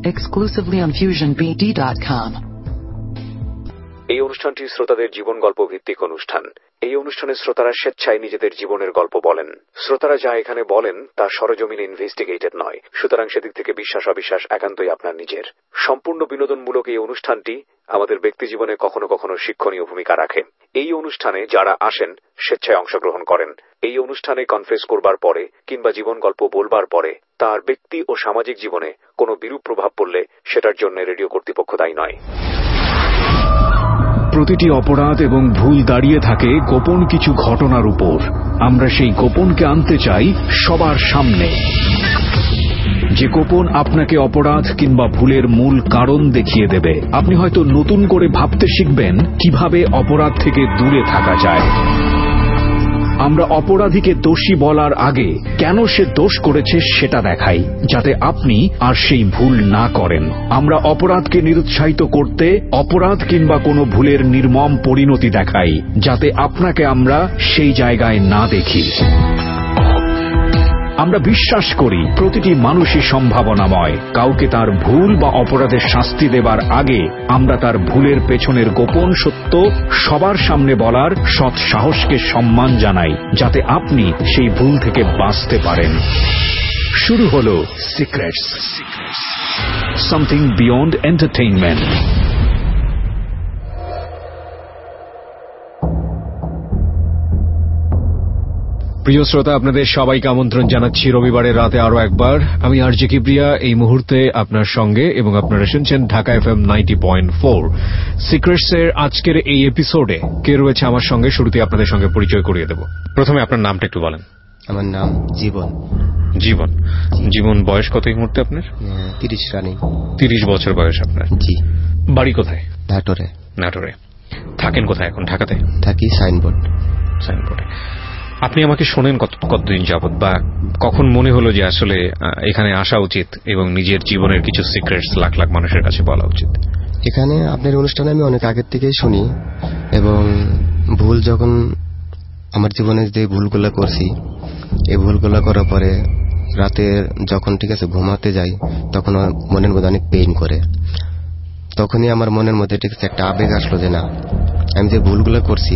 exclusively on FusionBD.com. এই অনুষ্ঠানটি শ্রোতাদের জীবন গল্প ভিত্তিক অনুষ্ঠান। এই অনুষ্ঠানে শ্রোতারা স্বেচ্ছায় নিজেদের জীবনের গল্প বলেন। শ্রোতারা যা এখানে বলেন তা সরজমিনে ইনভেস্টিগেটেড নয়, সুতরাং সেদিক থেকে বিশ্বাস অবিশ্বাস একান্তই আপনার নিজের। সম্পূর্ণ বিনোদনমূলক এই অনুষ্ঠানটি আমাদের ব্যক্তি জীবনে কখনো কখনো শিক্ষণীয় ভূমিকা রাখে। এই অনুষ্ঠানে যারা আসেন স্বেচ্ছায় অংশগ্রহণ করেন। এই অনুষ্ঠানে কনফেস করবার পরে কিংবা জীবন গল্প বলবার পরে তার ব্যক্তি ও সামাজিক জীবনে কোনো বিরূপ প্রভাব পড়লে সেটার জন্য রেডিও কর্তৃপক্ষ দায়ী নয়। প্রতিটি অপরাধ এবং ভুল দাঁড়িয়ে থাকে গোপন কিছু ঘটনার উপর। আমরা সেই গোপনকে আনতে চাই সবার সামনে, যে গোপন আপনাকে অপরাধ কিংবা ভুলের মূল কারণ দেখিয়ে দেবে। আপনি হয়তো নতুন করে ভাবতে শিখবেন কিভাবে অপরাধ থেকে দূরে থাকা যায়। আমরা অপরাধীকে দোষী বলার আগে কেন সে দোষ করেছে সেটা দেখাই, যাতে আপনি আর সেই ভুল না করেন। আমরা অপরাধকে নিরুৎসাহিত করতে অপরাধ কিংবা কোনো ভুলের নির্মম পরিণতি দেখাই, যাতে আপনাকে আমরা সেই জায়গায় না দেখি। আমরা বিশ্বাস করি প্রতিটি মানুষই সম্ভাবনাময়। কাউকে তার ভুল বা অপরাধের শাস্তি দেবার আগে আমরা তার ভুলের পেছনের গোপন সত্য সবার সামনে বলার সৎ সাহসকে সম্মান জানাই, যাতে আপনি সেই ভুল থেকে বাঁচতে পারেন। শুরু হলো সিক্রেটস, সামথিং বিয়ন্ড এন্টারটেইনমেন্ট। প্রিয় শ্রোতা, আপনাদের সবাইকে আমন্ত্রণ জানাচ্ছি রবিবারের রাতে আরো একবার। আমি আরজে কিবরিয়া এই মুহূর্তে আপনার সঙ্গে, এবং আপনারা শুনছেন ঢাকা FM 90.4 সিক্রেটস এর আজকের এই এপিসোডে। কে রয়েছে আমার সঙ্গে শুরুতে আপনাদের সঙ্গে পরিচয় করিয়ে দেব। প্রথমে আপনার নামটা একটু বলেন। আমার নাম জীবন। জীবন, জীবন বয়স কত এই মুহূর্তে আপনার? 30 রানিং। 30 বছর বয়স আপনার? জি। বাড়ি কোথায়? নাটোরে। নাটোরে। থাকেন কোথায় এখন? ঢাকাতে থাকি সাইনবোর্ড। সাইনবোর্ডে। আপনি আমাকে শোনেন কতদিন যাবত, বা কখন মনে হলো যে আসলে এখানে আসা উচিত এবং নিজের জীবনের কিছু সিক্রেটস লাখ লাখ মানুষের কাছে বলা উচিত? এখানে আপনার অনুষ্ঠানে আমি অনেক আগের থেকেই শুনি, এবং ভুল যখন আমার জীবনে যে ভুলগুলো করছি, এই ভুলগুলো করার পরে রাতে যখন ঠিক আছে ঘুমাতে যাই, তখন আমার মনের মধ্যে অনেক পেইন করে। তখনই আমার মনের মধ্যে ঠিক আছে একটা আবেগ আসলো যে না, আমি যে ভুলগুলো করছি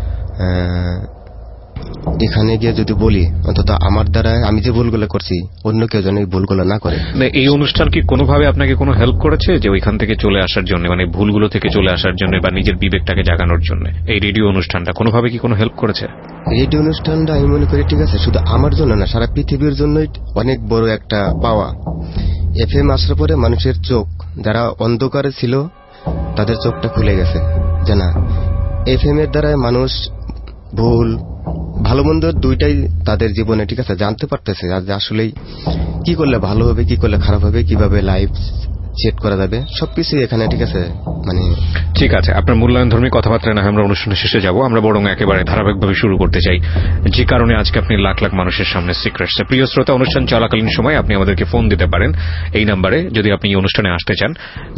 এখানে গিয়ে যদি বলি, অন্তত আমার দ্বারা আমি যে ভুলগুলো করছি অন্য কেউ যেন এই ভুলগুলো না করে। এই অনুষ্ঠান কি কোনোভাবে আপনাকে কোনো হেল্প করেছে যে ওইখান থেকে চলে আসার জন্য, মানে ভুলগুলো থেকে চলে আসার জন্য বা নিজের বিবেকটাকে জাগানোর জন্য এই রেডিও অনুষ্ঠানটা কোনোভাবে কি কোনো হেল্প করেছে? রেডিও অনুষ্ঠানটা আমি মনে করি ঠিক আছে শুধু আমার জন্য না, সারা পৃথিবীর জন্যই অনেক বড় একটা পাওয়া। FM আসার পরে মানুষের চোখ, যারা অন্ধকারে ছিল তাদের চোখটা খুলে গেছে যে না, FM এর দ্বারা মানুষ ভুল ভালো মন্দ দুইটাই তাদের জীবনে ঠিক আছে জানতে পারতেছে, যে আসলেই কি করলে ভালো হবে, কি করলে খারাপ হবে, কিভাবে লাইফ সেট করা যাবে, সবকিছু এখানে ঠিক আছে। মানে ঠিক আছে, আপনার মূল্যায়ন ধর্মী কথাবার্তা না আমরা অনুষ্ঠানের শেষে যাব। আমরা বরং একেবারে ধারাবাহিকভাবে শুরু করতে চাই, যে কারণে আজকে আপনি লাখ লাখ মানুষের সামনে সিক্রেটস। প্রিয় শ্রোতা, অনুষ্ঠান চলাকালীন সময় আপনি আমাদেরকে ফোন দিতে পারেন এই নাম্বারে, যদি আপনি এই অনুষ্ঠানে আসতে চান।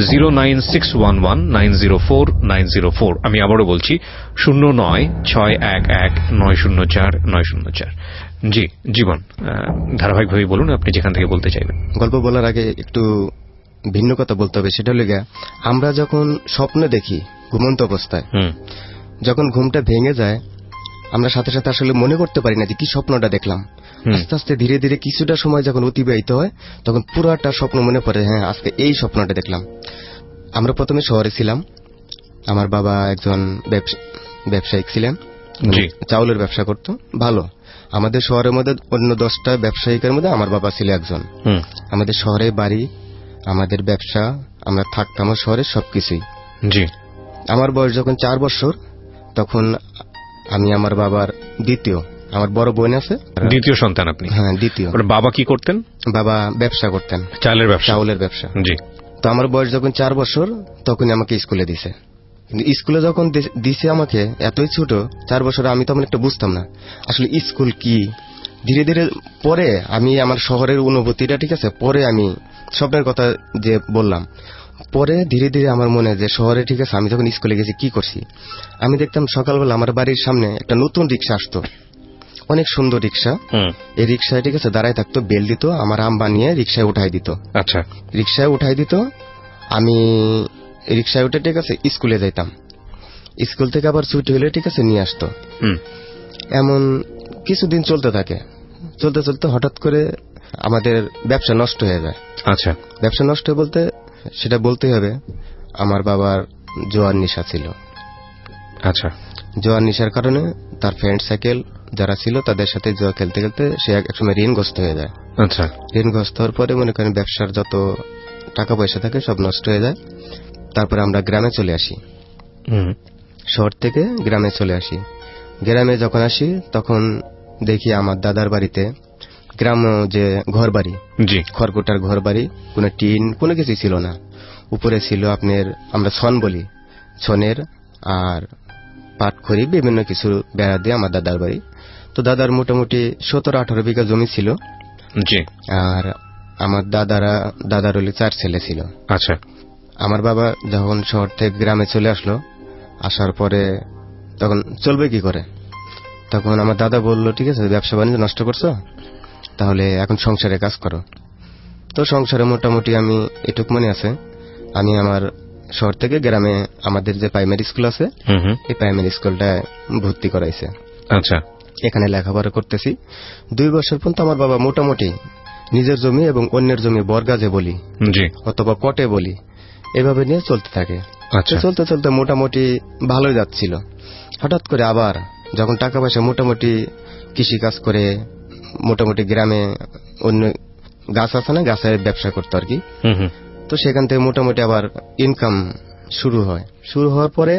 09611904904। আমি আবারও বলছি 09611904904। জি জীবন, ধারাবাহিকভাবে বলুন আপনি যেখান থেকে বলতে চাইবেন। গল্প বলার আগে একটু ভিন্ন কথা বলতে হবে, সেটা হলো আমরা যখন স্বপ্ন দেখি ঘুমন্ত অবস্থায়, যখন ঘুমটা ভেঙে যায় আমরা সাথে সাথে আসলে মনে করতে পারি না যে কি স্বপ্নটা দেখলাম। আস্তে আস্তে ধীরে ধীরে কিছুটা সময় যখন অতিবাহিত হয় তখন পুরাটা স্বপ্ন মনে পড়ে, হ্যাঁ আজকে এই স্বপ্নটা দেখলাম। আমরা প্রথমে শহরে ছিলাম, আমার বাবা একজন ব্যবসায়িক ছিলেন, চাউলের ব্যবসা করত ভালো। আমাদের শহরের মধ্যে অন্য 10টা ব্যবসায়িকের মধ্যে আমার বাবা ছিল একজন। আমাদের শহরে বাড়ি, আমাদের ব্যবসা, আমরা থাকতাম শহরে, সবকিছুই। জি। আমার বয়স যখন 4 বছর তখন আমি আমার বাবার দ্বিতীয়, আমার বড় বোন আছে, দ্বিতীয় সন্তান আপনি? হ্যাঁ দ্বিতীয়। বাবা কি করতেন? বাবা ব্যবসা করতেন, চাউলের ব্যবসা। জি। তো আমার বয়স যখন 4 বছর তখনই আমাকে স্কুলে দিছে। কিন্তু স্কুলে যখন দিছে আমাকে, এতই ছোট 4 বছর, আমি তখন একটা বুঝতাম না আসলে স্কুল কি। ধীরে ধীরে পরে আমি আমার শহরের অনুভূতিটা ঠিক আছে, পরে আমি স্বপ্নের কথা যে বললাম, পরে ধীরে ধীরে আমার মনে যে শহরে ঠিক আছে আমি যখন স্কুলে গেছি কি করছি, আমি দেখতাম সকালবেলা আমার বাড়ির সামনে একটা নতুন রিক্সা আসতো, অনেক সুন্দর রিক্সা। এই রিক্সায় ঠিক আছে দাঁড়ায় থাকতো, বেল দিত, আমার আম্মা নিয়ে রিক্সায় উঠাই দিত। আচ্ছা, রিক্সায় উঠাই দিত, আমি রিক্সায় উঠে ঠিক আছে স্কুলে যাইতাম। স্কুল থেকে আবার ছুটি হলে ঠিক আছে নিয়ে আসতো। এমন কিছুদিন চলতে থাকে, চলতে চলতে হঠাৎ করে আমাদের ব্যবসা নষ্ট হয়ে যায়। আচ্ছা, ব্যবসা নষ্ট বলতে সেটা বলতেই হবে, আমার বাবার জোয়ার নেশা ছিল। আচ্ছা, জোয়ার নেশার কারণে তার ফ্রেন্ড সাইকেল যারা ছিল তাদের সাথে জোয়া খেলতে খেলতে সে একসময় ঋণগ্রস্ত হয়ে যায়। আচ্ছা, ঋণগ্রস্ত হওয়ার পরে মনে করেন ব্যবসার যত টাকা পয়সা থাকে সব নষ্ট হয়ে যায়। তারপরে আমরা গ্রামে চলে আসি, শহর থেকে গ্রামে চলে আসি। গ্রামে যখন আসি তখন দেখি আমার দাদার বাড়িতে, গ্রাম যে ঘর বাড়ি, খড়কুটার ঘর বাড়ি, কোনো টিন কোনো কিছু ছিল না। উপরে ছিল আপনার, আমরা ছন বলি, ছনের আর পাটখড়ি বিভিন্ন কিছু বেড়া দিয়ে আমার দাদার বাড়ি। তো দাদার মোটামুটি 17-18 বিঘা জমি ছিল। আর আমার দাদার হলে 4 ছেলে ছিল। আচ্ছা, আমার বাবা যখন শহর থেকে গ্রামে চলে আসলো, আসার পরে তখন চলবে কি করে, তখন আমার দাদা বলল, ঠিক আছে ব্যবসা বাণিজ্য নষ্ট করছো, তাহলে এখন সংসারে কাজ করো। তো সংসারে মোটামুটি আমি এটুক মনে আছে, আমি আমার শহর থেকে গ্রামে আমাদের যে প্রাইমারি স্কুল আছে, এই প্রাইমারি স্কুলটায় ভর্তি করাইছে। আচ্ছা, এখানে লেখাপড়া করতেছি। 2 বছর পর্যন্ত আমার বাবা মোটামুটি নিজের জমি এবং অন্যের জমি বর্গাজে বলি অথবা পটে বলি, এভাবে নিয়ে চলতে থাকে। চলতে চলতে মোটামুটি ভালোই যাচ্ছিল। হঠাৎ করে আবার যখন টাকা পয়সা মোটামুটি কৃষি কাজ করে, মোটামুটি গ্রামে অন্য গাছ আছে না, গাছের ব্যবসা করতো আর কি। তো সেখান থেকে মোটামুটি আবার ইনকাম শুরু হয়। শুরু হওয়ার পরে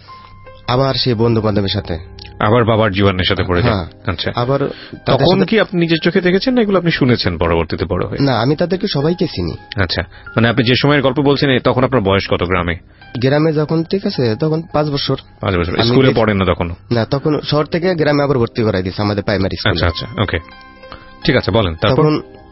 আবার সেই বন্ধু বান্ধবের সাথে আবার বাবার জীবনের সাথে পড়ে যায়। আচ্ছা, আবার তখন কি আপনি নিজের চোখে দেখেছেন না এগুলো আপনি শুনেছেন পরবর্তীতে বড় হয়ে? না, আমি তাদেরকে সবাইকে চিনি। আচ্ছা, মানে আপনি যে সময়ের গল্প বলছেন তখন আপনার বয়স কত গ্রামে? গ্রামে যখন ঠিক আছে তখন 5 বছর। 5 বছর স্কুলে পড়েন না তখন? না, তখন শহর থেকে গ্রামে আবার ভর্তি করাই দিয়েছে আমাদের প্রাইমারি স্কুলে। আচ্ছা আচ্ছা, ওকে, ঠিক আছে, বলেন। তারপর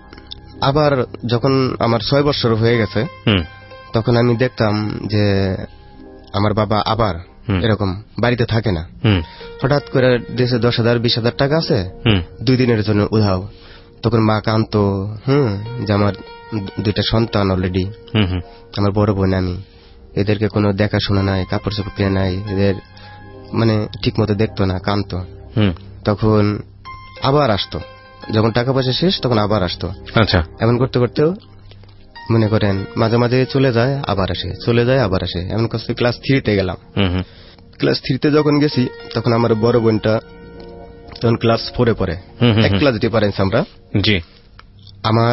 আবার যখন আমার 6 বছর হয়ে গেছে, তখন আমি দেখতাম যে আমার বাবা আবার এরকম বাড়িতে থাকে না। হঠাৎ করে দেশে 10,000 20,000 টাকা আছে, 2 দিনের জন্য উধাও। তখন মা কাঁদতো, যে আমার 2টা সন্তান অলরেডি, আমার বড় বোন, আমি এদেরকে কোনো দেখাশোনা নাই, কাপড় চোপড় কিনে নাই, এদের মানে ঠিক মতো দেখতো না, কাঁদতো। তখন আবার আসতো, যখন টাকা পয়সা শেষ তখন আবার আসতো। আচ্ছা, এমন করতে করতেও মনে করেন মাঝে মাঝে চলে যায় আবার আসে, চলে যায় আবার আসে। এমন করতে ক্লাস 3-তে গেলাম। ক্লাস 3-তে যখন গেছি তখন আমার বড় বোনটা তখন ক্লাস 4-এ পড়ে, এক ক্লাস ডিফারেন্স আমরা। জি, আমার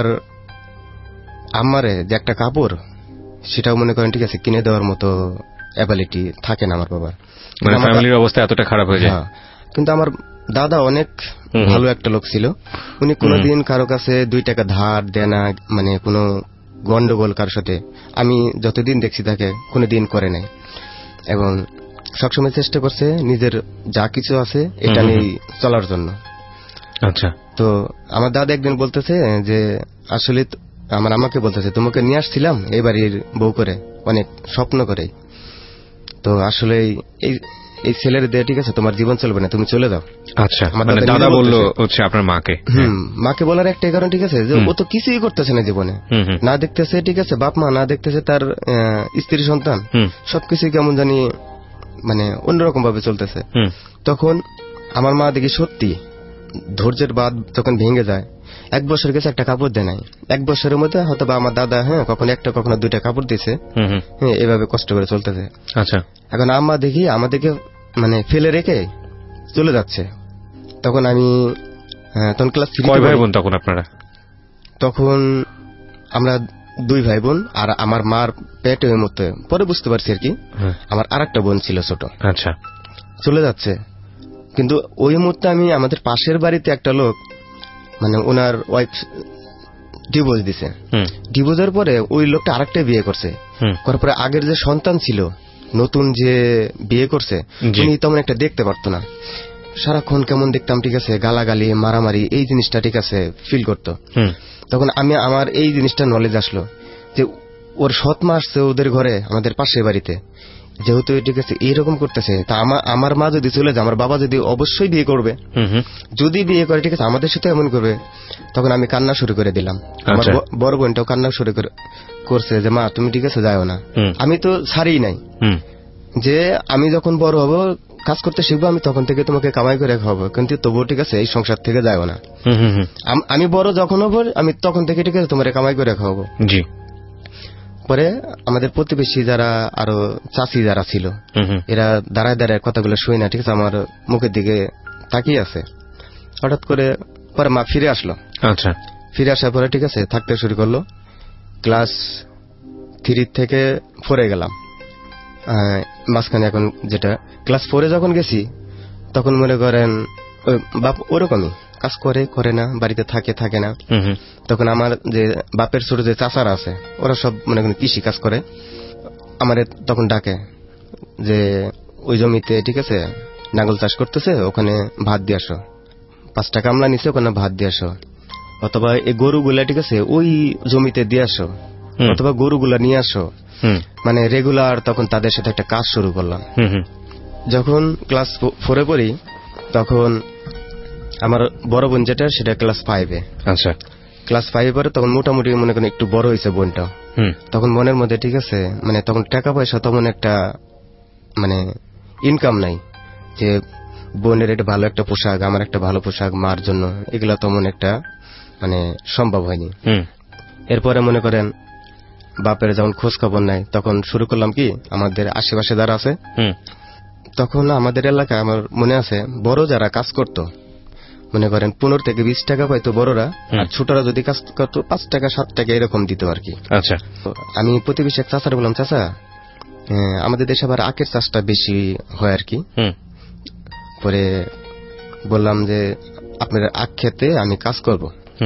আমারে যে একটা কাপড় সেটাও মনে করেন ঠিক আছে কিনে দেওয়ার মতো অ্যাবিলিটি থাকে না আমার বাবার, মানে ফ্যামিলির অবস্থা এতটা খারাপ হয়ে যায়। কিন্তু আমার দাদা অনেক ভালো একটা লোক ছিল, উনি কোনোদিন কারো কাছে 2 টাকা ধার দেয় না, মানে কোনো গন্ডগোল কারোর সাথে আমি যতদিন দেখছি তাকে কোনোদিন করে নাই, এবং সবসময় চেষ্টা করছে নিজের যা কিছু আছে এটা নিয়ে চলার জন্য। আচ্ছা, তো আমার দাদা একদিন বলতেছে যে আসলে আমার আমাকে বলতেছে, তোমাকে নিয়ে আসছিলাম এই বাড়ির বউ করে, অনেক স্বপ্ন করে, তো আসলে এই ছেলের দিয়ে ঠিক আছে তোমার জীবন চলবে না, তুমি চলে যাও। আচ্ছা, মানে দাদা বললো হচ্ছে আপনার মাকে? মাকে বলার একটাই কারণ, ঠিক আছে যে ও তো কিছুই করতেছে না জীবনে, না দেখতেছে ঠিক আছে বাপ মা, না দেখতেছে তার স্ত্রী সন্তান, সবকিছু কেমন জানি মানে অন্যরকম ভাবে চলতেছে। তখন আমার মা দেখি সত্যি ধৈর্যের বাঁধ যখন ভেঙে যায়, 1 বছর গেছে একটা কাপড় দেয় নাই, 1 বছরের মধ্যে হয়তো আমার দাদা কখনো একটা কখনো 2টা কাপড় দিয়েছে, এভাবে কষ্ট করে চলতেছে। আচ্ছা, এখন আম্মা দেখি আমাদেরকে মানে ফেলে রেখে চলে যাচ্ছে। তখন আমি তখন ক্লাস 3। কয় ভাই বোন তখন আপনারা? তখন আমরা 2 ভাই বোন, আর আমার মার পেটে ওই মতো পরে বুঝতে পারছি আর কি আমার আরেকটা বোন ছিল ছোট। আচ্ছা, চলে যাচ্ছে, কিন্তু ওই মুহূর্তে আমি আমাদের পাশের বাড়িতে একটা লোক মানে ওনার ওয়াইফ ডিভোর্স দিছে, ডিভোর্সের পরে ওই লোকটা আরেকটা বিয়ে করছে, করার পরে আগের যে সন্তান ছিল নতুন যে বিয়ে করছে উনি তেমন একটা দেখতে পারতো না, সারাক্ষণ কেমন দেখতাম ঠিক আছে গালাগালি মারামারি এই জিনিসটা ঠিক আছে ফিল করতো। তখন আমি আমার এই জিনিসটা নলেজ আসলো যে ওর সৎ মা আসছে ওদের ঘরে আমাদের পাশের বাড়িতে, যেহেতু ঠিক আছে এইরকম করতেছে, তা আমার মা যদি চলে যায়, আমার বাবা যদি অবশ্যই বিয়ে করবে, যদি বিয়ে করে ঠিক আছে আমাদের সাথে এমন করবে, তখন আমি কান্না শুরু করে দিলাম। আমার বড় বোনটাও কান্না শুরু করছে যে মা তুমি ঠিক আছে যাও না। আমি তো ছাড়ি নাই যে আমি যখন বড় হব কাজ করতে শিখবো, আমি তখন থেকে তোমাকে কামাই করে খাওয়াবো, কিন্তু তবুও ঠিক আছে এই সংসার থেকে যাও না। আমি বড় যখন হবো আমি তখন থেকে ঠিক আছে তোমার কামাই করে খাওয়াবো। জি। পরে আমাদের প্রতিবেশী যারা আরো চাচি যারা ছিল, এরা দাঁড়ায় দাঁড়ায় কথাগুলো শুই না ঠিক আছে, আমার মুখের দিকে তাকিয়ে আছে। হঠাৎ করে পরে মা ফিরে আসলো। আচ্ছা। ফিরে আসার পরে ঠিক আছে থাকতে শুরু করলো। ক্লাস 3 থেকে 4 গেলাম, মাঝখানে এখন যেটা ক্লাস 4 যখন গেছি তখন মনে করেন বাপ ওরকমই কাজ করে না, বাড়িতে থাকে না। তখন আমার যে বাপের ছোট যে চাচারা আছে ওরা সব মনে করেন কৃষি কাজ করে, আমারে তখন ডাকে যে ওই জমিতে ঠিক আছে নাঙ্গল চাষ করতেছে, ওখানে ভাত দিয়ে আসো, 5টা কামলা নিচে ওখানে ভাত দিয়ে আসো, অথবা এই গরুগুলা ঠিক আছে ওই জমিতে দিয়ে আসো, অথবা গরুগুলা নিয়ে আসো। মানে রেগুলার তখন তাদের সাথে একটা কাজ শুরু করলাম। যখন ক্লাস 4 পড়ি তখন আমার বড় বোন যেটা সেটা ক্লাস 5-এ। আচ্ছা। ক্লাস 5-এ পরে তখন মোটামুটি মনে করেন একটু বড় হয়েছে বোনটা। তখন মনের মধ্যে ঠিক আছে মানে তখন টাকা পয়সা তেমন একটা মানে ইনকাম নাই যে বোনের একটা ভালো একটা পোশাক, আমার একটা ভালো পোশাক মার জন্য, এগুলা তেমন একটা মানে সম্ভব হয়নি। এরপরে মনে করেন বাপের যখন খোঁজ খবর নাই তখন শুরু করলাম কি আমাদের আশেপাশে যারা আছে, তখন আমাদের এলাকায় আমার মনে আছে বড় যারা কাজ করতো মনে করেন 15 থেকে 20 টাকা পাইতো বড়রা, আর ছোটরা যদি কাজ করতো 5 টাকা 7 টাকা এরকম দিত আর কি। আচ্ছা। আমি প্রতিবেশী এক চাচার বললাম চাচা আমাদের দেশে আবার আখের চাষটা বেশি হয় আর কি। পরে বললাম যে আপনার আখ খেতে আমি কাজ করব।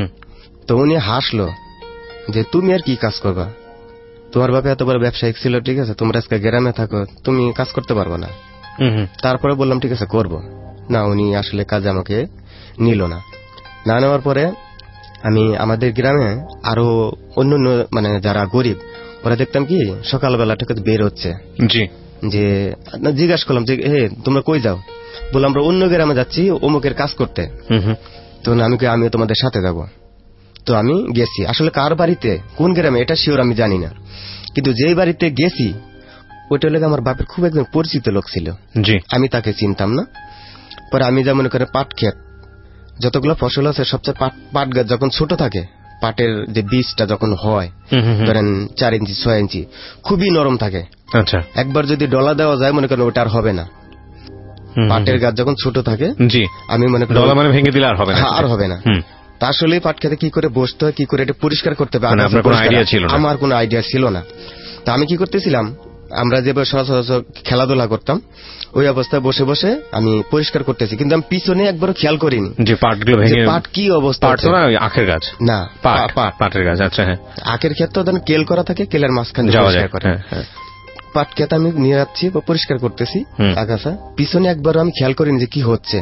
তো উনি হাসলো যে তুমি আর কি কাজ করবা, তোমার বাবা এত বড় ব্যবসায়িক ছিল ঠিক আছে, তোমরা আজকে গ্রামে থাকো, তুমি কাজ করতে পারবো না। তারপরে বললাম ঠিক আছে করব না, উনি আসলে কাজ আমাকে নিল না নেওয়ার পরে আমি আমাদের গ্রামে আরো অন্য মানে যারা গরিব ওরা দেখতাম কি সকালবেলা ঠিক আছে বের হচ্ছে, যে জিজ্ঞাসা করলাম যে হে তোমরা কই যাও, বললাম আমরা অন্য গ্রামে যাচ্ছি অমুকের কাজ করতে। তো আমি তোমাদের সাথে যাব। তো আমি গেছি, আসলে কার বাড়িতে কোন গ্রামে এটা শিওর আমি জানি না, কিন্তু যেই বাড়িতে গেছি ওইটা লেগে আমার বাপের খুব একজন পরিচিত লোক ছিল, আমি তাকে চিনতাম না। পরে আমি যা মনে করে পাট ক্ষেত যতগুলো ফসল আছে সবচেয়ে পাট গাছ যখন ছোট থাকে, পাটের যে বীজটা যখন হয় ধরেন 4 ইঞ্চি 6 ইঞ্চি খুবই নরম থাকে। আচ্ছা। একবার যদি ডলা দেওয়া যায় মনে করেন ওটা আর হবে না। পাটের গাছ যখন ছোট থাকে আমি মনে করি ডলা মানে ভেঙে দিলে আর হবে না। তা আসলে পাট খেতে কি করে বসতে হয়, কি করে এটা পরিষ্কার করতে হবে আমার কোনো আইডিয়া ছিল না। তা আমি কি করতেছিলাম, আমরা যেভাবে সচরাচর খেলাধুলা করতাম ওই অবস্থায় বসে বসে আমি পরিষ্কার করতেছি, কিন্তু আমি পিছনে একবারও খেয়াল করিনি যে পাটগুলো ভেঙে পাট কি অবস্থা। আখের গাছ না, পাটের গাছ। আচ্ছা। হ্যাঁ, আখের ক্ষেত তো কেল করা থাকে, কেলের মাঝখানে পরিষ্কার করে। পাট ক্ষেত আমি নিয়ে যাচ্ছি পরিষ্কার করতেছি আগাছা, পিছনে একবারও আমি খেয়াল করিনি যে কি হচ্ছে।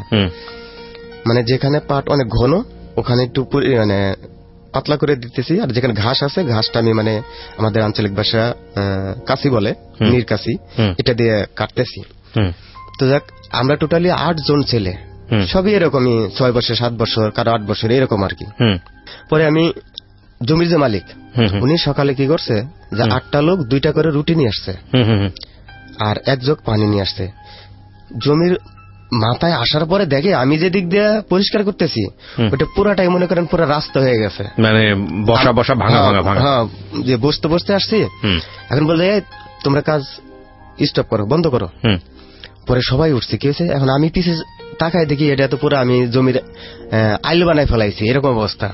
মানে যেখানে পাট অনেক ঘন ওখানে একটু মানে পাতলা করে দিতেছি, আর যেখানে ঘাস আছে ঘাসটা আমি মানে আমাদের আঞ্চলিক ভাষা কাশি বলে, নীর কাশি, এটা দিয়ে কাটতেছি। তো যাক আমরা টোটালি 8 জন ছেলে, সবই এরকমই 6 বছর 7 বছর কারো 8 বছর এরকম আর কি। পরে আমি জমির যে মালিক উনি সকালে কি করছে যে 8টা লোক 2টা করে রুটি নিয়ে আসছে আর 1 জগ পানি নিয়ে আসছে। জমির মাথায় আসার পরে দেখে আমি যে দিক দিয়ে পরিষ্কার করতেছি ওটা পুরাটাই মনে করেন পুরো রাস্তা হয়ে গেছে, মানে বসা বসা ভাঙা ভাঙা। হ্যাঁ, যে বসতে বসতে আসছি, এখন বলছে তোমরা কাজ স্টপ করো, বন্ধ করো। পরে সবাই উঠছে, কি হয়েছে, এখন আমি পিছে তাকায় দেখি এটা তো পুরো আমি জমির আইল বানাই ফেলাইছি এরকম অবস্থা।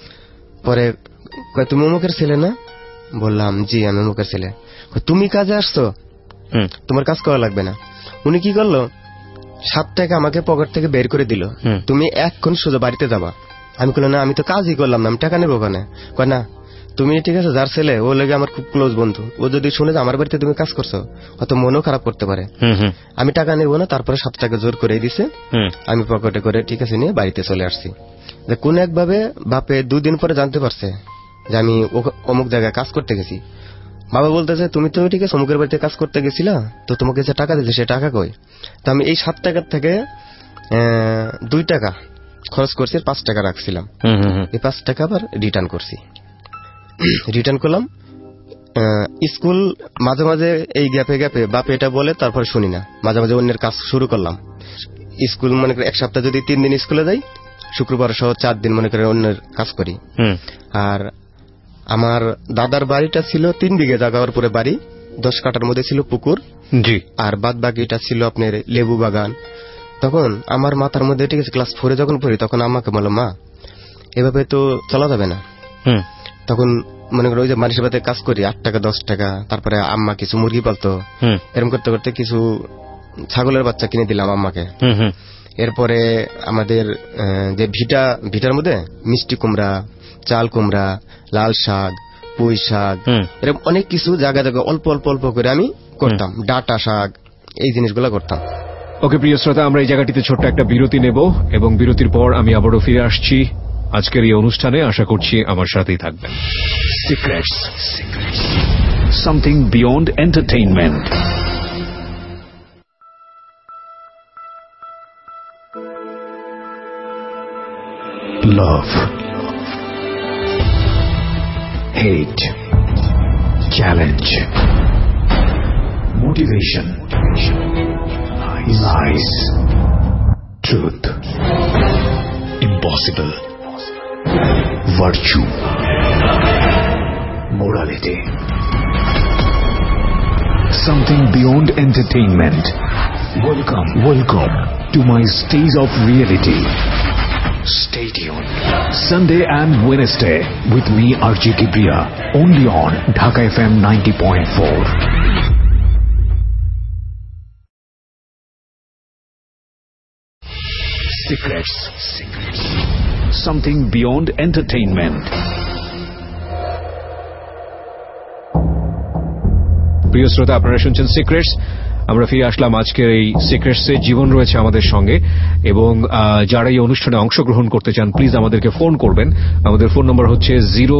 পরে তুমি অমুকের ছেলে না? বললাম জি আমি অমুকের ছেলে। তুমি কাজে আসছো, তোমার কাজ করা লাগবে না। উনি কি করলো 7 টাকা আমাকে পকেট থেকে বের করে দিল, তুমি এখন সোজা বাড়িতে যাবা। আমি বললাম না আমি তো কাজই করলাম না, আমি টাকা নেবো ওখানে। কয় না তুমি ঠিক আছে যার ছেলে ও লেগে আমার খুব ক্লোজ বন্ধু, ও যদি শুনে আমার বাড়িতে তুমি কাজ করছো হয়তো মনও খারাপ করতে পারে, আমি টাকা নেবো না। তারপরে 7 টাকা জোর করে দিছে, আমি পকেটে করে ঠিক আছে নিয়ে বাড়িতে চলে আসছি। যে কোন একভাবে বাপে 2 দিন পরে জানতে পারছে যে আমি অমুক জায়গায় কাজ করতে গেছি। বাবা বলতেছে তুমি তো ঠিক আছে অমুকের বাড়িতে কাজ করতে গেছিলা, তো তোমাকে যে টাকা দিয়েছে সে টাকা কই? তো আমি এই 7 টাকার থেকে 2 টাকা খরচ করছি, 5 টাকা রাখছিলাম। এই 5 টাকা আবার রিটার্ন করছি। রিটার্ন করলাম। স্কুল মাঝে মাঝে এই গ্যাপে গ্যাপে বাপ এটা বলে, তারপর শুনি না, মাঝে মাঝে অন্যের কাজ শুরু করলাম। স্কুল মনে করে এক সপ্তাহ যদি 3 দিন স্কুলে যাই, শুক্রবার সহ 4 দিন মনে করে অন্যের কাজ করি। আর আমার দাদার বাড়িটা ছিল 3 বিঘে জায়গার উপরে বাড়ি, 10 কাঠার মধ্যে ছিল পুকুর, আর বাদ বাকিটা ছিল আপনার লেবু বাগান। তখন আমার মাথার মধ্যে ঠিক আছে ক্লাস 4 যখন পড়ি, তখন আমাকে বলল, মা এভাবে তো চলা যাবে না। তখন মনে করো ওই যে মানুষের বাড়িতে কাজ করি, 8 টাকা 10 টাকা, তারপরে আম্মা কিছু মুরগি পালতো, এরকম করতে করতে কিছু ছাগলের বাচ্চা কিনে দিলাম আম্মাকে। এরপরে আমাদের যে ভিটার মধ্যে মিষ্টি কুমড়া, চাল কুমড়া, লাল শাক, পুঁই শাক, এরকম অনেক কিছু জায়গা জায়গা অল্প অল্প অল্প করে আমি করতাম। ডাটা শাক, এই জিনিসগুলো করতাম। ওকে প্রিয় শ্রোতা, আমরা এই জায়গাটিতে ছোট্ট একটা বিরতি নেব এবং বিরতির পর আমি আবারও ফিরে আসছি আজকের এই অনুষ্ঠানে। আশা করছি আমার সাথেই থাকবেন। Secrets, something beyond entertainment. Love, hate, challenge, motivation, lies, truth, impossible, virtue, morality. Something beyond entertainment. Welcome to my stage of reality. Stay tuned. Sunday and Wednesday with me RJ Kibriya, only on Dhaka FM 90.4. Secrets. Something beyond entertainment. প্রিয় শ্রোতা, আপনারা শুনছেন secrets. আমরা ফিরে আসলাম আজকের এই সিক্রেটসে। জীবন রয়েছে আমাদের সঙ্গে এবং যারা এই অনুষ্ঠানে অংশগ্রহণ করতে চান প্লিজ আমাদেরকে ফোন করবেন। আমাদের ফোন নম্বর হচ্ছে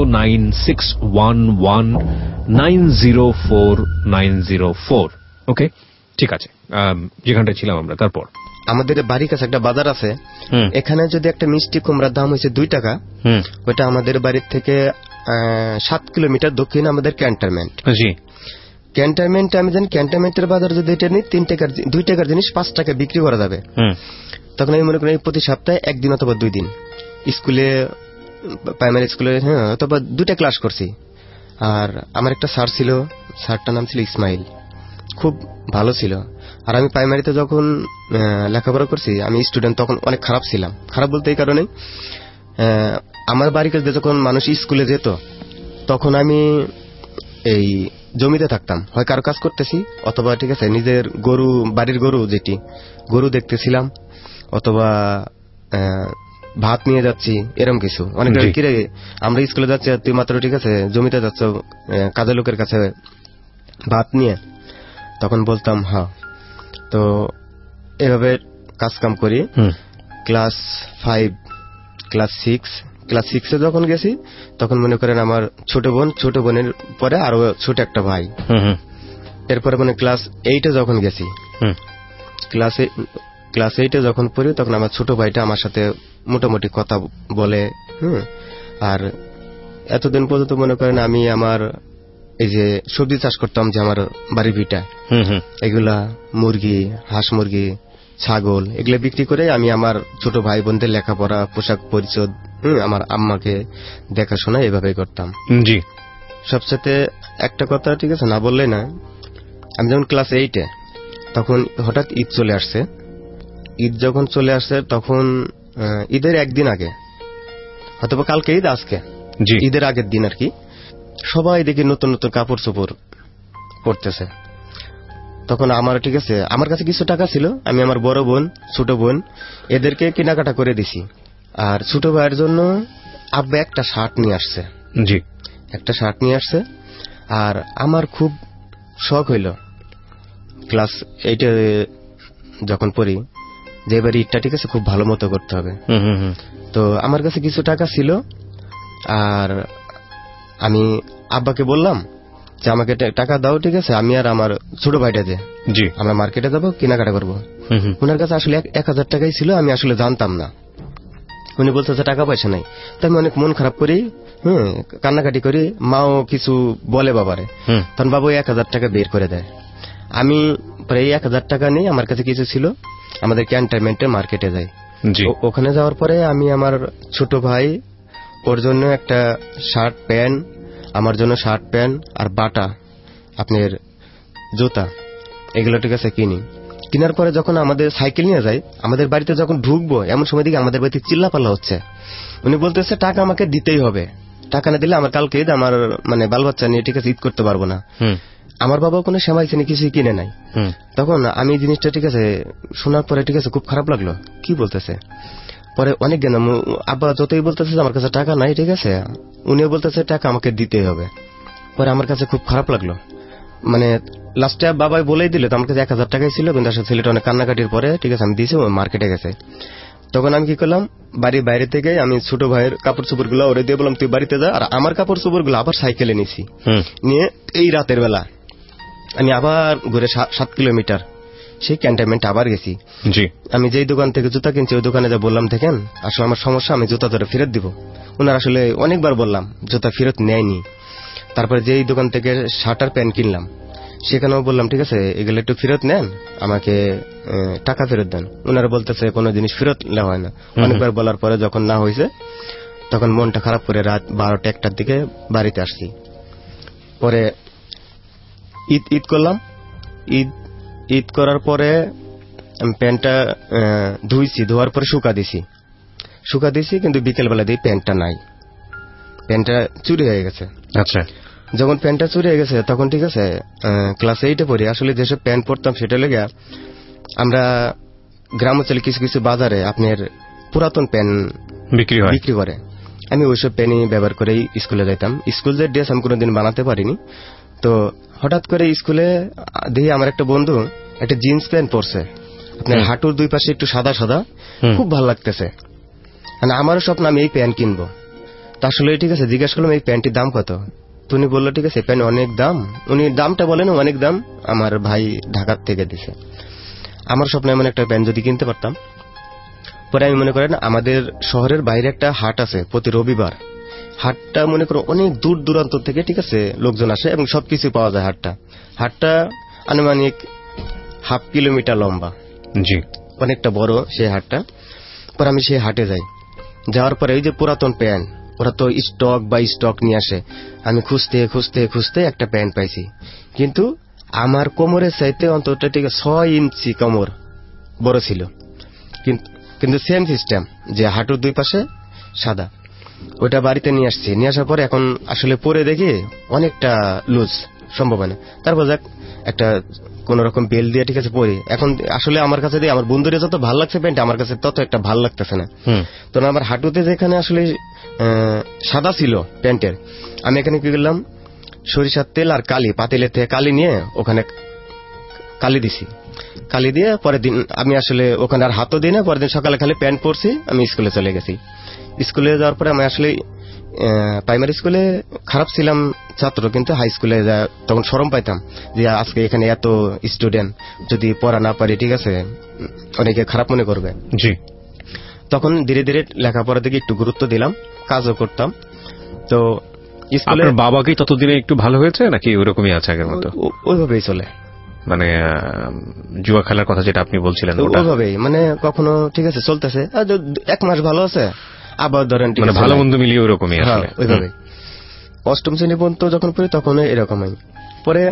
09611904904। ওকে, ঠিক আছে, যেখানটা ছিলাম আমরা। তারপর আমাদের বাড়ির কাছে একটা বাজার আছে, এখানে যদি একটা মিষ্টি কুমড়ার দাম হয়েছে 2 টাকা, ওটা আমাদের বাড়ির থেকে 7 কিলোমিটার দক্ষিণে আমাদের ক্যান্টনমেন্ট। ক্যান্টনমেন্টে আমি জানি ক্যান্টনমেন্টের বাজার যদি এটা নিই 2 টাকার জিনিস 5 টাকা বিক্রি করা যাবে। তখন আমি মনে করি প্রতি সপ্তাহে 1 দিন অথবা 2 দিন স্কুলে, প্রাইমারি স্কুলে অথবা 2টা ক্লাস করছি। আর আমার একটা স্যার ছিল, স্যারটার নাম ছিল ইসমাইল, খুব ভালো ছিল। আর আমি প্রাইমারিতে যখন লেখাপড়া করছি, আমি স্টুডেন্ট তখন অনেক খারাপ ছিলাম। খারাপ বলতে এই কারণে, আমার বাড়ির কাছে যখন মানুষ স্কুলে যেত তখন আমি এই জমিতে থাকতাম, হয় কারো কাজ করতেছি অথবা ঠিক আছে নিজের গরু, বাড়ির গরু যেটি গরু দেখতেছিলাম, অথবা ভাত নিয়ে যাচ্ছি, এরকম কিছু। অনেক কিরে আমরা স্কুলে যাচ্ছি, তুই মাত্র ঠিক আছে জমিতে যাচ্ছ কাজের লোকের কাছে ভাত নিয়ে। তখন বলতাম হ্যাঁ। তো এভাবে কাজ কাম করি। ক্লাস 5, ক্লাস 6 যখন গেছি তখন মনে করেন আমার ছোট বোনের পরে আরো ছোট একটা ভাই। এরপরে মানে ক্লাস 8 যখন গেছি, ক্লাস 8 যখন পড়ি তখন আমার ছোট ভাইটা আমার সাথে মোটামুটি কথা বলে। আর এতদিন পর্যন্ত মনে করেন আমি আমার এই যে সবজি চাষ করতাম, যে আমার বাড়ির ভিটা, এগুলা মুরগি, হাঁস মুরগি, ছাগল, এগুলো বিক্রি করে আমি আমার ছোট ভাই বোনদের লেখাপড়া, পোশাক পরিচ্ছদ, আমার আম্মাকে দেখাশোনা এভাবে করতাম। জি। সবচেয়ে একটা কথা ঠিক আছে না বললে না, আমি যখন ক্লাস 8 তখন হঠাৎ ঈদ চলে আসছে। ঈদ যখন চলে আসছে তখন ঈদের একদিন আগে, অথবা কালকে ঈদ, আজকে ঈদের আগের দিন আর কি, সবাই দেখি নতুন নতুন কাপড় চোপড় পরতেছে। তখন আমার ঠিক আছে আমার কাছে কিছু টাকা ছিল, আমি আমার বড় বোন, ছোট বোন এদেরকে কেনাকাটা করে দিছি। আর ছোট ভাইয়ের জন্য আব্বা একটা শার্ট নিয়ে আসছে। জি, একটা শার্ট নিয়ে আসছে। আর আমার খুব শখ হইল ক্লাস 8 যখন পড়ি, যে এবার ঈদটা ঠিক আছে খুব ভালো মতো করতে হবে। তো আমার কাছে কিছু টাকা ছিল, আর আমি আব্বাকে বললাম যে আমাকে টাকা দাও, ঠিক আছে, আমি আর আমার ছোট ভাইটা যে আমরা মার্কেটে যাবো, কেনাকাটা করবো। ওনার কাছে আসলে 1000 টাকাই ছিল, আমি আসলে জানতাম না। উনি বলতেছে টাকা পয়সা নাই। তো আমি অনেক মন খারাপ করি, কান্নাকাটি করি। মাও কিছু বলে বাবারে, তখন বাবু 1000 টাকা বের করে দেয়। আমি প্রায় 1000 টাকা নেই, আমার কাছে কিছু ছিল, আমাদের ক্যান্টনমেন্টে মার্কেটে যাই। ওখানে যাওয়ার পরে আমি আমার ছোট ভাই, ওর জন্য একটা শার্ট প্যান্ট, আমার জন্য শার্ট প্যান্ট আর বাটা আপনার জুতা, এগুলো ঠিক আছে কিনি। কেনার পরে যখন আমাদের সাইকেল নিয়ে যাই, আমাদের বাড়িতে যখন ঢুকবো, এমন সময় দিকে আমাদের বাড়িতে চিল্লাপাল্লা হচ্ছে। উনি বলতেছে টাকা আমাকে দিতেই হবে, টাকা না দিলে আমার কালকে ঈদ, আমার মানে বাল বাচ্চা নিয়ে ঠিক আছে ঈদ করতে পারবো না। আমার বাবা কোনো সেমাই চিনি কিছুই কিনে নাই। তখন আমি জিনিসটা ঠিক আছে শোনার পরে ঠিক আছে খুব খারাপ লাগলো, কি বলতেছে। পরে অনেক জ্ঞান, আব্বা যতই বলতেছে আমার কাছে টাকা নাই, ঠিক আছে, উনিও বলতেছে টাকা আমাকে দিতেই হবে। পরে আমার কাছে খুব খারাপ লাগলো, মানে লাস্টে বাবাই বলেই দিল, তো আমার কাছে 1000 টাকাই ছিল, কিন্তু আসলে ছেলেটা অনেক কান্নাকাটির পরে ঠিক আছে আমি দিয়েছি, মার্কেটে গেছে। তখন আমি কি করলাম, বাড়ির বাইরে থেকে আমি ছোট ভাইয়ের কাপড় চোপড় গুলো ওরে দিয়ে বললাম তুই বাড়িতে যা, আর আমার কাপড় চোপড় গুলো আবার সাইকেলে নিছি, নিয়ে এই রাতের বেলা আমি আবার ঘুরে 7 কিলোমিটার সেই ক্যান্টনমেন্ট আবার গেছি। আমি যেই দোকান থেকে জুতা কিনছি ওই দোকানে যা বললাম দেখেন আসলে আমার সমস্যা, আমি জুতা ধরে ফেরত দিব। ওনার আসলে অনেকবার বললাম, জুতা ফেরত নেয়নি। তারপরে যেই দোকান থেকে শার্ট আর প্যান্ট কিনলাম সেখানেও বললাম ঠিক আছে এগুলো একটু ফেরত নেন, আমাকে টাকা ফেরত দেন। ওনারা বলতেছে কোনো জিনিস ফেরত নেওয়া হয় না। অনেকবার বলার পরে যখন না হয়েছে তখন মনটা খারাপ করে রাত 12টা-1টার দিকে বাড়িতে আসছি। পরে ঈদ করলাম। ঈদ করার পরে আমি প্যান্টটা ধুইছি, ধোয়ার পরে শুকা দিছি, কিন্তু বিকেলবেলা দিয়ে প্যান্টটা নাই, প্যান্টটা চুরি হয়ে গেছে। আচ্ছা, যখন প্যান্টটা চুরি হয়ে গেছে তখন ঠিক আছে ক্লাস 8-এ পড়ি। আসলে যেসব প্যান্ট পরতাম সেটা লেগে আমরা গ্রাম অঞ্চলে কিছু কিছু বাজারে আপনার পুরাতন প্যান্ট বিক্রি করে, আমি ওইসব প্যান্টই ব্যবহার করেই স্কুলে যাইতাম। স্কুল যে ড্রেস আমি কোনোদিন বানাতে পারিনি। তো হঠাৎ করে স্কুলে দেখি আমার একটা বন্ধু একটা জিন্স প্যান্ট পরছে, আপনার হাঁটুর দুই পাশে একটু সাদা সাদা, খুব ভালো লাগতেছে। মানে আমারও স্বপ্ন আমি এই প্যান্ট কিনবো। তা আসলে ঠিক আছে জিজ্ঞাসা করলাম এই প্যান্টটির দাম কত, তো উনি বললো ঠিক আছে প্যান্ট অনেক দাম। উনি দামটা বলেন অনেক দাম, আমার ভাই ঢাকার থেকে দিছে। আমার স্বপ্ন এমন একটা প্যান্ট যদি কিনতে পারতাম। পরে আমি মনে করেন আমাদের শহরের বাইরে একটা হাট আছে প্রতি রবিবার, হাটটা মনে করো অনেক দূর দূরান্ত থেকে ঠিক আছে লোকজন আসে এবং সবকিছু পাওয়া যায়। হাটটা আনুমানিক 1/2 কিলোমিটার লম্বা, জি অনেকটা বড় সেই হাটটা। পরে আমি সেই হাটে যাই, যাওয়ার পরে ওই যে পুরাতন প্যান্ট ওরা তো স্টক নিয়ে আসে, আমি খুঁজতে খুঁজতে খুঁজতে একটা প্যান্ট পাইছি, কিন্তু আমার কোমরের চাইতে অন্তত ঠিক 6 ইঞ্চি কোমর বড় ছিল, কিন্তু সেম সিস্টেম যে হাঁটুর দুই পাশে সাদা। ওটা বাড়িতে নিয়ে আসছি, নিয়ে আসার পরে এখন আসলে পরে দেখি অনেকটা লুজ সম্ভব না। তারপর যাক একটা কোন রকম বেল দিয়ে ঠিক আছে পরি। এখন আসলে আমার কাছে দিয়ে আমার বন্ধুরে যত ভাল লাগছে প্যান্ট, আমার কাছে তত একটা ভাল লাগতেছে না। তো আমার হাঁটুতে যেখানে আসলে সাদা ছিল প্যান্টের, আমি এখানে কি করলাম সরিষার তেল আর কালি, পাতিলের থেকে কালি নিয়ে ওখানে কালি দিছি। কালি দিয়ে পরের দিন আমি আসলে ওখানে আর হাতও দিই না, পরের দিন সকালে খালি প্যান্ট পরছি, আমি স্কুলে চলে গেছি। স্কুলে যাওয়ার পরে আমি আসলে প্রাইমারি স্কুলে খারাপ ছিলাম ছাত্র, কিন্তু হাই স্কুলে তখন শরম পাইতাম যে আজকে এখানে এত স্টুডেন্ট, যদি পড়া না পারি ঠিক আছে অনেকে খারাপ মনে করবে। জি, তখন ধীরে ধীরে লেখাপড়ার দিকে একটু গুরুত্ব দিলাম, কাজও করতাম। তো স্কুলে বাবা কি ততদিনে একটু ভালো হয়েছে নাকি ওরকমই আছে আগের মতো? ওইভাবেই চলে, মানে জুয়া খেলার কথা যেটা আপনি বলছিলেন ওইভাবেই, মানে কখনো ঠিক আছে চলতেছে, 1 মাস ভালো আছে, আবার ধরেন মানে ভালো মন্দ মিলিয়ে ওরকমই আসলে ওইভাবে। 8ম শ্রেণী পর্যন্ত যখন পড়ি তখন এরকমই। পরে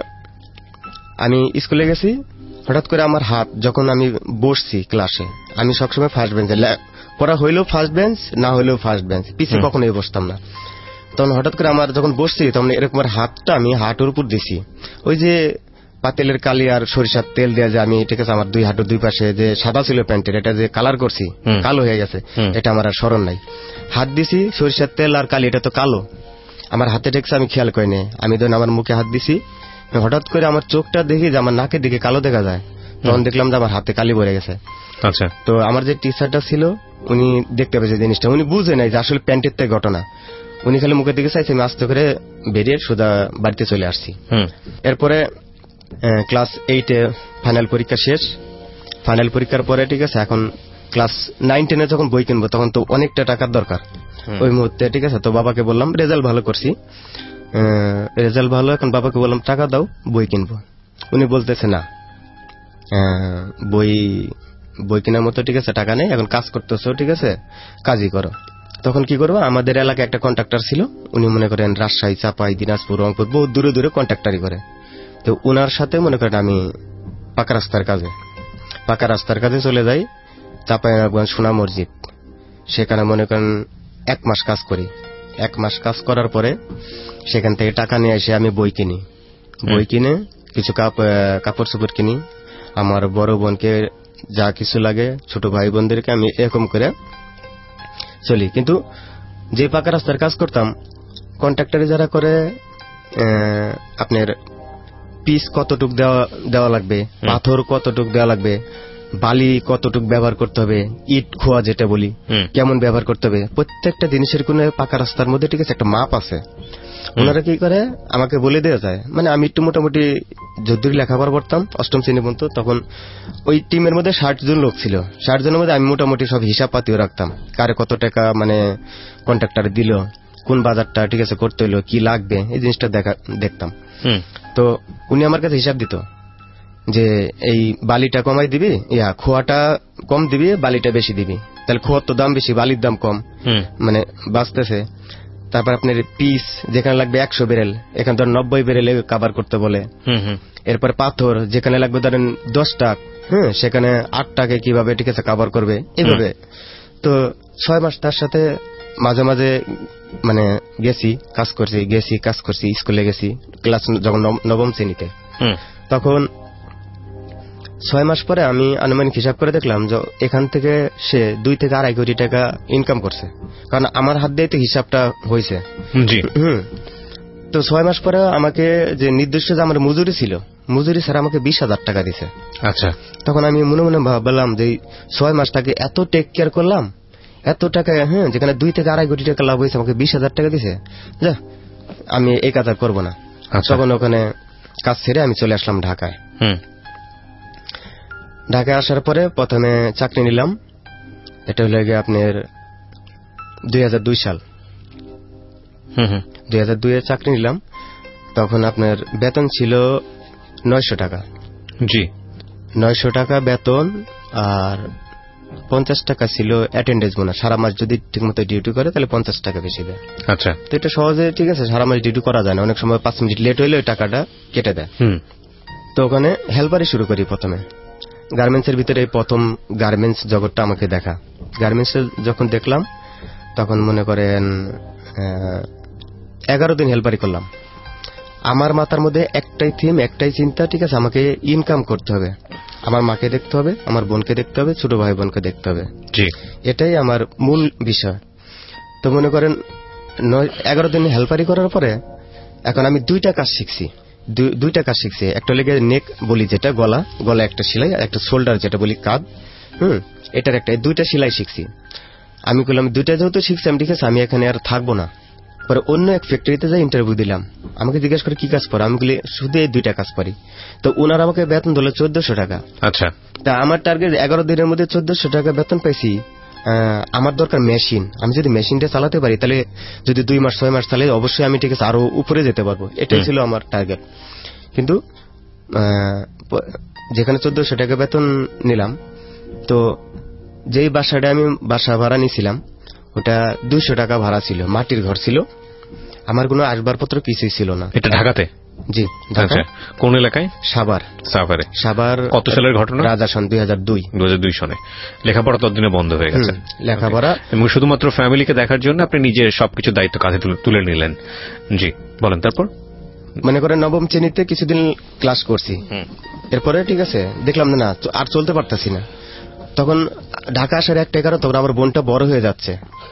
আমি স্কুলে গেছি, হঠাৎ করে আমার হাত, যখন আমি বসছি ক্লাসে, আমি সবসময় ফার্স্ট বেঞ্চে, পড়া হইলেও ফার্স্ট বেঞ্চ, না হইলেও ফার্স্ট বেঞ্চ, পিছিয়ে কখনোই বসতাম না। তখন হঠাৎ করে আমার যখন বসছি তখন এরকম হাতটা আমি হাঁটুর উপর দিছি, ওই যে পাতিলের কালি আর সরিষার তেল দেওয়া যে আমি ঠিক আছে আমার 2 হাঁটুর 2 পাশে যে সাদা ছিল প্যান্টের, এটা যে কালার করছি কালো হয়ে গেছে, এটা আমার আর স্মরণ নাই। হাত দিছি সরিষার তেল আর কালি, এটা তো কালো, আমার হাতে ঠেকছে, আমি খেয়াল করিনি। আমি ধরেন আমার মুখে হাত দিছি, হঠাৎ করে আমার চোখটা দেখি যে আমার নাকের দিকে কালো দেখা যায়, তখন দেখলাম যে আমার হাতে কালি ভরে গেছে। আচ্ছা, তো আমার যে টিচারটা ছিল উনি দেখতে পেয়েছে জিনিসটা, উনি বুঝে নাই যে আসলে প্যান্টের থেকে ঘটনা। উনি খালি মুখের দিকে চাইছে, আমি আস্তে করে বেরিয়ে সোজা বাড়িতে চলে আসছি। এরপরে ক্লাস 8-এ ফাইনাল পরীক্ষা শেষ। ফাইনাল পরীক্ষার পরে ঠিক আছে, এখন ক্লাস 9-10-এ যখন বই কিনবো তখন তো অনেকটা টাকার দরকার ওই মুহূর্তে, ঠিক আছে। তো বাবাকে বললাম, রেজাল্ট ভালো করছি, রেজাল্ট ভালো, এখন বাবাকে বললাম টাকা দাও বই কিনবো। উনি বলতেছে না, বই কেনার মতো ঠিক আছে টাকা নেই, এখন কাজ করতেছো, ঠিক আছে কাজই করো। তখন কি করবো, আমাদের এলাকায় একটা কন্ট্রাক্টর ছিল, উনি মনে করেন রাজশাহী, চাপাই, দিনাজপুর, রংপুর বহুত দূরে দূরে কন্ট্রাক্টারি করে। তো উনার সাথে মনে করেন আমি পাকা রাস্তার কাজে চলে যাই, চাঁপাইনবাবগঞ্জ সোনা মসজিদ। সেখানে মনে করেন 1 মাস কাজ করি। 1 মাস কাজ করার পরে সেখান থেকে টাকা নিয়ে এসে আমি বই কিনি। বই কিনে কিছু কাপড় চোপড় কিনি, আমার বড় বোনকে যা কিছু লাগে, ছোট ভাই বোনদেরকে আমি এরকম করে চলি। কিন্তু যে পাকা রাস্তার কাজ করতাম, কন্ট্রাক্টরে যারা করে আপনার পিস কতটুক দেওয়া লাগবে, পাথর কতটুক দেওয়া লাগবে, বালি কতটুক ব্যবহার করতে হবে, ইট খোয়া যেটা বলি কেমন ব্যবহার করতে হবে, প্রত্যেকটা জিনিসের কোন পাকা রাস্তার মধ্যে ঠিক আছে একটা মাপ আছে। ওনারা কি করে আমাকে বলে দেওয়া যায়। মানে আমি একটু মোটামুটি যদ্দূর লেখাপড়া পড়তাম 8ম শ্রেণী পর্যন্ত, তখন ওই টিমের মধ্যে 60 জন লোক ছিল। 60 জনের মধ্যে আমি মোটামুটি সব হিসাব পাতিও রাখতাম, কারে কত টাকা মানে কন্ট্রাক্টর দিল, কোন বাজারটা ঠিক আছে করতে হলো, কি লাগবে, এই জিনিসটা দেখতাম। তো উনি আমার কাছে হিসাব দিত যে এই বালিটা কমাই দিবি, খোয়াটা কম দিবি, বালিটা বেশি দিবি, তাহলে খোয়ার তো দাম বেশি, বালির দাম কম, মানে বাঁচতেছে। তারপর আপনার পিস যেখানে লাগবে 100 ব্যারেল, এখানে ধর 90 ব্যারেলে কাভার করতে বলে। এরপর পাথর যেখানে লাগবে ধরেন 10 টাকা, সেখানে 8 টাকায় কিভাবে ঠিক আছে কাভার করবে, এইভাবে। তো 6 মাস তার সাথে মাঝে মাঝে মানে কাজ করছি, স্কুলে গেছি, ক্লাস যখন 9ম শ্রেণীতে। তখন 6 মাস পরে আমি আনুমানিক হিসাব করে দেখলাম যে এখান থেকে সে 2 থেকে 2.5 কোটি টাকা ইনকাম করছে, কারণ আমার হাত দিয়ে তো হিসাবটা হয়েছে। তো 6 মাস পরে আমাকে যে নির্দিষ্ট যে আমার মজুরি ছিল, মজুরি স্যার আমাকে 20,000 টাকা দিছে। আচ্ছা, তখন আমি মনে মনে ভাবলাম যে 6 মাসটাকে এত টেক কেয়ার করলাম, এত টাকা, যেখানে 2 থেকে 2.5 কোটি টাকা লাভ হয়েছে, আমাকে 20,000 টাকা দিছে, যা আমি এই কাজ আর করবো না। তখন ওখানে কাজ ছেড়ে আমি চলে আসলাম ঢাকায়। ঢাকায় আসার পরে প্রথমে চাকরি নিলাম, এটা হলো গিয়ে আপনার 2002 সাল। 2002-এ চাকরি নিলাম। তখন আপনার বেতন ছিল 900 টাকা। জি, 900 টাকা বেতন, আর 50 টাকা ছিল অ্যাটেন্ডেন্স বোনাস। সারা মাস যদি ঠিকমতো ডিউটি করে তাহলে 50 টাকা বেশি দেয়। আচ্ছা, তো এটা সহজে ঠিক আছে সারা মাস ডিউটি করা যায় না, অনেক সময় 5 মিনিট লেট হইলে ওই টাকাটা কেটে দেয়। তো ওখানে হেল্পারই শুরু করি প্রথমে। গার্মেন্টসের ভিতরে প্রথম গার্মেন্টস জগৎটা আমাকে দেখা। গার্মেন্টসে যখন দেখলাম তখন মনে করেন 11 দিন হেল্পারি করলাম। আমার মাথার মধ্যে একটাই থিম, একটাই চিন্তা, ঠিক আছে আমাকে ইনকাম করতে হবে, আমার মাকে দেখতে হবে, আমার বোনকে দেখতে হবে, ছোট ভাই বোনকে দেখতে হবে, এটাই আমার মূল বিষয়। তো মনে করেন 11 দিন হেল্পারি করার পরে এখন আমি 2টা কাজ শিখছি। একটা লেগে নেক বলি যেটা গলা একটা সেলাই, আর একটা শোল্ডার যেটা বলি কাঁধ, এটার একটা, 2টা সেলাই শিখছি। আমি বললাম 2টা যেহেতু শিখছি আমি, ঠিক আছে আমি এখানে আর থাকবো না। পরে অন্য এক ফ্যাক্টরিতে যাই ইন্টারভিউ দিলাম। আমাকে জিজ্ঞেস করে কি কাজ করো, আমি বলি শুধু এই 2টা কাজ পারি। তো ওনারা আমাকে বেতন দিল 1400 টাকা। আচ্ছা, তা আমার টার্গেট 11 দিনের মধ্যে 1400 টাকা বেতন পাইছি। আমার দরকার মেশিন, আমি যদি মেশিনটা চালাতে পারি তাহলে যদি 2 মাস 6 মাস তাহলে অবশ্যই আমি ঠিক আছে আরো উপরে যেতে পারবো, এটাই ছিল আমার টার্গেট। কিন্তু যেখানে 1400 টাকা বেতন নিলাম, তো যেই বাসাটা আমি বাসা ভাড়া নিয়েছিলাম ওটা 200 টাকা ভাড়া ছিল, মাটির ঘর ছিল, আমার কোনো আসবাবপত্র কিছুই ছিল না। এটা ঢাকাতে? জি, ঢাকা। কোন এলাকায়? সাভার। কত সালের ঘটনা? রাজাসন 2002 সনে। লেখাপড়া ততদিনে বন্ধ হয়ে গেছে। লেখাপড়া এবং শুধুমাত্র ফ্যামিলিকে দেখার জন্য আপনি নিজে সবকিছু দায়িত্ব কাঁধে তুলে নিলেন। জি, বলেন তারপর। মনে করেন 9ম শ্রেণীতে কিছুদিন ক্লাস করছি, এরপরে ঠিক আছে দেখলাম না আর চলতে পারতাছি না। তখন ঢাকা আসার একটা কারণ, তখন আমার বোনটা বড় হয়ে যাচ্ছে।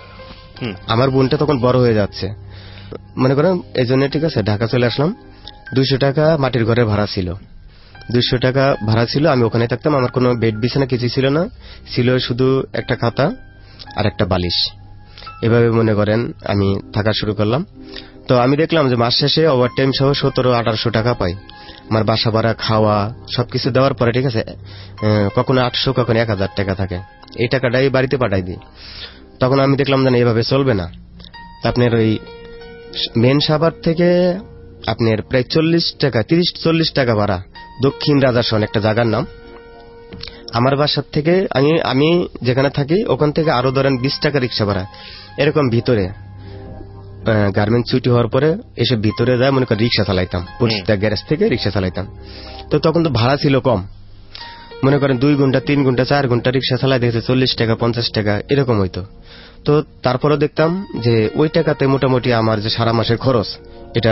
মনে করেন এই জন্য ঠিক আছে ঢাকা চলে আসলাম। 200 টাকা মাটির ঘরে ভাড়া ছিল, 200 টাকা ভাড়া ছিল। আমি ওখানে থাকতাম, আমার কোনো বেড বিছানা কিছু ছিল না, ছিল শুধু একটা খাতা আর একটা বালিশ। এভাবে মনে করেন আমি থাকা শুরু করলাম। তো আমি দেখলাম যে মাস শেষে ওভারটাইম সহ 1700-1800 টাকা পাই। আমার বাসা ভাড়া, খাওয়া সবকিছু দেওয়ার পরে ঠিক আছে কখনো 800 কখনো 1000 টাকা থাকে। এই টাকাটাই বাড়িতে পাঠাই দিই। তখন আমি দেখলাম যে এভাবে চলবে না। আপনার ওই মেন সাভার থেকে আপনার প্রায় 30-40 টাকা ভাড়া, দক্ষিণ রাজাসন একটা জায়গার নাম। আমার বাসার থেকে আমি যেখানে থাকি ওখান থেকে আরো ধরেন 20 টাকা রিক্সা ভাড়া। এরকম ভিতরে গার্মেন্টস ছুটি হওয়ার পরে এসব ভিতরে যায় মনে করেন রিক্সা চালাইতাম, পরিচিত গ্যারেজ থেকে রিক্সা চালাইতাম। তো তখন তো ভাড়া ছিল কম, মনে করেন 2 ঘন্টা 3 ঘন্টা 4 ঘন্টা রিক্সা চালাই দেখেছে 40 টাকা 50 টাকা এরকম হইতো। তো তারপরে দেখতাম যে ওই টাকাতে মোটামুটি আমার যে সারা মাসের খরচ এটা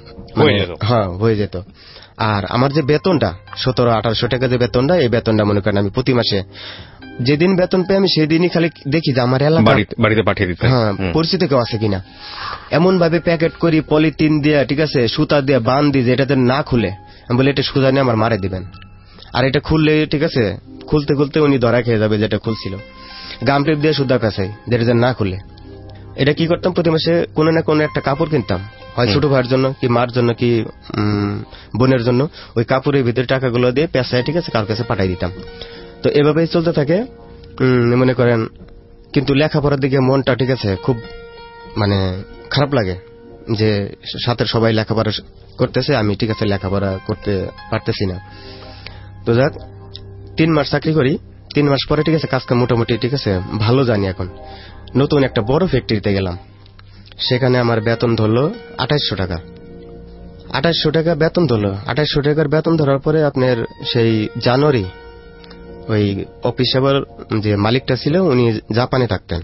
হয়ে যেত। আর আমার যে বেতনটা 1700-1800 টাকা যে বেতনটা, এই বেতনটা মনে করেন আমি প্রতি মাসে যেদিন বেতন পেয়ে আমি সেদিনই খালি দেখি যে আমার এলাকা বাড়িতে পাঠিয়ে দিতে পরিচিত কেউ আছে কিনা। এমন ভাবে প্যাকেট করি পলিথিন দিয়ে ঠিক আছে সুতা দিয়ে বান্ধি যে এটাতে না খুলে, আমি বলি এটা সুতা নিয়ে আমার মারে দিবেন। আর এটা খুললে ঠিক আছে খুলতে খুলতে উনি ধরা খেয়ে যাবে যেটা খুলছিল। গাম টেপ দিয়ে সুতা পেঁচাই যেটা না খুলে। এটা কি করতাম প্রতি মাসে কোনো না কোনো একটা কাপড় কিনতাম, হয় ছোট ভাইয়ের জন্য কি মার জন্য কি বোনের জন্য। ওই কাপড়ের ভিতরে টাকাগুলো দিয়ে পেঁচায় ঠিক আছে কার কাছে পাঠাই দিতাম। তো এভাবেই চলতে থাকে মনে করেন। কিন্তু লেখাপড়ার দিকে মনটা ঠিক আছে খুব মানে খারাপ লাগে যে সাথে সবাই লেখাপড়া করতেছে, আমি ঠিক আছে লেখাপড়া করতে পারতেছি না। তো যাক 3 মাস চাকরি করি। 3 মাস পরে ঠিক আছে কাজটা মোটামুটি ঠিক আছে ভালো জানি। এখন নতুন একটা বড় ফ্যাক্টরিতে গেলাম, সেখানে আমার বেতন ধরলো 2800 টাকা। 2800 টাকা বেতন ধরলো। 2800 টাকার বেতন ধরার পরে আপনার সেই জানুয়ারি ওই অফিস সেবার যে মালিকটা ছিল উনি জাপানে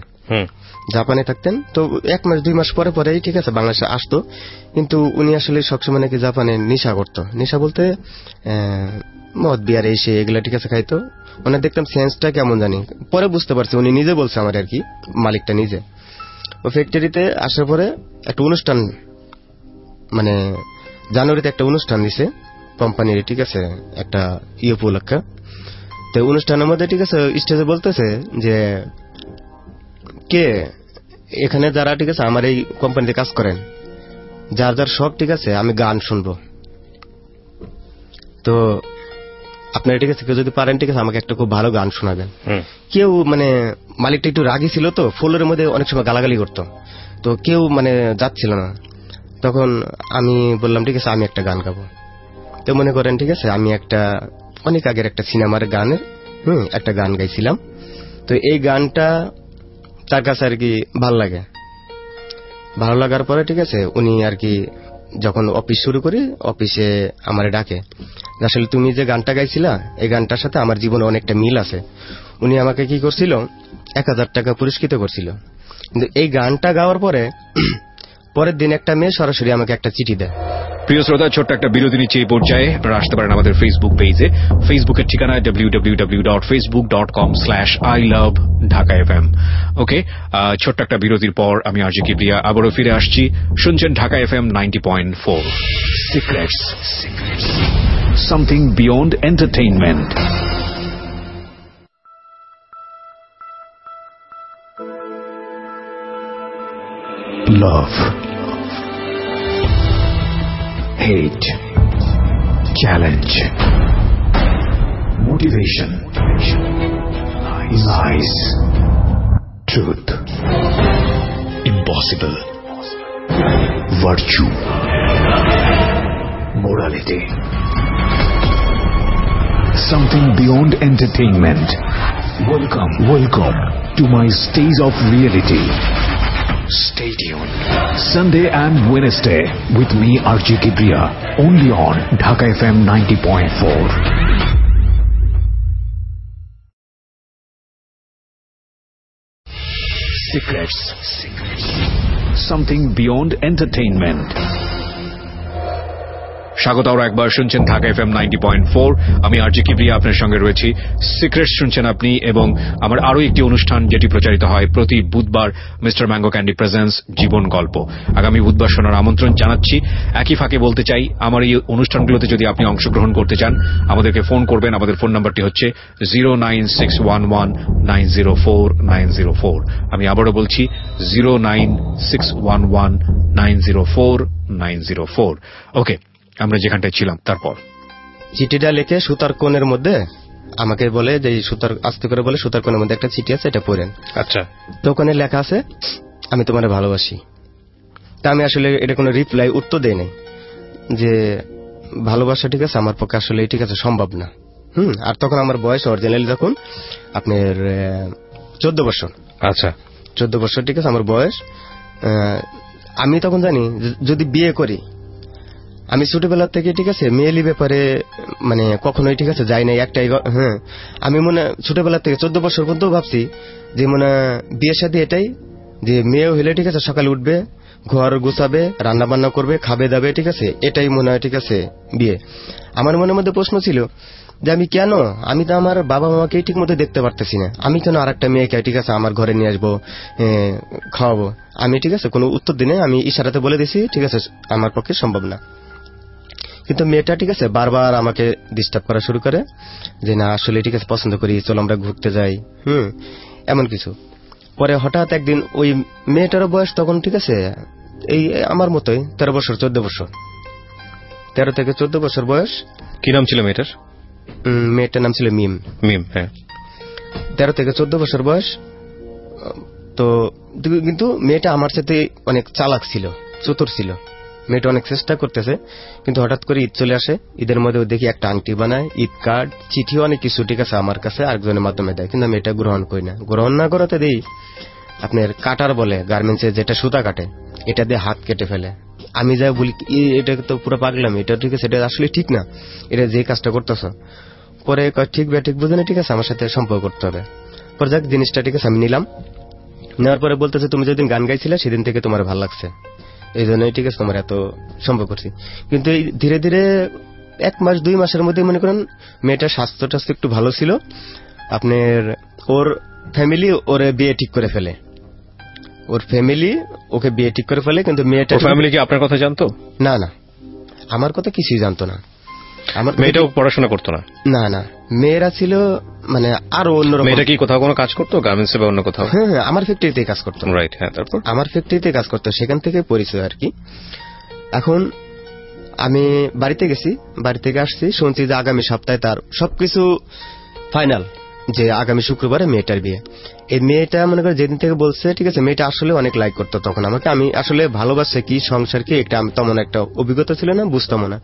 থাকতেন। তো 1 মাস 2 মাস পরে পরেই ঠিক আছে বাংলাদেশে আসতো। কিন্তু উনি আসলে সবসময় নাকি জাপানে নেশা করতো। নেশা বলতে মদ বিয়ার এসে এগুলা ঠিক আছে খাইতো। মানে দেখতাম সেন্সটা কেমন জানি। পরে বুঝতে পারছি উনি নিজে বলছে আমার আর কি, মালিকটা নিজে। ও ফ্যাক্টরিতে আসার পরে একটা অনুষ্ঠান মানে জানুয়ারিতে একটা অনুষ্ঠান দিছে কোম্পানির ঠিক আছে একটা উপলক্ষে। তো অনুষ্ঠানের মধ্যে ঠিক আছে স্টেজে বলতেছে যে কে এখানে যারা ঠিক আছে আমার এই কোম্পানিতে কাজ করেন, যার যার শখ ঠিক আছে আমি গান শুনবো। তো আপনারা ঠিক আছে কেউ যদি পারেন ঠিক আছে আমাকে একটা খুব ভালো গান শোনাবেন। কেউ মানে মালিকটা একটু রাগী ছিল তো ফ্লোরের মধ্যে অনেক সময় গালাগালি করতো, তো কেউ মানে যাচ্ছিল না। তখন আমি বললাম ঠিক আছে আমি একটা গান গাবো। তো মনে করেন ঠিক আছে আমি একটা অনেক আগের একটা সিনেমার গানের একটা গান গাইছিলাম। তো এই গানটা তার কাছে আর কি ভালো লাগার পরে ঠিক আছে উনি আর কি যখন অফিস শুরু করি অফিসে আমারে ডাকে, আসলে তুমি যে গানটা গাইছিলা এই গানটার সাথে আমার জীবনে অনেকটা মিল আছে। উনি আমাকে কি করছিল 1000 টাকা পুরস্কৃত করছিল। কিন্তু এই গানটা গাওয়ার পরের দিন একটা মেয়ে সরাসরি আমাকে একটা চিঠি দেয়। প্রিয় শ্রোতা, ছোট্ট একটা বিরতি নিচ্ছে এই পর্যায়ে। আপনারা আসতে পারেন আমাদের ফেসবুক পেজে। ফেসবুকের ঠিকানা www.facebook.com/ilovedhakafm। ওকে, ছোট্ট একটা বিরতির পর আমি আরজে কিবরিয়া আবারও ফিরে আসছি। শুনছেন Dhaka FM 90.4। Secrets, something beyond entertainment. Love, hate, challenge, motivation, lies, truth, impossible, virtue, morality. Something beyond entertainment. Welcome to my stage of reality. Stay tuned. Sunday and Wednesday with me RJ Kibriya, only on Dhaka FM 90.4. Secrets. Something beyond entertainment. স্বাগত আরো একবার। শুনছেন Dhaka FM 90.4। আমি RJ Kibria আপনার সঙ্গে রয়েছি। Secret শুনছেন আপনি, এবং আমার আরো একটি অনুষ্ঠান যেটি প্রচারিত হয় প্রতি বুধবার, মিস্টার ম্যাঙ্গো ক্যান্ডি প্রেজেন্টস জীবন গল্প। আগামী বুধবার শোনার আমন্ত্রণ জানাচ্ছি। একই ফাঁকে বলতে চাই, আমার এই অনুষ্ঠানগুলোতে যদি আপনি অংশগ্রহণ করতে চান আমাদেরকে ফোন করবেন। আমাদের ফোন নাম্বারটি হচ্ছে 09611904904। আমি আবারও বলছি 09611904904। ওকে, আমরা যেখানটায় ছিলাম তারপর চিঠিটা লিখে সুতার কোণের মধ্যে আমাকে বলে যে সুতার আস্তে করে বলে সুতার কোণের মধ্যে একটা চিঠি আছে, এটা পড়েন। আচ্ছা, তো ওখানে লেখা আছে আমি তোমারে ভালোবাসি। তা আমি আসলে এটা কোনো রিপ্লাই উত্তর দেই নাই যে ভালোবাসা ঠিক আছে আমার পক্ষে আসলে ঠিক আছে সম্ভব না। আর তখন আমার বয়স অরিজিনালি তখন আপনার 14 বছর। আচ্ছা, 14 বছর ঠিক আছে আমার বয়স। আমি তখন জানি যদি বিয়ে করি, আমি ছোটবেলা থেকে ঠিক আছে মেয়েলি ব্যাপারে মানে কখনোই ঠিক আছে যাই নাই একটাই। আমি মনে ছোটবেলা থেকে 14 বছর পর্যন্ত ভাবছি যে মনে বিয়ের সাথে এটাই যে মেয়ে হইলে ঠিক আছে সকালে উঠবে, ঘর গুছাবে, রান্না বান্না করবে, খাবে দাবে, ঠিক আছে এটাই মনে হয় ঠিক আছে বিয়ে। আমার মনের মধ্যে প্রশ্ন ছিল যে আমি তো আমার বাবা মামাকেই ঠিক মতো দেখতে পারতেছি না, আমি কেন আর একটা মেয়েকে ঠিক আছে আমার ঘরে নিয়ে আসবো, খাওয়াবো। আমি ঠিক আছে কোনো উত্তর দিনে আমি ইশারাতে বলে দিছি ঠিক আছে আমার পক্ষে সম্ভব না। কিন্তু মেয়েটা ঠিক আছে বারবার আমাকে ডিস্টার্ব করা শুরু করে যে না আসলে ঠিক আছে পছন্দ করি, চলো আমরা ঘুরতে যাই, এমন কিছু। পরে হঠাৎ একদিন ওই মেয়েটারও বয়স তখন ঠিক আছে এই আমার মতোই 13 বছর 14 বছর, 13 থেকে 14 বছর বয়স। কি নাম ছিল মেয়েটার? মেয়েটার নাম ছিল মিম। হ্যাঁ, 13 থেকে 14 বছর বয়স। তো কিন্তু মেয়েটা আমার সাথে অনেক চালাক ছিল, চতুর ছিল। মেয়েটা অনেক চেষ্টা করতেছে, কিন্তু হঠাৎ করে ঈদ চলে আসে। ঈদের মধ্যে দেখি একটা আংটি বানায়, ঈদ কার্ড, চিঠি, অনেক কিছু ঠিক আছে আমার কাছে আরেকজনের মাধ্যমে দেয়, কিন্তু আমি এটা গ্রহণ করি না। গ্রহণ না করাতে দিই আপনার কাটার বলে গার্মেন্টসে যেটা সুতা কাটে, এটা দিয়ে হাত কেটে ফেলে। আমি যাই বলি এটা তো পুরো পাগলাম, এটা ঠিক আছে এটা আসলে ঠিক না, এটা যে কাজটা করতেছ। পরে ঠিক বুঝে না ঠিক আছে আমার সাথে সম্পর্ক করতে হবে। পরে যাক জিনিসটা ঠিক আছে আমি নিলাম। নেওয়ার পরে বলতেছে তুমি যেদিন গান গাইছিলে সেদিন থেকে তোমার ভালো লাগছে, এই জন্যই ঠিক আছে তোমার এত সম্পর্ক করছি। কিন্তু এই ধীরে ধীরে 1 মাস 2 মাসের মধ্যে মনে করেন মেয়েটার স্বাস্থ্যটা একটু ভালো ছিল। আপনার ওর ফ্যামিলি ওরে বিয়ে ঠিক করে ফেলে, ওর ফ্যামিলি ওকে বিয়ে ঠিক করে ফেলে। কিন্তু মেয়েটা ফ্যামিলি কি আপনার কথা জানতো? না, আমার কথা কিছুই জানতো না। আমার মেয়েটাও পড়াশোনা করতো না? না, মেয়েরা ছিল মানে আরো অন্যরকম। মেয়েটা কি কোথাও কোনো কাজ করতো, গার্মেন্টসে বা অন্য কোথাও? হ্যাঁ, আমার ফ্যাক্টরিতে কাজ করতো। রাইট, হ্যাঁ। তারপর আমার ফ্যাক্টরিতে কাজ করতো, সেখান থেকে পরিচয় আর কি। এখন আমি বাড়িতে গেছি, বাড়ি থেকে আসছি, শুনছি যে আগামী সপ্তাহে তার সবকিছু ফাইনাল, যে আগামী শুক্রবারে মেয়েটার বিয়ে। এই মেয়েটা মনে করে যেদিন থেকে বলছে ঠিক আছে, মেয়েটা আসলে অনেক লাইক করতো তখন আমাকে। আমি আসলে ভালোবাসে কি সংসার কি একটা তেমন একটা অভিজ্ঞতা ছিল না, বুঝতাম না।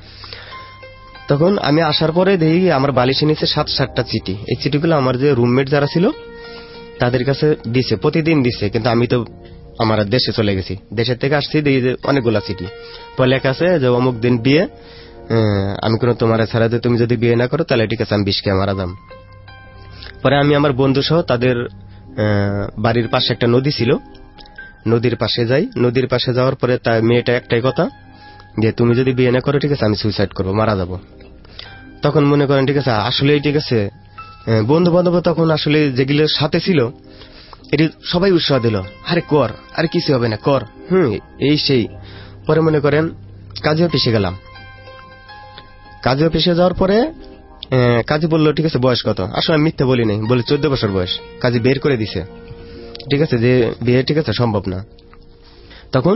তখন আমি আসার পরে দেখি আমার বালিশে নিচে 7-7টা চিঠি। এই চিঠিগুলো আমার যে রুমমেট যারা ছিল তাদের কাছে দিছে, প্রতিদিন দিছে। কিন্তু আমি তো আমার দেশে চলে গেছি, দেশের থেকে আসছি দেখি যে অনেকগুলা চিঠি। পরে লেখা আছে যে অমুক দিন বিয়ে, আমি কোনো তোমার ছাড়া তুমি যদি বিয়ে না করো তাহলে ঠিক আছে আমি 20 খেয়ে মারা যাম। পরে আমি আমার বন্ধু সহ তাদের বাড়ির পাশে একটা নদী ছিল, নদীর পাশে যাই। নদীর পাশে যাওয়ার পরে তার মেয়েটা একটাই কথা যে তুমি যদি বিয়ে না করো ঠিক আছে আমি সুইসাইড করবো, মারা যাব। তখন মনে করেন ঠিক আছে আসলেই ঠিক আছে বন্ধু বান্ধব তখন আসলে যেগুলো সাথে ছিল এটি সবাই উৎসাহ দিল, আরে কর, আরে কিছু হবে না, কর, এই সেই। পরে মনে করেন কাজী অফিসে গেলাম। কাজী অফিসে যাওয়ার পরে কাজী বললো ঠিক আছে বয়স কত, আসলে আমি মিথ্যা বলি নাই, বলে 14 বছর বয়স। কাজী বের করে দিছে ঠিক আছে যে বিয়ে ঠিক আছে সম্ভব না। তখন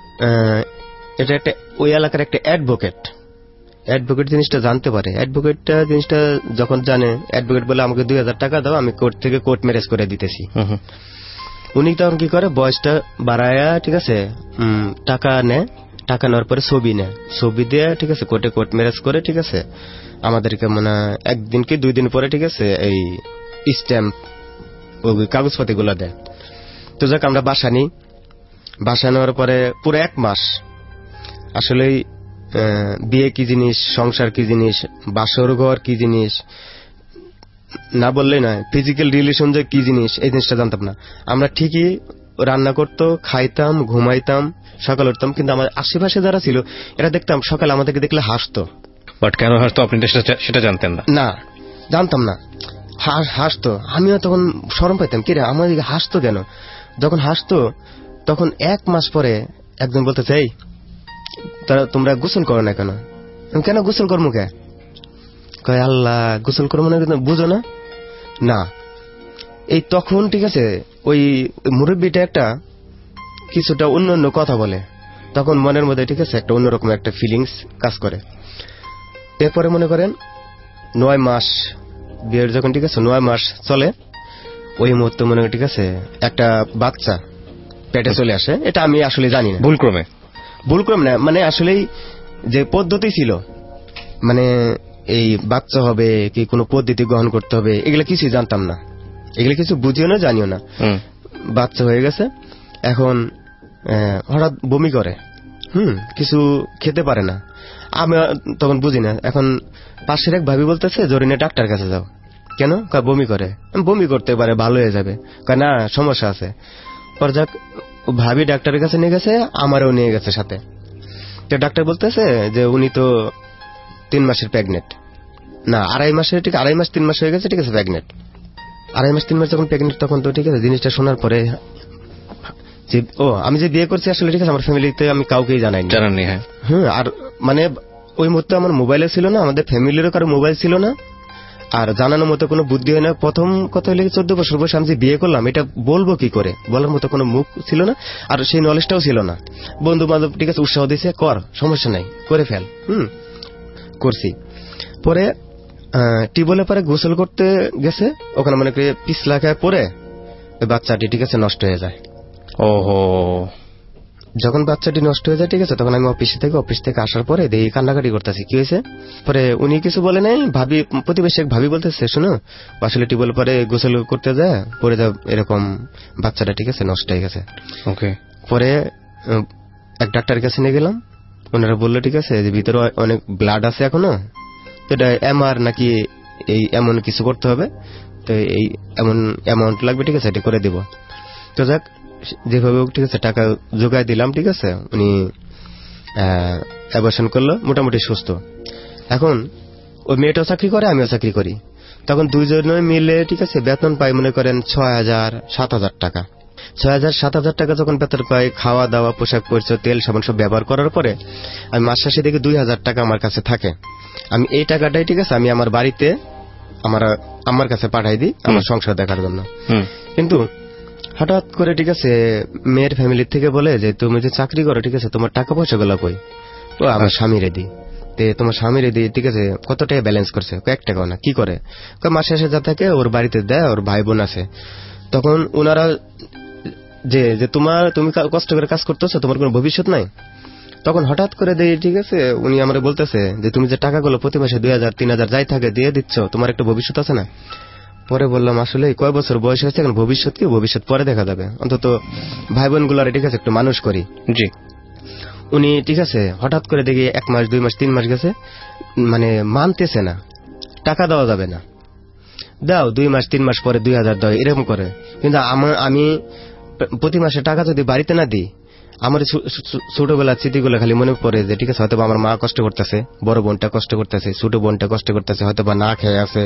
এটা একটা ওই এলাকার একটা অ্যাডভোকেট জিনিসটা জানতে পারে। অ্যাডভোকেটটা জিনিসটা যখন জানে, অ্যাডভোকেট বলে আমাকে 2000 টাকা দাও, আমি কোর্ট থেকে কোর্ট ম্যারেজ করে দিতেছি। উনি তখন কি করে বয়সটা বাড়ায়া ঠিক আছে টাকা নেয়, টাকা নেওয়ার পরে ছবি নেয়, ছবি দিয়ে ঠিক আছে কোর্টে কোর্ট ম্যারেজ করে ঠিক আছে আমাদেরকে মনে 1 দিন কি 2 দিন পরে ঠিক আছে এই স্ট্যাম্প ওই কাগজপাতি গুলো দেয়। তো যাক আমরা বাসা নিই, বাসা নেওয়ার পরে পুরো 1 মাস আসলে বিয়ে কি জিনিস, সংসার কি জিনিস, বাসর ঘর কি জিনিস না বললেই নয়, ফিজিক্যাল রিলেশন যে কি জিনিস এই জিনিসটা জানতাম না। আমরা ঠিকই রান্না করতো, খাইতাম, ঘুমাইতাম, সকাল উঠতাম। কিন্তু আমার আশেপাশে যারা ছিল এরা দেখতাম সকালে আমাদেরকে দেখলে হাসতো। বাট কেন হাসতো আপনি সেটা জানতেন না? না, জানতাম না। হাসতো, আমিও তখন শরম পাইতাম, কিরে আমার হাসতো কেন? যখন হাসতো তখন 1 মাস পরে একজন বলতেছে, এই তোমরা গোসল করো না কেন? কেন গোসল করবো কে? কয় আল্লাহ, গোসল করবো না বুঝো না? না, এই তখন ঠিক আছে ওই মুরব্বীটা একটা কিছুটা অন্য কথা বলে, তখন মনের মধ্যে ঠিক আছে একটা অন্যরকম একটা ফিলিংস কাজ করে। এরপরে মনে করেন 9 মাস বিয়ের যখন ঠিক আছে 9 মাস চলে, ওই মুহূর্তে মনে করেন ঠিক আছে একটা বাচ্চা পেটে চলে আসে। এটা আমি আসলে জানি না, ভুলক্রমে না, মানে আসলেই যে পদ্ধতি ছিল, মানে এই বাচ্চা হবে কি কোনো পদ্ধতি গ্রহণ করতে হবে এগুলো কিছুই জানতাম না, এগুলো কিছু বুঝিও না, জানিও না। বাচ্চা হয়ে গেছে, এখন হঠাৎ বমি করে, কিছু খেতে পারে না। আমি তখন বুঝি না। এখন পাশের এক ভাবি বলতেছে জরিনে ডাক্তার কাছে যাও। কেন? বমি করে। বমি করতে পারে, ভালো হয়ে যাবে। না, সমস্যা আছে। পর যাক ভাবি ডাক্তারের কাছে নিয়ে গেছে, আমারও নিয়ে গেছে সাথে। তো ডাক্তার বলতেছে যে উনি তো 3 মাসের প্রেগনেন্ট, না 2.5 মাসের, ঠিক 2.5 মাস 3 মাস হয়ে গেছে ঠিক আছে প্রেগনেন্ট। 2.5 মাস 3 মাস যখন প্রেগনেন্ট তখন তো ঠিক আছে জিনিসটা শোনার পরে যে আমি যে বিয়ে করছি আসলে ঠিক আছে আমার ফ্যামিলিতে আমি কাউকেই জানাইনি। হ্যাঁ, আর মানে ওই মুহূর্তে আমার মোবাইলে ছিল না, আমাদের ফ্যামিলিরও কারো মোবাইল ছিল না, আর জানানোর মতো কোনো বুদ্ধি হয় না। প্রথম কথা হলে 14 বছর বয়সে আমি যে বিয়ে করলাম এটা বলবো কি করে, বলার মতো কোনো মুখ ছিল না, আর সেই নলেজটাও ছিল না। বন্ধু বান্ধব ঠিক আছে উৎসাহ দিয়েছে, কর, সমস্যা নাই, করে ফেল। করছি। পরে টিউবওয়েলে পরে গোসল করতে গেছে, ওখানে মনে করি পিছলা খায় পরে ওই বাচ্চাটি ঠিক আছে নষ্ট হয়ে যায়। ওহো, যখন বাচ্চাটি নষ্ট হয়ে যায় ঠিক আছে তখন আমি অফিস থেকে আসার পরে দেখি কান্নাকাটি করতেছি, কি হয়েছে? পরে উনি কিছু বলে নাই, ভাবি প্রতিবেশী ভাবি বলতেছে শোনো আসলে টিউবওয়েল পরে গোসল করতে যায় পরে যা এরকম বাচ্চাটা ঠিক আছে নষ্ট হয়ে গেছে। ওকে। পরে এক ডাক্তারের কাছে নিয়ে গেলাম, ওনারা বললো ঠিক আছে যে ভিতরে অনেক ব্লাড আছে এখনো, তো এটা এমআর নাকি এই এমন কিছু করতে হবে, তো এই এমন অ্যামাউন্ট লাগবে ঠিক আছে এটা করে দিব। তো যাক যেভাবে ঠিক আছে টাকা জোগাড় দিলাম ঠিক আছে, উনি অ্যাবর্শন করলো, মোটামুটি সুস্থ। এখন ওই মেয়েটাও চাকরি করে, আমিও চাকরি করি, তখন দুইজনে মিলে ঠিক আছে বেতন পাই মনে করেন 6,000-7,000 টাকা। 6,000-7,000 টাকা যখন বেতন পাই, খাওয়া দাওয়া পোশাক পরিচ্ছদ তেল সাবান সব ব্যবহার করার পরে আমি মাস শেষে দেখি 2,000 টাকা আমার কাছে থাকে। আমি এই টাকাটাই ঠিক আছে আমি আমার বাড়িতে আমার কাছে পাঠাই দিই আমার সংসার দেখার জন্য। কিন্তু হঠাৎ করে ঠিক আছে মেয়ের ফ্যামিলির থেকে বলে যে তুমি যে চাকরি করো ঠিক আছে তোমার টাকা পয়সা গুলো কই? তো আমার স্বামীরে দিই। তোমার স্বামীরে দিই ঠিক আছে, কত টাকা ব্যালেন্স করছে? 1 টাকাও না। কি করে? মাসে শেষে যা থাকে ওর বাড়িতে দেয়, ওর ভাই বোন আছে। তখন ওনারা যে তুমি কষ্ট করে কাজ করতেছো, তোমার কোনো ভবিষ্যৎ নাই। তখন হঠাৎ করে দেই ঠিক আছে উনি আমরা বলতেছে যে তুমি যে টাকাগুলো প্রতি মাসে 2,000-3,000 যাই থাকে দিয়ে দিচ্ছ, তোমার একটা ভবিষ্যৎ আছে না? পরে বললাম আসলে কয় বছর বয়স হয়েছে, এখন ভবিষ্যৎ কি, ভবিষ্যৎ পরে দেখা যাবে, অন্তত ভাই বোন গুলার ঠিক আছে একটু মানুষ করি। জি। উনি ঠিক আছে হঠাৎ করে দেখি 1 মাস 2 মাস 3 মাস গেছে, মানে মানতেছে না, টাকা দেওয়া যাবে না, দাও 2 মাস 3 মাস পরে 2,000 দাও, এরকম করে। কিন্তু আমি প্রতি মাসে টাকা যদি বাড়িতে না দিই, আমার ছোটবেলার স্মৃতিগুলো খালি মনে পড়ে যে ঠিক আছে হয়তো আমার মা কষ্ট করতেছে, বড় বোনটা কষ্ট করতেছে, ছোট বোনটা কষ্ট করতেছে, হয়তো বা না খেয়ে আছে,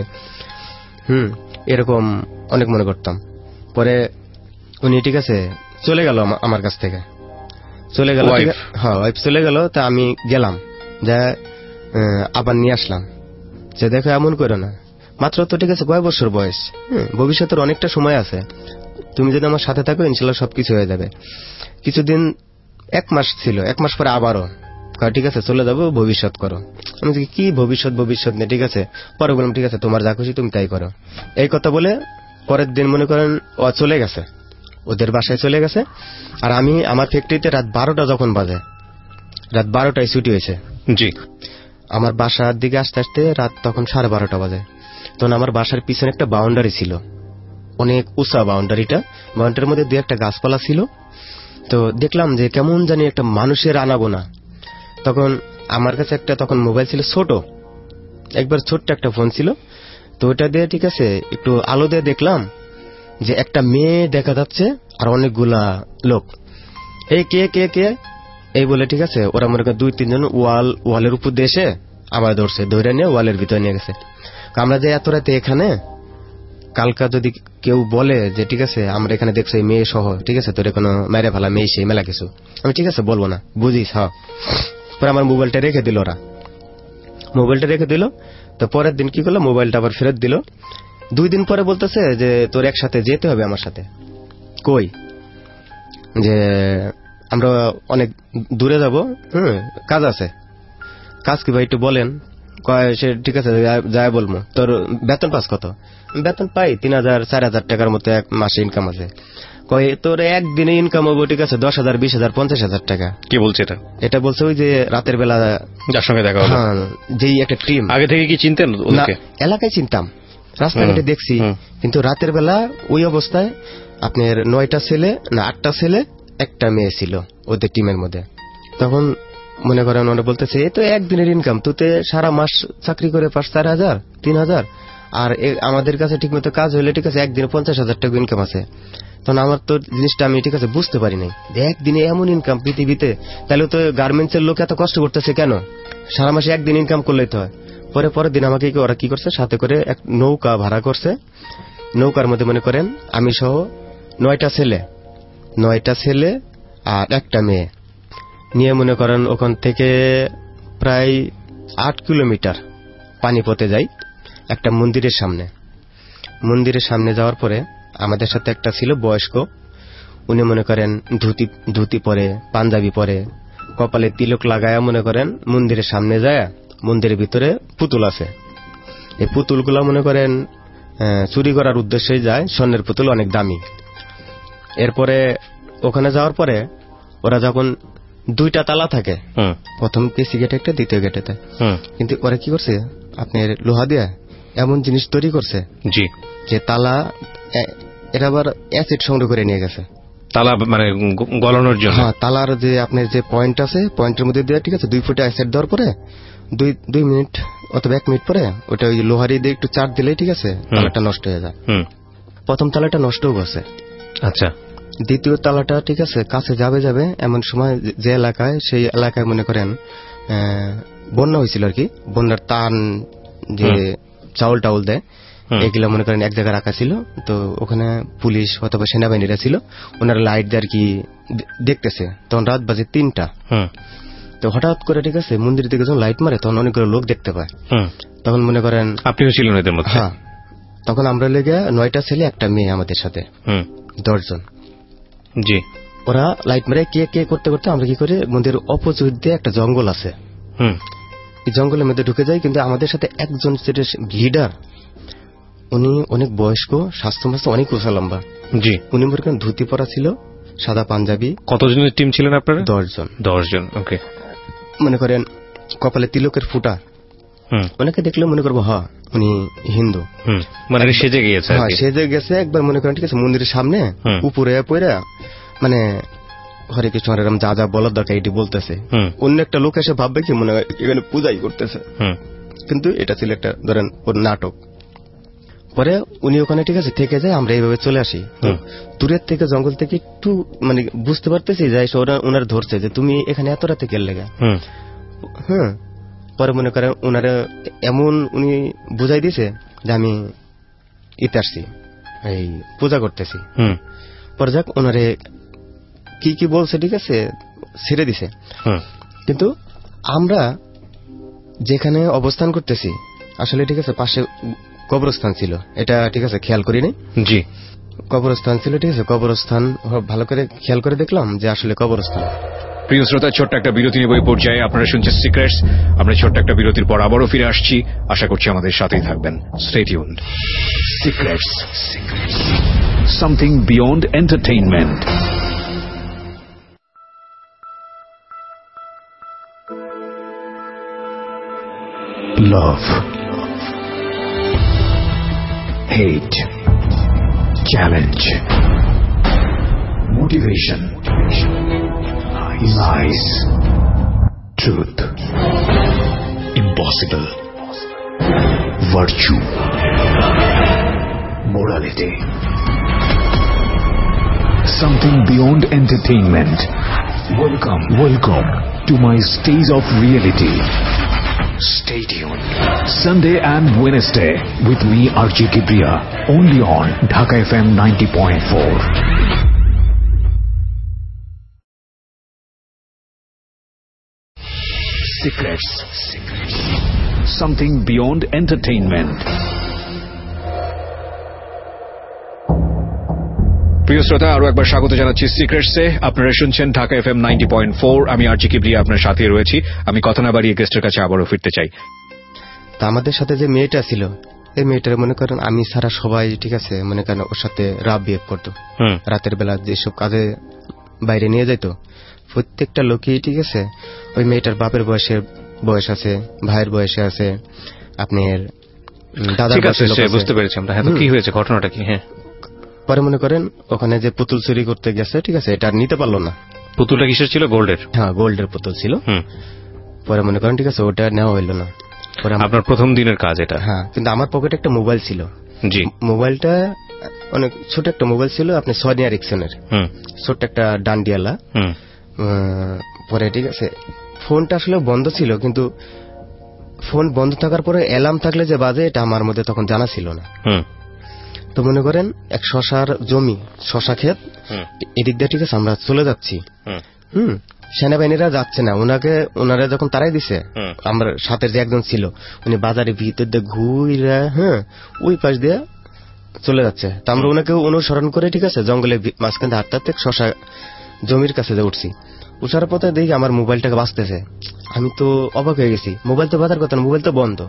এরকম অনেক মনে করতাম। পরে উনি ঠিক আছে চলে গেল আমার কাছ থেকে, চলে গেল। হ্যাঁ, ওয়াইফ চলে গেল। তা আমি গেলাম, যা আবার নিয়ে আসলাম যে দেখো এমন করো না, মাত্র তো ঠিক আছে কয় বছর বয়স, ভবিষ্যতের অনেকটা সময় আছে, তুমি যদি আমার সাথে থাকো ইনশাল্লাহ সবকিছু হয়ে যাবে। কিছুদিন 1 মাস ছিল, 1 মাস পরে আবারও ঠিক আছে চলে যাবো, ভবিষ্যৎ করো। আমি কি ভবিষ্যৎ নেই, ঠিক আছে। পরে বললাম ঠিক আছে তোমার যা খুশি তুমি তাই করো। এই কথা বলে পরের দিন মনে করেন ও চলে গেছে, ওদের বাসায় চলে গেছে। আর আমি আমার ফ্যাক্টরিতে রাত 12টা যখন বাজে, রাত 12টায় ছুটি হয়েছে। জি। আমার বাসার দিকে আসতে আসতে রাত তখন 12:30 বাজে। তখন আমার বাসার পিছনে একটা বাউন্ডারি ছিল, অনেক উঁচা বাউন্ডারিটার মধ্যে 2-1টা গাছপালা ছিল। তো দেখলাম যে কেমন জানি একটা মানুষের আনাগোনা। তখন আমার কাছে একটা তখন মোবাইল ছিল ছোট, একবার ছোট্ট একটা ফোন ছিল। তো ওটা দিয়ে ঠিক আছে একটু আলো দিয়ে দেখলাম যে একটা মেয়ে দেখা যাচ্ছে আর অনেকগুলা লোক, এই কে কে কে এই বলে, ঠিক আছে, ওরা মনে করেন 2-3 জন ওয়ালের উপর দিয়ে এসে আবার ধরছে, ধরে নিয়ে ওয়ালের ভিতরে নিয়ে গেছে। আমরা যে এত রাতে এখানে, কালকা যদি কেউ বলে যে ঠিক আছে আমরা এখানে দেখছি মেয়ে সহ, ঠিক আছে, তোর কোনো মেরে ফেলা মেয়ে সেই মেলা কিছু, আমি ঠিক আছে বলবো না, বুঝিস। হ্যাঁ, পরে আমার মোবাইলটা রেখে দিল, ওরা মোবাইলটা রেখে দিল। তো পরের দিন কি করলো, মোবাইলটা আবার ফেরত দিল। 2 দিন পরে বলতেছে যে তোর একসাথে যেতে হবে আমার সাথে। কই, যে আমরা অনেক দূরে যাব, কাজ আছে। কাজ কি ভাই একটু বলেন। কয় সে ঠিক আছে যায় বলবো। তোর বেতন পাস কত? বেতন পাই 3,000-4,000 টাকার মতো এক মাসে ইনকাম আছে। কয় তোর একদিনে ইনকাম হবো, ঠিক আছে, 10,000, 20,000, 50,000 টাকা। কি বলছে এটা বলছে ওই যে রাতের বেলা যার সঙ্গে দেখা হলো, যেই একটা টিম। আগে থেকে কি চিনতেন? এলাকায় চিনতাম, রাস্তাঘাটে দেখছি, কিন্তু রাতের বেলা ওই অবস্থায় আপনার 9টা ছেলে না 8টা ছেলে, একটা মেয়ে ছিল ওদের টিমের মধ্যে। তখন মনে করেন ওরা বলতেছে এই তো একদিনের ইনকাম, তুই সারা মাস চাকরি করে পাস 4,000, 3,000, আর আমাদের কাছে ঠিক মতো কাজ হইলে, ঠিক আছে, একদিনে 50,000 টাকা ইনকাম আছে। তখন আমার তো জিনিসটা আমি, ঠিক আছে, বুঝতে পারি নাই, একদিনে এমন ইনকাম পৃথিবীতে, তাহলে তো গার্মেন্টস এর লোক এত কষ্ট করতেছে কেন? সারা মাসে একদিন ইনকাম করলেই তো হয়। পরের দিন আমাকে ওরা কি করছে, সাথে করে এক নৌকা ভাড়া করছে। নৌকার মধ্যে মনে করেন আমি সহ 9টা ছেলে আর একটা মেয়ে নিয়ে, মনে করেন ওখান থেকে প্রায় 8 কিলোমিটার পানিপথে যাই একটা মন্দিরের সামনে যাওয়ার পরে আমাদের সাথে একটা ছিল বয়স্ক, উনি মনে করেন ধুতি পরে, পাঞ্জাবি পরে, কপালে তিলক লাগায়া, মনে করেন মন্দিরের সামনে যায়। মন্দিরের ভিতরে পুতুল আছে, এই পুতুলগুলো মনে করেন চুরি করার উদ্দেশ্যে যায়, স্বর্ণের পুতুল, অনেক দামি। এরপরে ওখানে যাওয়ার পরে ওরা যখন 2টা তালা থাকে, প্রথম পিসি গেটে একটা, দ্বিতীয় গেটেতে, কিন্তু ওরা কি করছে, আপনার লোহা দিয়ে এমন জিনিস তৈরি করছে যে তালা, এরা আবার অ্যাসিড সংগ্রহ করে নিয়ে গেছে তালা, মানে গলানোর জন্য। হ্যাঁ, তালার যে আপনার যে পয়েন্ট আছে, পয়েন্টের মধ্যে দেওয়া, ঠিক আছে, 2 ফুটে অ্যাসিড দেওয়ার পরে 2 মিনিট অথবা 1 মিনিট পরে ওটা ওই লোহারি দিয়ে একটু চার দিলেই, ঠিক আছে, তালাটা নষ্ট হয়ে যায়। প্রথম তালাটা নষ্ট হয়েছে। আচ্ছা, দ্বিতীয় তালাটা, ঠিক আছে, কাছে যাবে এমন সময় যে এলাকায়, সেই এলাকায় মনে করেন বন্যা হয়েছিল আর কি, বন্যার টান যে চাউল টাউল দেয়, এগুলো মনে করেন এক জায়গায় রাখা ছিল। তো ওখানে পুলিশ অথবা সেনাবাহিনীরা ছিল, ওনারা লাইট দিয়ে আর কি দেখতেছে। তখন রাত বাজে 3টা। তো হঠাৎ করে, ঠিক আছে, মন্দির থেকে যখন লাইট মারে তখন অনেকগুলো লোক দেখতে পায়। তখন মনে করেন আপনিও ছিলেন এদের মধ্যে? হ্যাঁ, তখন আমরা লেগে 9টা ছেলে, একটা মেয়ে আমাদের সাথে, 10 জন। জি, ওরা লাইট মারে কে কে করতে করতে আমরা কি করে, মন্দিরের অপোজিট দিয়ে একটা জঙ্গল আছে, এই জঙ্গলের মধ্যে ঢুকে যাই। কিন্তু আমাদের সাথে একজন লিডার, উনি অনেক বয়স্ক, স্বাস্থ্য অনেক উঁচা লম্বা। জি, উনি মনে করেন ধুতি পরা ছিল, সাদা পাঞ্জাবি। কতজনের টিম ছিলেন আপনারা? 10 জন। 10 জন, ওকে। মনে করেন কপালে তিলকের ফুটা, অনেকে দেখলে মনে করবো হ্যাঁ উনি হিন্দু, মানে সেজে গিয়েছে। হ্যাঁ, সেজে গেছে একবার, মনে করেন, ঠিক আছে, মন্দিরের সামনে উপরে পড়ে, মানে হরে কৃষ্ণ হরে রাম, যা যা বলার দরকার এটি বলতেছে। অন্য একটা লোক এসে ভাববে কি মনে হয় এখানে পূজাই করতেছে, কিন্তু এটা ছিল একটা ধরেন ওর নাটক। পরে উনি ওখানে, ঠিক আছে, থেকে যায়, আমরা এইভাবে চলে আসি। দূরের থেকে, জঙ্গল থেকে একটু মানে বুঝতে পারতেছি যে ওনারা ধরছে যে তুমি এখানে এত রাতে গেল লেগা। পরে মনে করেন ওনারা এমন উনি বুঝাই দিছে যে আমি ইতে আসছি, এই পূজা করতেছি। পরে যাক, ওনারে কি কি বলছে, ঠিক আছে, ছেড়ে দিছে। কিন্তু আমরা যেখানে অবস্থান করতেছি আসলে, ঠিক আছে, পাশে কবরস্থান ছিল, এটা ঠিক আছে খেয়াল করিনি। জি, কবরস্থান ছিল, ঠিক আছে, কবরস্থান ভালো করে খেয়াল করে দেখলাম যে আসলে কবরস্থান। প্রিয় শ্রোতা, ছোট্ট একটা বিরতি নেব এই পর্যায়ে। আপনারা শুনছেন সিক্রেটস। আমরা ছোট্ট একটা বিরতির পর আবারও ফিরে আসছি, আশা করছি আমাদের সাথেই থাকবেন। Stay tuned. Secrets, something beyond entertainment. Love, hate, challenge, motivation, lies, truth, impossible, virtue, morality. something beyond entertainment. Welcome to my stage of reality. Stay tuned. Sunday and Wednesday with me RJ Kibriya, only on Dhaka FM 90.4. Secrets. Something beyond entertainment. প্রিয় শ্রোতা, আরো একবার স্বাগত জানাচ্ছি সিক্রেটসে। আপনারা শুনছেন Dhaka FM 90.4। আমি আরজি কিবরিয়া আপনার সাথে রয়েছি। আমি কথা না বাড়িয়ে গেস্টের কাছে আবারও ফিরতে চাই। তা আমাদের সাথে যে মেয়েটা ছিল, এই মেয়েটার মনে করেন আমি ছাড়া সবাই ঠিক আছে মনে করেন ওর সাথে রাফ বিহেভ করতো। রাতের বেলা যেসব কাজে বাইরে নিয়ে যেত প্রত্যেকটা লোকই ঠিক আছে ওই মেয়েটার বাপের বয়স আছে, ভাইয়ের বয়সে আছে, আপনার দাদার বয়সে। বুঝতে পেরেছি আমরা। হ্যাঁ, কি হয়েছে, ঘটনাটা কি? হ্যাঁ, পরে মনে করেন ওখানে যে পুতুল চুরি করতে গেছে ঠিক আছে, এটা নিতে পারলো না। পুতুলটা কিসের ছিল? গোল্ডের? হ্যাঁ, গোল্ডের পুতুল ছিল। পরে মনে করেন ঠিক আছে ওটা নেওয়া হইল না। আপনার প্রথম দিনের কাজ এটা? হ্যাঁ, কিন্তু আমার পকেটে একটা মোবাইল ছিল। জি। মোবাইলটা অনেক ছোট একটা মোবাইল ছিল, আপনি সনি এরিকসনের ছোট্ট একটা ডান্ডিয়ালা। পরে ঠিক আছে ফোনটা আসলে বন্ধ ছিল, কিন্তু ফোন বন্ধ থাকার পরে অ্যালার্ম থাকলে যে বাজে এটা আমার মধ্যে তখন জানা ছিল না। তো মনে করেন এক শশার জমি, শশা ক্ষেত, এদিক দিয়ে ঠিক আছে আমরা চলে যাচ্ছি। সেনাবাহিনীরা যাচ্ছে না, ওনারা যখন তারাই দিছে, আমার সাথে যে একজন ছিল উনি বাজারের ভিতর দিয়ে ঘুরে ওই পাশ দিয়ে চলে যাচ্ছে। তো আমরা ওনাকে অনুসরণ করে ঠিক আছে জঙ্গলের মাঝখানে হাঁটতে হাঁটতে শশা জমির কাছে যে উঠছি। উঠার পথে দেখি আমার মোবাইলটাকে বাঁচতেছে। আমি তো অবাক হয়ে গেছি, মোবাইল তো বাজার কথা না, মোবাইল তো বন্ধ।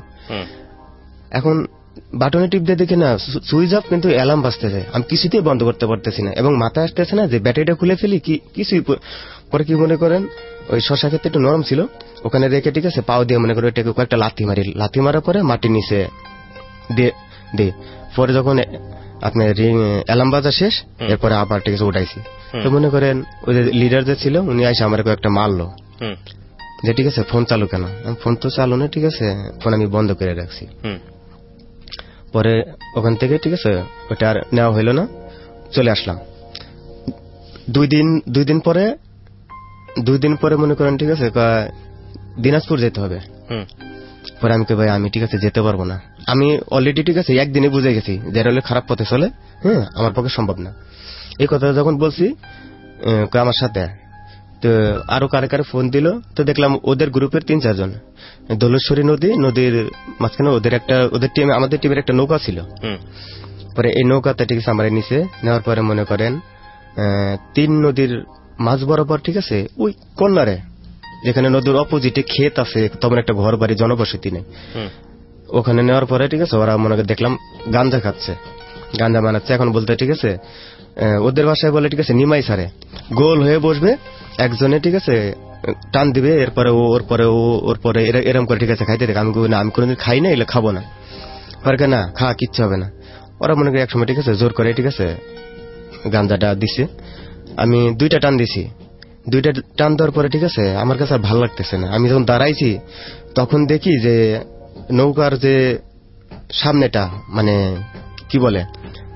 এখন বাটনে টিপ দিয়ে দেখি না সুইচ অফ, কিন্তু অ্যালার্ম বাজতেছে। আমি কিছুতেই বন্ধ করতে পারতেছি না এবং মাথায় আসতেছে না যে ব্যাটারিটা খুলে ফেলি কিছুই। পরে কি মনে করেন ওই শশা ক্ষেত্রে একটু নরম ছিল, ওখানে রেখে ঠিক আছে পাও দিয়ে মনে করেন ওইটাকে কয়েকটা লাথি মারার পরে মাটির নিচে দিয়ে পরে যখন আপনার অ্যালার্ম বাজা শেষ, এরপরে আবার ঠিক আছে উঠাইছি। তো মনে করেন ওই যে লিডার যে ছিল উনি এসে আমার কয়েকটা মারলো যে ঠিক আছে ফোন চালু কেন। ফোন তো চালু না, ঠিক আছে ফোন আমি বন্ধ করে রাখছি। পরে ওখান থেকে ঠিক আছে ওটা আর নেওয়া হইল না, চলে আসলাম। দুই দিন পরে মনে করেন ঠিক আছে দিনাজপুর যেতে হবে। পরে আমি ভাই আমি ঠিক আছে যেতে পারবো না, আমি অলরেডি ঠিক আছে একদিনে বুঝে গেছি যে হলে খারাপ পথে চলে, আমার পক্ষে সম্ভব না। এই কথা যখন বলছি আমার সাথে তো আরো কারে ফোন দিল, তো দেখলাম ওদের গ্রুপের 3-4 জন দোলেশ্বরী নদীর মাঝখানে ওদের টিমে আমাদের টিমের একটা নৌকা ছিল। পরে এই নৌকাতে ঠিক আছে আমার নিচে নেওয়ার পরে মনে করেন 3 নদীর মাঝ বরাবর ঠিক আছে ওই কর্নারে যেখানে নদীর অপোজিটে ক্ষেত আছে, তখন একটা ঘর বাড়ি জনবসতি নেই, ওখানে নেওয়ার পরে ঠিক আছে ওরা মনে করে দেখলাম গাঞ্জা খাচ্ছে, গাঞ্জা বানাচ্ছে। এখন বলতে ঠিক আছে ওদের ভাষায় বলে ঠিক আছে নিমাই সারে গোল হয়ে বসবে, একজনে ঠিক আছে টান দিবে, এরপরে ওর পরে এরম করে ঠিক আছে খাইতে দেখ। আমি কোনোদিন খাই না, এলে খাবো না। পারকে না খা, কিচ্ছু হবে না। ওরা মনে করি একসময় ঠিক আছে জোর করে ঠিক আছে গাঞ্জাটা দিছে। আমি 2টা টান দিছি। 2টা টান দেওয়ার পরে ঠিক আছে আমার কাছে আর ভালো লাগতেছে না। আমি যখন দাঁড়াইছি তখন দেখি যে নৌকার যে সামনেটা মানে কি বলে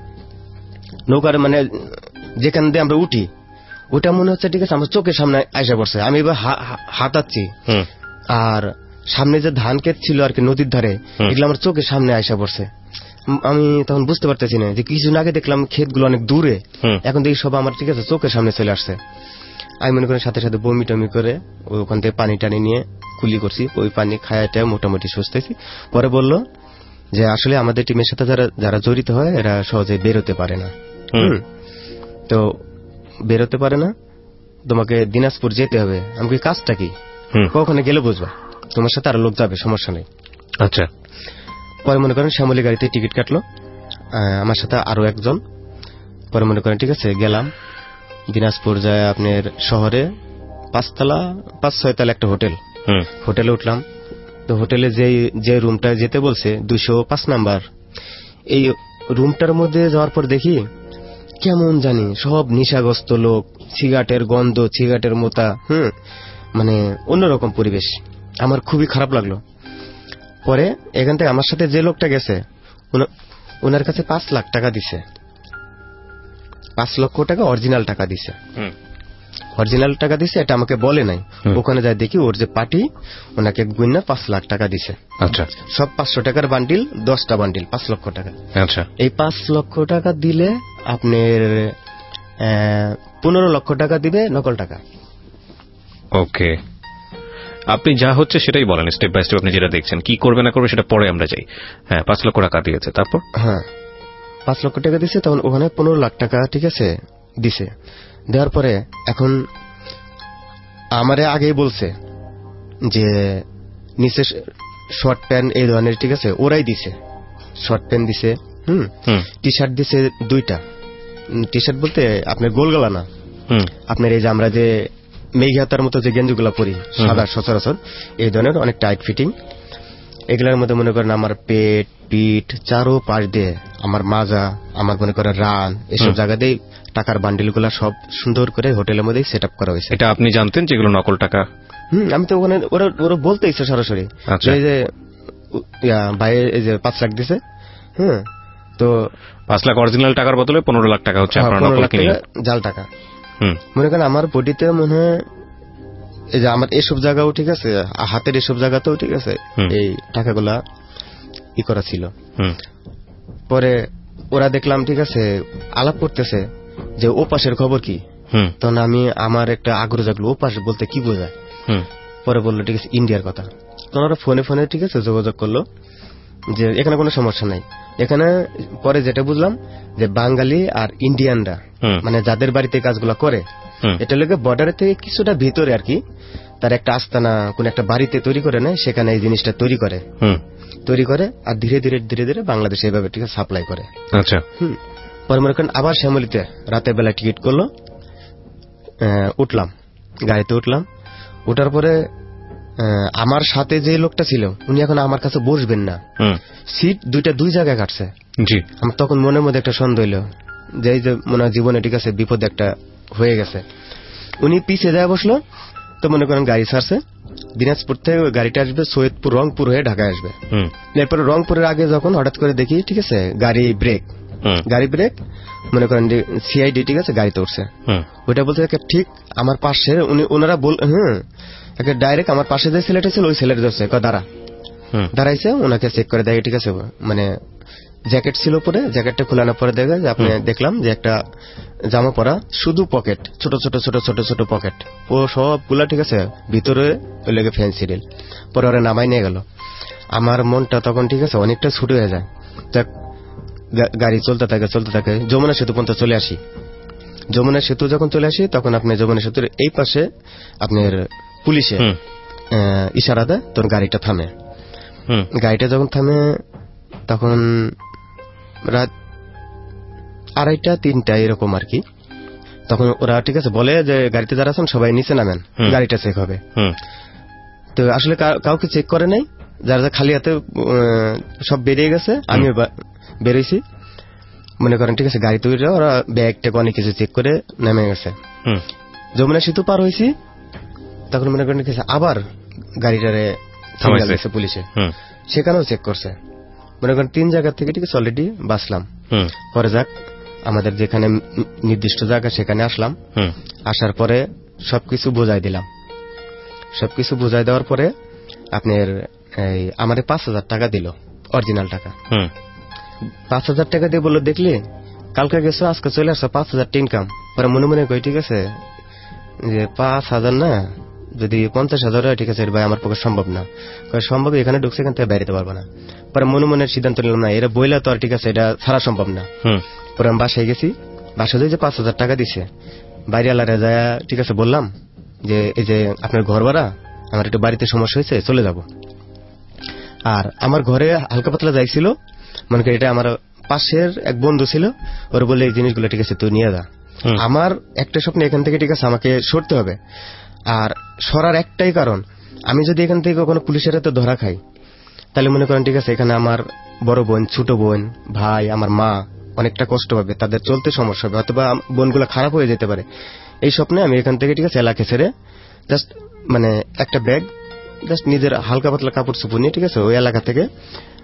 নৌকার মানে যেখান দিয়ে আমরা উঠি ওটা মনে হচ্ছে ঠিক আছে আমার চোখের সামনে আইসা পড়ছে। আমি এবার হাতাচ্ছি, আর সামনে যে ধান ক্ষেত ছিল আর কি নদীর ধারে, এগুলো আমার চোখের সামনে আইসা পড়ছে। আমি তখন বুঝতে পারতেছি না যে কিছুদিন আগে দেখলাম ক্ষেতগুলো অনেক দূরে, এখন দেখি সব আমার ঠিক আছে চোখের সামনে চলে আসছে। আমি মনে করি সাথে সাথে বমি টমি করে ওখান থেকে পানি টানি নিয়ে কুলি করছি, ওই পানি খায়াটা মোটামুটি সুস্থছি। পরে বলল যে আসলে আমাদের টিমের সাথে যারা জড়িত হয় এরা সহজে বেরোতে পারে না। তো বেরোতে পারে না, তোমাকে দিনাজপুর যেতে হবে। আমি কাজটা কি, ওখানে গেলে বুঝবা, তোমার সাথে আরো লোক যাবে, সমস্যা নেই। আচ্ছা। পরে মনে করেন শ্যামলী গাড়িতে টিকিট কাটলো আমার সাথে আরো একজন। পরে মনে করেন ঠিক আছে গেলাম দিনাজপুর, যায় আপনার শহরে 5-6 তলা একটা হোটেলে উঠলাম। তো হোটেলে যে রুমটা যেতে বলছে 205 নাম্বার, এই রুমটার মধ্যে যাওয়ার পর দেখি কেমন জানি সব নেশাগ্রস্ত লোক, সিগারেটের গন্ধ, সিগারেটের মোতা, মানে অন্যরকম পরিবেশ। আমার খুবই খারাপ লাগলো। পরে এখান থেকে আমার সাথে যে লোকটা গেছে ওনার কাছে 5 লাখ টাকা দিছে। 5 লক্ষ টাকা অরিজিনাল টাকা দিছে। অরিজিনাল টাকা দিছে, এটা আমাকে বলে নাই। ওখানে যাই দেখি ওর যে পার্টি ওনাকে গুইনা 5 লাখ টাকা দিছে। আচ্ছা, সব 500 টাকার বান্ডিল, 10টা বান্ডিল, 5 লক্ষ টাকা। আচ্ছা, এই 5 লক্ষ টাকা দিলে আপনার 15 লক্ষ টাকা দিবে নকল টাকা। ওকে, আপনি যা হচ্ছে সেটাই বলেন, স্টেপ বাই স্টেপ আপনি যেটা দেখছেন, কি করবে না করবে সেটা পরে আমরা যাই। হ্যাঁ, 5 লক্ষ টাকা দিয়েছে, তারপর? হ্যাঁ, 5 লক্ষ টাকা দিছে, তখন ওখানে 15 লাখ টাকা ঠিক আছে দিছে। দেওয়ার পরে এখন আমারে আগেই বলছে যে নিচে শর্ট প্যান্ট এই ধরনের ঠিক আছে ওরাই দিছে। শর্ট প্যান্ট দিছে, টি শার্ট দিছে 2টা। টি শার্ট বলতে আপনার গোলগলা না, আপনার এই যে আমরা যে মেঘাতার মতো যে গেঞ্জিগুলা পরি সাদা সচরাচর, এই ধরনের অনেক টাইট ফিটিং। এগুলার মধ্যে মনে করেন আমার পেট, পিঠ, চারো পাশ দিয়ে আমার মাজা, আমার মনে করেন রান, এসব জায়গাতেই টাকার বান্ডিল গুলা সব সুন্দর করে হোটেলের মধ্যে সেট আপ করা হয়েছে। এটা আপনি জানতেন যেগুলো নকল টাকা? আমি তো ওখানে ওরা বলতে ইচ্ছে সরাসরি এই যে ভাই এই যে 5 লাখ দিছে। তো 5 লাখ অরিজিনাল টাকার বদলে 15 লাখ টাকা হচ্ছে আপনার নকল কিনলেন, জাল টাকা। মনে করেন আমার বডিতে মনে হয় এই যে আমার এসব জায়গাও ঠিক আছে, হাতের এসব জায়গাতেও ঠিক আছে এই টাকাগুলা ই করা ছিল। পরে ওরা দেখলাম ঠিক আছে আলাপ করতেছে যে ও পাশের খবর কি। তখন আমি আমার একটা আগ্রহ জাগলো, ও পাশে বলতে কি বোঝায়। পরে বললো ঠিক আছে ইন্ডিয়ার কথা। তখন ওরা ফোনে ফোনে ঠিক আছে যোগাযোগ করলো যে এখানে কোনো সমস্যা নাই। এখানে পরে যেটা বুঝলাম যে বাঙালি আর ইন্ডিয়ানরা মানে যাদের বাড়িতে কাজগুলো করে, এটা লোকে বর্ডারের থেকে কিছুটা ভিতরে আর কি তার একটা আস্তানা কোন একটা বাড়িতে তৈরি করে নেয়, সেখানে এই জিনিসটা তৈরি করে আর ধীরে ধীরে ধীরে ধীরে বাংলাদেশে এইভাবে ঠিক আছে সাপ্লাই করে। আচ্ছা, পরে মনে করেন আবার শ্যামলীতে রাতের বেলা টিকিট করলো, উঠলাম গাড়িতে, উঠার পরে আমার সাথে যে লোকটা ছিল উনি এখন আমার কাছে বসবেন না, সিট 2 জায়গায় কাটছে। আমার তখন মনের মধ্যে একটা সন্দেহ হইল যে এই যে মনে হয় জীবনে ঠিক আছে বিপদ একটা হয়ে গেছে। উনি পিছিয়ে যায় বসলো, তো মনে করেন গাড়ি ছাড়ছে, দিনাজপুর থেকে গাড়িটা আসবে সৈয়দপুর রংপুর হয়ে ঢাকায় আসবে। এরপরে রংপুরের আগে যখন হঠাৎ করে দেখি ঠিক আছে গাড়ি ব্রেক মনে করেন সিআইডি ঠিক আছে গাড়িতে উঠছে। ওইটা বলতে ঠিক আমার পাশে ওনারা ডাইরেক্ট আমার পাশে যে ছেলেটা ছিল ওই ছেলেটা যাচ্ছে দাঁড়াইছে, ওনাকে চেক করে দেয় ঠিক আছে। মানে জ্যাকেট ছিল পরে, জ্যাকেটটা খোলানোর পরে দেখলাম যে একটা জামা পরা, শুধু পকেট, ছোট ছোট ছোট ছোট ছোট পকেট, ও সবগুলা ঠিক আছে ভিতরে ওই লেগে ফ্যান্সি রিল। পরে ওরা নামাই নিয়ে গেল। আমার মনটা তখন ঠিক আছে অনেকটা ছুটে হয়ে যায়। গাড়ি চলতে থাকে যমুনা সেতু পর্যন্ত চলে আসি। যমুনা সেতু যখন চলে আসি তখন আপনি যমুনা সেতুর এই পাশে আপনার পুলিশে ইশারা দেয়, তখন গাড়িটা থামে। গাড়িটা যখন থামে তখন রাত 2:30-3টা এরকম আর কি। তখন ওরা ঠিক আছে বলে যে গাড়িতে যারা আছেন সবাই নিচে নামেন, গাড়িটা চেক হবে। তো আসলে কাউকে চেক করে নাই, যারা খালি হাতে সব বেরিয়ে গেছে। আমিও বেরিয়েছি, মনে করেন ঠিক আছে গাড়িতে ওরা ব্যাগটা অনেক কিছু চেক করে নেমে গেছে। যমুনা সেতু পার হয়েছি, তখন মনে করেন ঠিক আছে আবার গাড়িটারে থামাইছে পুলিশে, সেখানেও চেক করছে। মনে করেন 3 জায়গা থেকে ঠিক আছে অলরেডি বাঁচলাম। পরে যাক আমাদের যেখানে নির্দিষ্ট জায়গা সেখানে আসলাম। আসার পরে সবকিছু বোঝাই দিলাম। সবকিছু বোঝাই দেওয়ার পরে আপনার আমাদের 5,000 টাকা দিল, অরিজিনাল টাকা। 5,000 টাকা দিয়ে বললো দেখলি কালকে গেছো আজকে চলে আসছো 5,000 ইনকাম। পরে মনে মনে কই ঠিক আছে যে 5,000 না, যদি 50,000 হয় ঠিক আছে ভাই আমার পক্ষে সম্ভব না। সম্ভব এখানে ঢুকছে, এখান থেকে বেরোতে পারবো না। পরে মনে মনে সিদ্ধান্ত নিলাম না, এরা বইলা তো আর ঠিক আছে এটা ছাড়া সম্ভব না। পরে আমি বাসায় গেছি, বাসায় যে 5,000 টাকা দিছে বাইরে আলারে যায় ঠিক আছে বললাম যে এই যে আপনার ঘর ভাড়া, আমার একটু বাড়িতে সমস্যা হয়েছে চলে যাব। আর আমার ঘরে হালকা পাতলা যাইছিল, মনে করি এটা আমার পাশের এক বন্ধু ছিল, ওর বলে এই জিনিসগুলো ঠিক আছে তুই নিয়ে যা। আমার একটা স্বপ্ন এখান থেকে ঠিক আছে আমাকে সরতে হবে। আর সরার একটাই কারণ, আমি যদি এখান থেকে কোনো পুলিশের হাতে ধরা খাই তাহলে মনে করেন ঠিক আছে এখানে আমার বড় বোন, ছোট বোন, ভাই, আমার মা অনেকটা কষ্ট পাবে, তাদের চলতে সমস্যা হবে, অথবা বোনগুলো খারাপ হয়ে যেতে পারে। এই স্বপ্নে আমি এখান থেকে ঠিক আছে এলাকা ছেড়ে জাস্ট মানে একটা ব্যাগ, জাস্ট নিজের হালকা পাতলা কাপড় চোপড় নিয়ে ঠিক আছে ওই এলাকা থেকে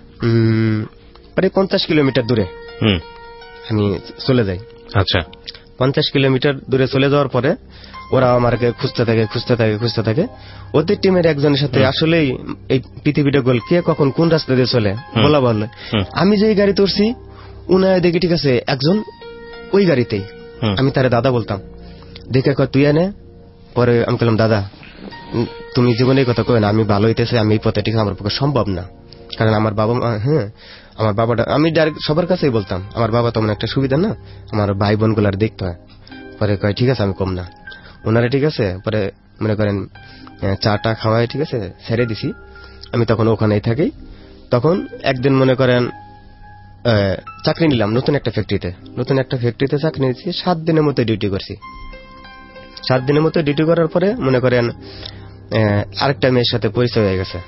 প্রায় 50 কিলোমিটার দূরে আমি চলে যাই। আচ্ছা, 50 কিলোমিটার দূরে চলে যাওয়ার পরে ওরা আমাকে খুঁজতে থাকে। ওদের টিমের একজনের সাথে আসলেই এই পৃথিবীটা গোল, কে কখন কোন রাস্তা দিয়ে চলে বলা ভালো। আমি যে গাড়িতে উঠছি উনায় দেখি ঠিক আছে একজন ওই গাড়িতেই। আমি তারে দাদা বলতাম, দেখে কয় তুই এনে। পরে আমি বললাম, দাদা তুমি জীবনে এই কথা কয় না, আমি ভালো হইতেছে, আমি এই পথে ঠিক আমার পক্ষে সম্ভব না, কারণ আমার বাবা আমার বাবাটা, আমি ডাইরেক্ট সবার কাছেই বলতাম আমার বাবা তেমন একটা সুবিধা না, আমার ভাই বোন গুলার দেখতে হয়। পরে কয় ঠিক আছে আমি কম না ওনারা, ঠিক আছে। পরে মনে করেন চাটা খাওয়াই ঠিক আছে ছেড়ে দিছি, আমি তখন ওখানেই থাকি। তখন একদিন মনে করেন চাকরি নিলাম নতুন একটা ফ্যাক্টরিতে চাকরি নিয়েছি। 7 দিনের মতো ডিউটি করছি। 7 দিনের মতো ডিউটি করার পরে মনে করেন আরেকটা মেয়ের সাথে পরিচয় হয়ে গেছে।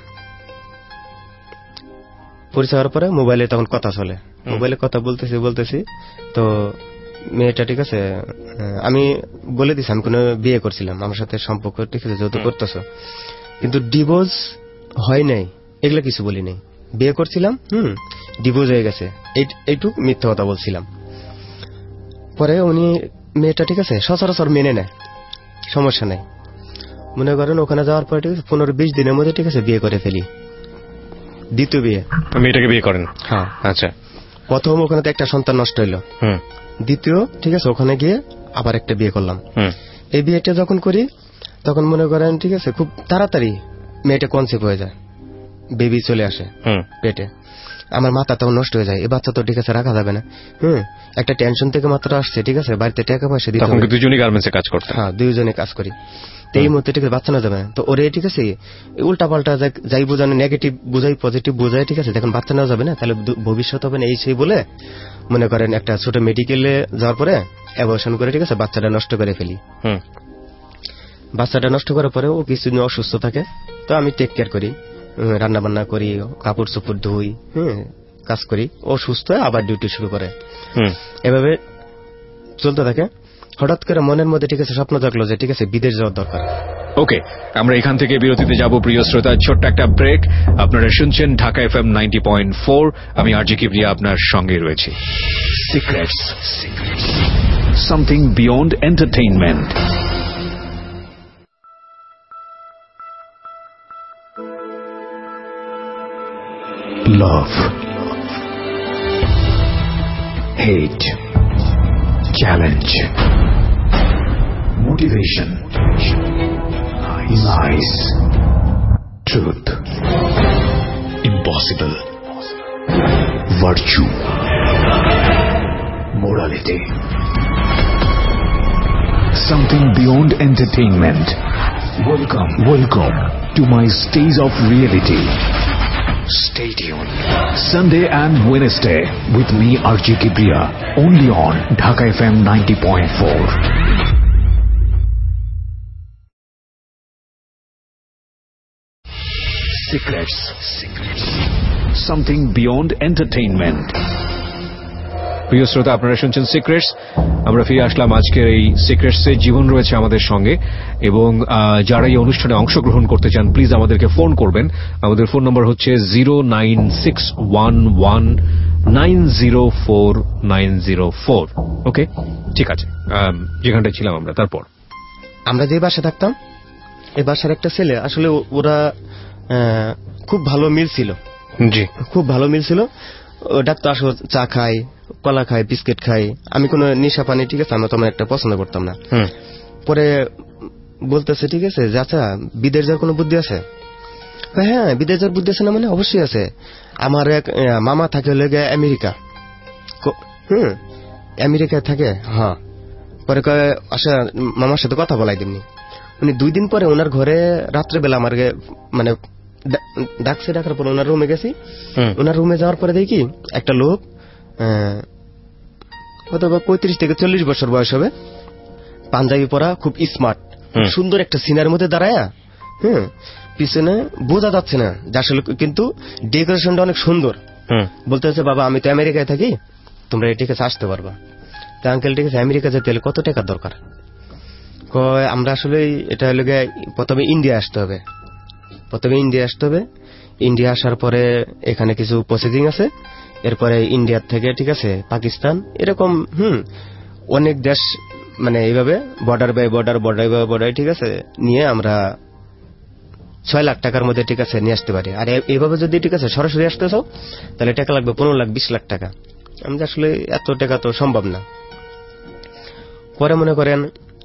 পরিচয় হওয়ার পরে মোবাইলে তখন কথা চলে, মোবাইলে কথা বলতেছি। তো মেয়েটা ঠিক আছে, আমি বলে দিছি আমি কোনো বিয়ে করছিলাম, আমার সাথে সম্পর্ক ঠিক আছে যেহেতু করতেছো, কিন্তু ডিভোর্স হয় নাই এগুলা কিছু বলি নাই। বিয়ে করছিলাম, ডিভোর্স হয়ে গেছে, এইটুক মিথ্যা কথা বলছিলাম। পরে উনি মেয়েটা ঠিক আছে সচরাচর মেনে নেয়, সমস্যা নাই। মনে করেন ওখানে যাওয়ার পরে ঠিক আছে 15-20 দিনের মধ্যে ঠিক আছে বিয়ে করে ফেলি। দ্বিতীয় বিয়ে, মেয়েটাকে বিয়ে করেন? হ্যাঁ। আচ্ছা, প্রথম ওখানে তো একটা সন্তান নষ্ট হইলো, দ্বিতীয় ঠিক আছে ওখানে গিয়ে আবার একটা বিয়ে করলাম। এই বিয়েটা যখন করি তখন মনে করেন ঠিক আছে খুব তাড়াতাড়ি মেয়েটা কনসেপ্ট হয়ে যায়, বেবি চলে আসে পেটে। আমার মাথা তখন নষ্ট হয়ে যায়, এই বাচ্চা তো ঠিক আছে রাখা যাবে না। একটা টেনশন থেকে মাত্র আসছে ঠিক আছে, বাড়িতে টাকা পয়সা দিতে হবে। দুজনই গার্মেন্টসে কাজ করতে? হ্যাঁ, দুইজনে কাজ করি। তো এই মুহূর্তে ঠিক আছে বাচ্চা না যাবে না, তো ওরে ঠিক আছে উল্টা পাল্টা যাই বোঝানো, নেগেটিভ বোঝাই পজিটিভ বোঝাই ঠিক আছে, দেখুন বাচ্চা না যাবে না তাহলে ভবিষ্যৎ হবে না, এই সেই বলে মনে করেন একটা ছোট মেডিকেলে যাওয়ার পরে অ্যাবর্শন করে ঠিক আছে বাচ্চাটা নষ্ট করে ফেলি। বাচ্চাটা নষ্ট করার পরে ও কিছুদিন অসুস্থ থাকে, তো আমি টেক কেয়ার করি, রান্না বান্না করি, কাপড় চোপড় ধুই, কাজ করি। ও সুস্থ হয়ে আবার ডিউটি শুরু করে, এভাবে চলতে থাকে। হঠাৎ করে মনের মধ্যে ঠিক আছে স্বপ্ন জাগলো যে ঠিক আছে বিদেশ যাওয়ার দরকার। ওকে, আমরা এখান থেকে বিরতিতে যাব। প্রিয় শ্রোতা, ছোট্ট একটা ব্রেক। আপনারা শুনছেন ঢাকা FM 90.4। আমি আরজি কিবরিয়া আপনার সঙ্গে রয়েছি। Secrets, something beyond entertainment. Love, hate, challenge, motivation, lies, truth, impossible, virtue, morality. Something beyond entertainment. Welcome to my stage of reality. Stay tuned. Sunday and Wednesday with me RJ Kibriya, only on Dhaka FM 90.4. Secrets. Something beyond entertainment. প্রিয় শ্রোতা, আপনারা শুনছেন secrets. আমরা ফিরে আসলাম আজকের এই সিক্রেটসে। জীবন রয়েছে আমাদের সঙ্গে, এবং যারা এই অনুষ্ঠানে অংশগ্রহণ করতে চান প্লিজ আমাদেরকে ফোন করবেন। আমাদের ফোন নম্বর হচ্ছে 09611904904। ওকে, ঠিক আছে, যেখানটায় ছিলাম আমরা। তারপর আমরা যে বাসায় থাকতাম, এই বাসার একটা ছেলে, আসলে ওরা খুব ভালো মিল ছিল। জি, খুব ভালো মিল ছিল। ডাক্তার আসো, চা খাই, কলা খাই, বিস্কিট খাই। আমি কোনো নেশা পানি ঠিক আছে আমরা তেমন একটা পছন্দ করতাম না। পরে বলতেছে ঠিক আছে যে আচ্ছা বিদেশ যাওয়ার কোনো বুদ্ধি আছে? হ্যাঁ, বিদেশ যাওয়ার বুদ্ধি আছে না মানে অবশ্যই আছে। আমার এক মামা থাকে হলে আমেরিকা, আমেরিকায় থাকে। হ্যাঁ, পরে আচ্ছা মামার সাথে কথা বলাই দিমনি। উনি 2 দিন পরে ওনার ঘরে রাত্রেবেলা আমার মানে ডাকছে। ডাকার পর ওনার রুমে গেছি। ওনার রুমে যাওয়ার পরে দেখি একটা লোক অথবা 35 থেকে 40 বছর বয়স হবে, পাঞ্জাবি পরা, খুব স্মার্ট, সুন্দর একটা সিনার মধ্যে দাঁড়ায়া, পিছনে বোঝা যাচ্ছে না যে আসলে, কিন্তু ডেকোরেশনটা অনেক সুন্দর। বলতে হচ্ছে বাবা আমি তো আমেরিকায় থাকি, তোমরা এই ঠিক আছে আসতে পারবা। তা আঙ্কেল ঠিক আছে আমেরিকা যেতে হলে কত টাকার দরকার? কয় আমরা আসলে এটা হলে প্রথমে ইন্ডিয়া আসতে হবে। ইন্ডিয়া আসার পরে এখানে কিছু প্রসেসিং আছে, এরপরে ইন্ডিয়ার থেকে ঠিক আছে পাকিস্তান, এরকম অনেক দেশ মানে এইভাবে বর্ডার বাই বর্ডার ঠিক আছে নিয়ে আমরা 6 লাখ টাকার মধ্যে ঠিক আছে নিয়ে আসতে পারি। আর এইভাবে যদি ঠিক আছে সরাসরি আসতে চাও তাহলে টাকা লাগবে 15 লাখ 20 লাখ টাকা। আমি আসলে এত টাকা তো সম্ভব না। পরে মনে করেন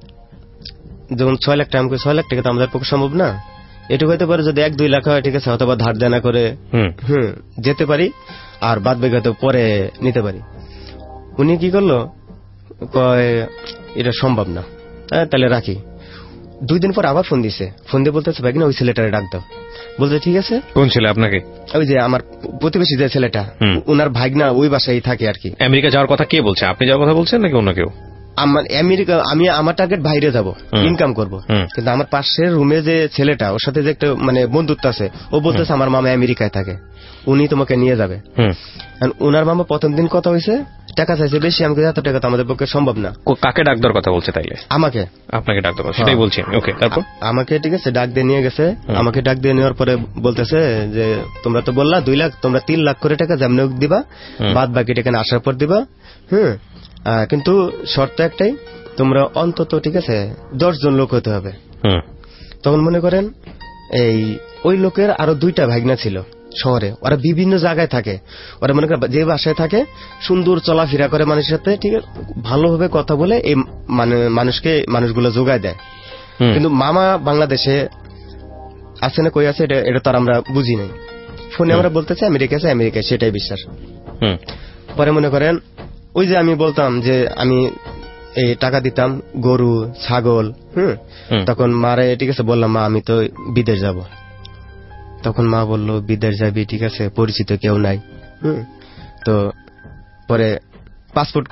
যখন 6 লাখ টাকা 6 লাখ টাকা তো আমাদের পক্ষে সম্ভব না, এটুকু হতে পারে যদি 1-2 লাখ হয় ঠিক আছে অথবা ধার দেনা করে যেতে পারি, আর বাদ বাকি হয়তো পরে নিতে পারি। উনি কি করলো, কয় এটা সম্ভব না, তাহলে রাখি। 2 দিন পর আবার ফোন দিছে, ফোন দিয়ে বলতেছে ভাই কিনা ওই ছেলেটারে ডাক দাও। বলতে ঠিক আছে। কোন ছেলে আপনাকে? ওই যে আমার প্রতিবেশী যে ছেলেটা, উনার ভাগনা ওই বাসায় থাকে আর কি। আমেরিকা যাওয়ার কথা কে বলছে? আপনি যাওয়ার কথা বলছেন নাকি অন্য কেউ? আমার আমেরিকা, আমি আমার টার্গেট বাইরে যাব, ইনকাম করব, কিন্তু আমার পাশের রুমে যে ছেলেটা ওর সাথে যে একটা মানে বন্ধুত্ব আছে, ও বলতেছে আমার মামা আমেরিকায় থাকে, উনি তোমাকে নিয়ে যাবে। উনার মামা প্রথম দিন কথা হয়েছে, টাকা চাইছে বেশি, আমাকে এত টাকা তো আমাদের পক্ষে সম্ভব না। কাকে ডাক দেওয়ার কথা বলছে তাইলে? আমাকে। আপনাকে ডাক দেওয়া, সেটাই বলছি। ওকে, তারপর? আমাকে ঠিক আছে ডাক দিয়ে নিয়ে গেছে। আমাকে ডাক দিয়ে নেওয়ার পরে বলতেছে যে তোমরা তো বললা 2 লাখ, তোমরা 3 লাখ করে টাকা যেমন দিবা, বাদ বাকি টাকা আসার পর দিবা। কিন্তু শর্ত একটাই, তোমরা অন্তত ঠিক আছে 10 জন লোক হতে হবে। তখন মনে করেন এই ওই লোকের আরো 2টা ভাগনা ছিল শহরে, ওরা বিভিন্ন জায়গায় থাকে, ওরা মনে করেন যে বাসায় থাকে সুন্দর চলাফেরা করে মানুষের সাথে, ঠিক আছে ভালোভাবে কথা বলে এই মানুষগুলো যোগায় দেয়। কিন্তু মামা বাংলাদেশে আছে না কই আছে এটা তো আর আমরা বুঝি নাই। ফোনে আমরা বলতেছি আমেরিকা আছে, আমেরিকায়, সেটাই বিশ্বাস। পরে মনে করেন ওই যে আমি বলতাম যে আমি এই টাকা দিতাম গরু ছাগল, তখন মারে ঠিক আছে বললাম মা আমি তো বিদেশ যাব। তখন মা বলল বিদেশ যাবি, ঠিক আছে পরিচিত কেউ নাই। তো পরে পাসপোর্ট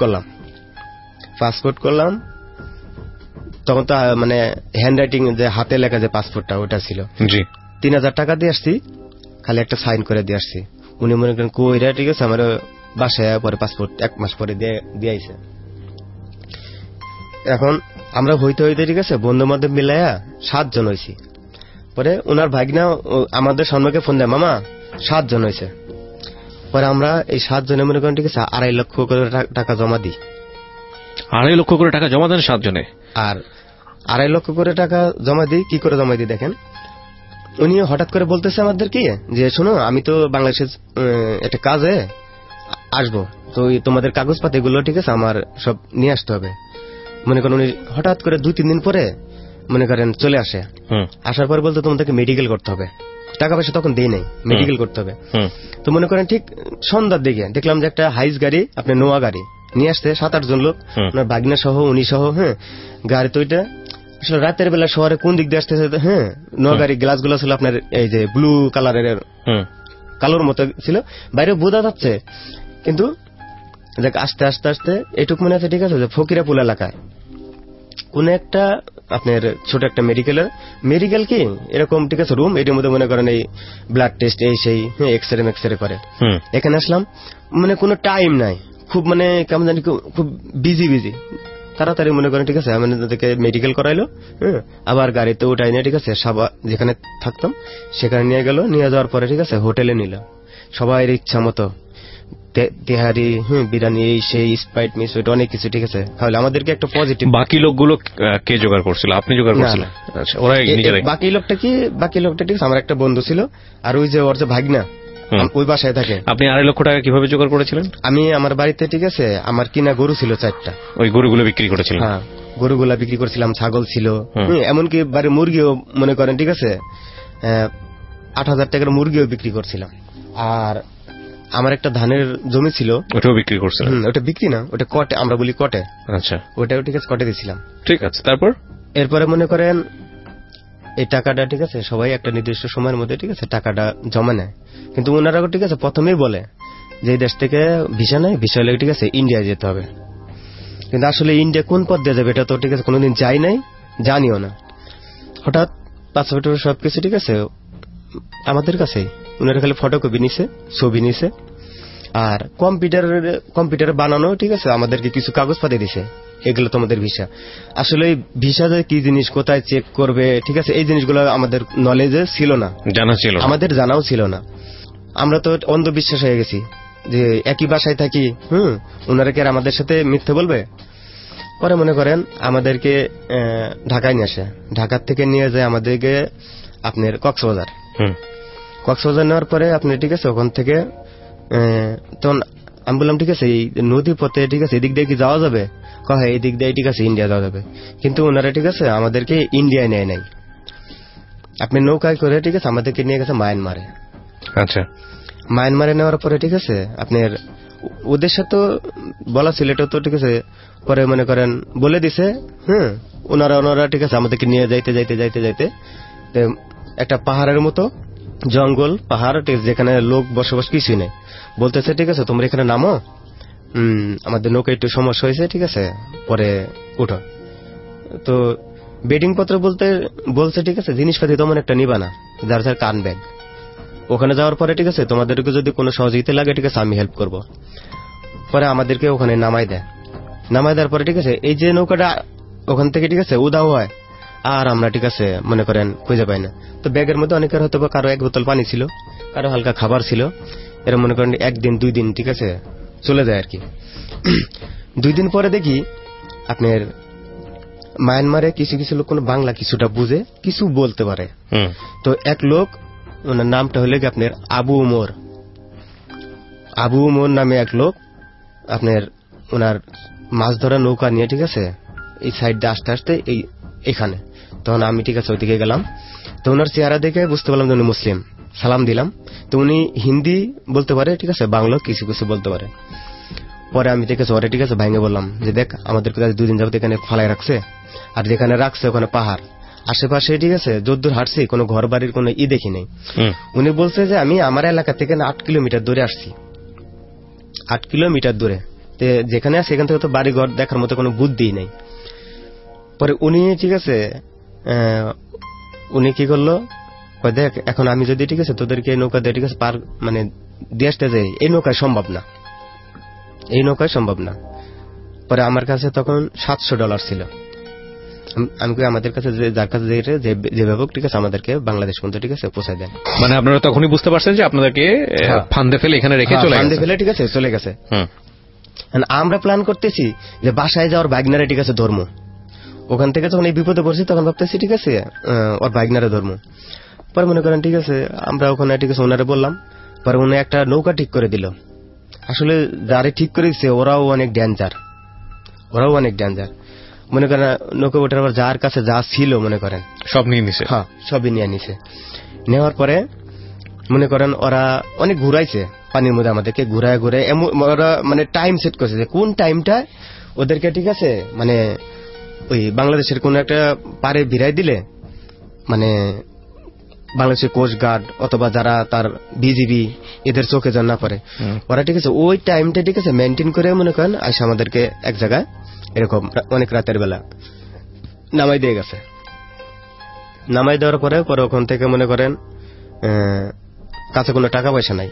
করলাম, তখন তো মানে হ্যান্ড রাইটিং যে হাতে লেখা যে পাসপোর্টটা ওটা ছিল। 3000 টাকা দিয়ে আসছি, খালি একটা সাইন করে দিয়ে আসছি। উনি মনে করেন কইরা ঠিক আছে আমার বাসায় পরে পাসপোর্ট 1 মাস পরে দিয়ে আইছে। এখন আমরা হইতে ঠিক আছে বন্ধু বান্ধব মিলাইয়া 7 জন হয়েছি। পরে ওনার ভাগনা আমাদের সম্মুখে ফোন দেয় মামা 7 জন হয়েছে। পরে আমরা এই 7 জনে মনে করেন ঠিক আছে 2.5 লক্ষ করে টাকা জমা দিই। 2.5 লক্ষ করে টাকা জমা দেন 7 জনে? আর 2.5 লক্ষ করে টাকা জমা দিই। কি করে জমা দিই দেখেন, উনি হঠাৎ করে বলতেছে আমাদের কি যে শোনো আমি তো বাংলাদেশের একটা কাজে আসবো, তো তোমাদের কাগজপাতি গুলো ঠিক আছে আমার সব নিয়ে আসতে হবে। মনে করেন উনি হঠাৎ করে 2-3 দিন পরে মনে করেন চলে আসে। আসার পর বলতে তোমাদেরকে মেডিকেল করতে হবে, টাকা পয়সা তখন দেই নাই, মেডিকেল করতে হবে। তো মনে করেন ঠিক সন্ধ্যার দিকে দেখলাম যে একটা হাইস গাড়ি, আপনার নোয়া গাড়ি নিয়ে আসতে 7-8 জন লোক, আপনার বাগনা সহ উনি সহ। গাড়ি তো ওইটা আসলে রাতের বেলা শহরে কোন দিক দিয়ে আসতেছে, নোয়া গাড়ি গ্লাস গুলো ছিল আপনার এই যে ব্লু কালারের, কালোর মতো ছিল, বাইরে বোঝা যাচ্ছে। কিন্তু আস্তে আস্তে আস্তে এটুক মনে আছে ঠিক আছে যে ফকিরাপুল এলাকায় কোন একটা আপনার ছোট একটা মেডিকেল কি এরকম ঠিক আছে রুম, এটির মধ্যে মনে করেন এই ব্লাড টেস্ট এই সেই এক্সরে করে। এখানে আসলাম, মানে কোনো টাইম নাই, খুব মানে কেমন জানি খুব বিজি তাড়াতাড়ি মনে করেন ঠিক আছে আমাদেরকে মেডিকেল করাইলো। আবার গাড়িতে উঠাই নিয়ে ঠিক আছে যেখানে থাকতাম সেখানে নিয়ে গেল। নিয়ে যাওয়ার পরে ঠিক আছে হোটেলে নিল সবাই ইচ্ছা মতো, তেহারি বিরিয়ানি এই সেই স্প্রাইট মিস অনেক কিছু ঠিক আছে। তাহলে আমাদেরকে একটা পজিটিভ। বাকি লোকগুলো কে জোগাড় করছিল? আপনি জোগাড় করছিলেন? আচ্ছা, ওরা নিজেরাই? বাকি লোকটা ঠিক আছে আমার একটা বন্ধু ছিল, আর ওই যে ওর যে ভাগনা ওই বাসায় থাকে। আপনি 2.5 লক্ষ টাকা কিভাবে জোগাড় করেছিলেন? আমি আমার বাড়িতে ঠিক আছে আমার কিনা গরু ছিল 4টা, ওই গরুগুলো বিক্রি করেছিলেন? হ্যাঁ, গরুগুলা বিক্রি করছিলাম, ছাগল ছিল, এমনকি বাড়ির মুরগিও মনে করেন ঠিক আছে 8,000 টাকার মুরগিও বিক্রি করছিলাম। আর আমার একটা ধানের জমি ছিল, ওটাও বিক্রি করছিলাম। ওটা বিক্রি না, ওটা কটে, আমরা বলি কটে। আচ্ছা, ওটাও ঠিক আছে কটে দিছিলাম। ঠিক আছে, তারপর? এরপরে মনে করেন এই টাকাটা ঠিক আছে সবাই একটা নির্দিষ্ট সময়ের মধ্যে ঠিক আছে টাকাটা জমা নেয়। কিন্তু ওনারা ঠিক আছে প্রথমেই বলে যে এই দেশ থেকে ভিসা নেয়, ভিসা হলে ঠিক আছে ইন্ডিয়া যেতে হবে। কিন্তু আসলে ইন্ডিয়া কোন পথ দিয়ে যাবে এটা তো ঠিক আছে কোনোদিন যাই নাই, জানিও না। হঠাৎ পাসপোর্ট সবকিছু ঠিক আছে আমাদের কাছে, ওনারা খালি ফটোকপি নিছে, ছবি নিছে, আর কম্পিউটারে বানানো ঠিক আছে আমাদেরকে কিছু কাগজপাতি দিছে, এগুলো তোমাদের ভিসা। আসলে ভিসা যে কি জিনিস, কোথায় চেক করবে ঠিক আছে এই জিনিসগুলো আমাদের নলেজে ছিল না, জানা ছিল, আমাদের জানাও ছিল না। আমরা তো অন্ধবিশ্বাস হয়ে গেছি যে একই বাসায় থাকি, ওনারা কি আর আমাদের সাথে মিথ্যে বলবে। পরে মনে করেন আমাদেরকে ঢাকায় নিয়ে আসে, ঢাকার থেকে নিয়ে যায় আমাদেরকে আপনার কক্সবাজার নেওয়ার পরে আপনি ঠিক আছে ওখান থেকে তখন আমি বললাম ঠিক আছে এই নদী পথে ঠিক আছে এদিক দিয়ে কি যাওয়া যাবে, হ্যাঁ এই দিক দিয়ে ঠিক আছে ইন্ডিয়া যাওয়া যাবে, কিন্তু ওনারা ঠিক আছে আমাদেরকে ইন্ডিয়ায় নেয় নাই, আপনি নৌকায় করে ঠিক আছে আমাদেরকে নিয়ে গেছে মায়ানমারে। আচ্ছা, মায়ানমারে নেওয়ার পরে ঠিক আছে আপনার ওদের সাথে বলা ছিল এটা তো ঠিক আছে, পরে মনে করেন বলে দিছে ওনারা ঠিক আছে আমাদেরকে নিয়ে যাইতে যাইতে যাইতে যাইতে একটা পাহাড়ের মতো জঙ্গল পাহাড় যেখানে লোক বসবাস কিছুই নেই, বলতেছে ঠিক আছে তোমরা এখানে নামো, আমাদের নৌকা একটু সমস্যা হয়েছে ঠিক আছে পরে উঠো। তো বেডিং পত্র বলছে ঠিক আছে জিনিসপাতি তেমন একটা নিবা না, যার যার কান ব্যাগ, ওখানে যাওয়ার পরে ঠিক আছে তোমাদেরকে যদি কোনো সহযোগিতা লাগে ঠিক আছে আমি হেল্প করব। পরে আমাদেরকে ওখানে নামাই দেওয়ার পরে ঠিক আছে এই যে নৌকাটা ওখান থেকে ঠিক আছে উধাও হয়, আর আমরা ঠিক আছে মনে করেন খুঁজে পাই না। তো ব্যাগের মধ্যে অনেকের হয়তো কারো 1 বোতল পানি ছিল, কারো হালকা খাবার ছিল, এরা মনে করেন 1 দিন 2 দিন ঠিক আছে চলে যায় আর কি। 2 দিন পরে দেখি আপনার মায়ানমারে কিছু কিছু লোক কোনো বাংলা কিছুটা বুঝে, কিছু বলতে পারে। তো এক লোক, ওনার নামটা হলে কি আপনার আবু উমর নামে এক লোক, আপনার ওনার মাছ ধরা নৌকা নিয়ে ঠিক আছে এই সাইড দিয়ে আস্তে আস্তে এখানে, তখন আমি ঠিক আছে ওইদিকে গেলাম। তো ওনার চেহারা দেখে বুঝতে পারলাম যে উনি মুসলিম, সালাম দিলাম। তো উনি হিন্দি বলতে পারে ঠিক আছে, বাংলা কিছু কিছু বলতে পারে। পরে আমি ঠিক আছে ওরে ঠিক আছে ভাঙে বললাম যে দেখ আমাদের 2 দিন যাবত এখানে ফালায় রাখছে, আর যেখানে রাখছে ওখানে পাহাড়, আশেপাশে ঠিক আছে যদ্দূর হাঁটছি কোনো ঘর বাড়ির কোনো দেখি নাই। উনি বলছে যে আমি আমার এলাকা থেকে 8 কিলোমিটার দূরে আসছি, 8 কিলোমিটার দূরে, যেখানে আছে সেখান থেকে তো বাড়ি ঘর দেখার মতো কোনো বুদ্ধি নেই। পরে উনি ঠিক আছে উনি কি করলো, দেখ এখন আমি যদি ঠিক আছে তোদেরকে নৌকা দিয়ে ঠিক আছে পার মানে দিয়ে আসতে যাই, এই নৌকায় সম্ভব না। পরে আমার কাছে তখন $700 ছিল, আমি আমাদের কাছে যার কাছে যেভাবে ঠিক আছে আমাদেরকে বাংলাদেশ পর্যন্ত ঠিক আছে পৌঁছায় দেন। মানে আপনারা তখনই বুঝতে পারছেন যে আপনাদেরকে ফান্দে ফেলে এখানে রেখে ঠিক আছে চলে গেছে। আমরা প্ল্যান করতেছি যে বাসায় যাওয়ার বাইকনারে ঠিক আছে ধর্ম, ওখান থেকে যখন এই বিপদে পড়ছি তখন ভাবতেছি ঠিক আছে ওর বাইকনারে ধর্ম। পরে মনে করেন ঠিক আছে আমরা ওখানে ঠিক আছে ওনারে বললাম, পরে উনি একটা নৌকা ঠিক করে দিল। আসলে যারে ঠিক করে দিচ্ছে ওরাও অনেক ডেঞ্জার, মনে করেন নৌকা ওঠার পর যার কাছে যা ছিল মনে করেন সব নিয়ে নিছে, হ্যাঁ সবই নিয়ে নিছে। নেওয়ার পরে মনে করেন ওরা অনেক ঘুরাইছে পানির মধ্যে, আমাদেরকে ঘুরায় ওরা মানে টাইম সেট করছে যে কোন টাইমটা ওদেরকে ঠিক আছে মানে ওই বাংলাদেশের কোন একটা পারে ভিড়াই দিলে মানে বাংলাদেশের কোস্ট গার্ড অথবা যারা তার বিজিবি এদের চোখে যেন না পড়ে, ওরা ঠিক আছে ওই টাইমটা ঠিক আছে মেনটেন করে মনে করেন আইসা আমাদেরকে এক জায়গায় এরকম অনেক রাতের বেলা নামাই দিয়ে গেছে। নামাই দেওয়ার পরে ওখান থেকে মনে করেন কাছে কোনো টাকা পয়সা নাই,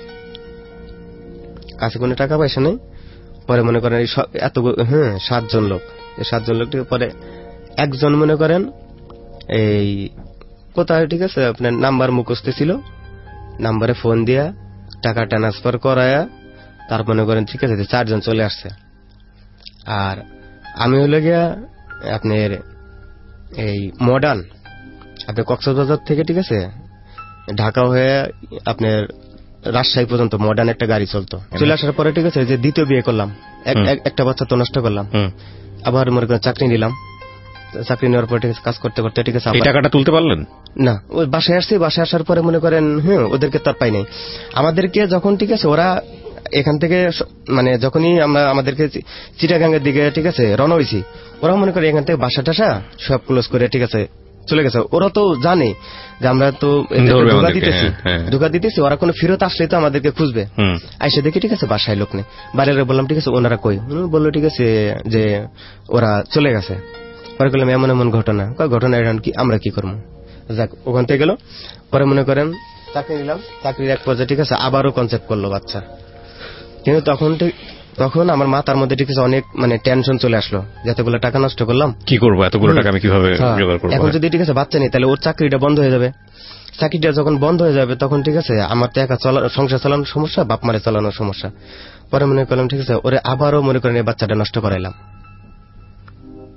পরে মনে করেন এত 7 জন লোক, এই 7 জন লোক পরে একজন মনে করেন এই কোথায় ঠিক আছে আপনার নাম্বার মুখস্থ ছিল, নাম্বারে ফোন দিয়া টাকা ট্রান্সফার করায়া তার মনে করেন ঠিক আছে 4 জন চলে আসছে। আর আমি হলে গিয়া আপনার এই মডার্ন আপনার কক্সবাজার থেকে ঠিক আছে ঢাকা হয়ে আপনার রাজশাহী পর্যন্ত মডার্ন একটা গাড়ি চলতো। চলে আসার পরে ঠিক আছে যে দ্বিতীয় বিয়ে করলাম, একটা বাচ্চা তো নষ্ট করলাম, আবার মনে করেন চাকরি নিলাম। চাকরি নেওয়ার পরে ঠিক আছে কাজ করতে করতে ঠিক আছে টাকাটা তুলতে পারলেন না, ওই বাসায় আসছি, বাসায় আসার পরে মনে করেন ওদেরকে তার পাই নাই। আমাদেরকে যখন ঠিক আছে ওরা এখান থেকে মানে যখনই আমরা আমাদেরকে চিটাগাঙ্গের দিকে ঠিক আছে রওনা হয়েছি, ওরা মনে করে এখান থেকে বাসা টাসা সব ক্লোজ করে ঠিক আছে চলে গেছে। ওরা তো জানে যে আমরা তো ধোকা দিতেছি, ওরা কোনো ফেরত আসলে তো আমাদেরকে খুঁজবে। আইসে দেখি ঠিক আছে বাসায় লোক নেই, বাইরে বললাম ঠিক আছে ওনারা কই, বললো ঠিক আছে যে ওরা চলে গেছে। পরে বললাম এমন এমন ঘটনা এখন কি আমরা কি করবো, যাক ওখান থেকে গেল। পরে মনে করেন চাকরি নিলাম, চাকরির এক পর্যায়ে ঠিক আছে আবারও কনসেপ্ট করলো বাচ্চা, কিন্তু তখন আমার মাথার মধ্যে ঠিক আছে অনেক মানে টেনশন চলে আসলো, যতগুলো টাকা নষ্ট করলাম কি করবো, এতগুলো টাকা আমি কিভাবে জোগাড় করবো। এখন যদি ঠিক আছে বাচ্চা নেই তাহলে ওর চাকরিটা বন্ধ হয়ে যাবে, চাকরিটা যখন বন্ধ হয়ে যাবে তখন ঠিক আছে আমার তো একা সংসার চালানোর সমস্যা, বাপ মারে চালানোর সমস্যা। পরে মনে করলাম ঠিক আছে ওরে আবারও মনে করেন এই বাচ্চাটা নষ্ট করাইলাম।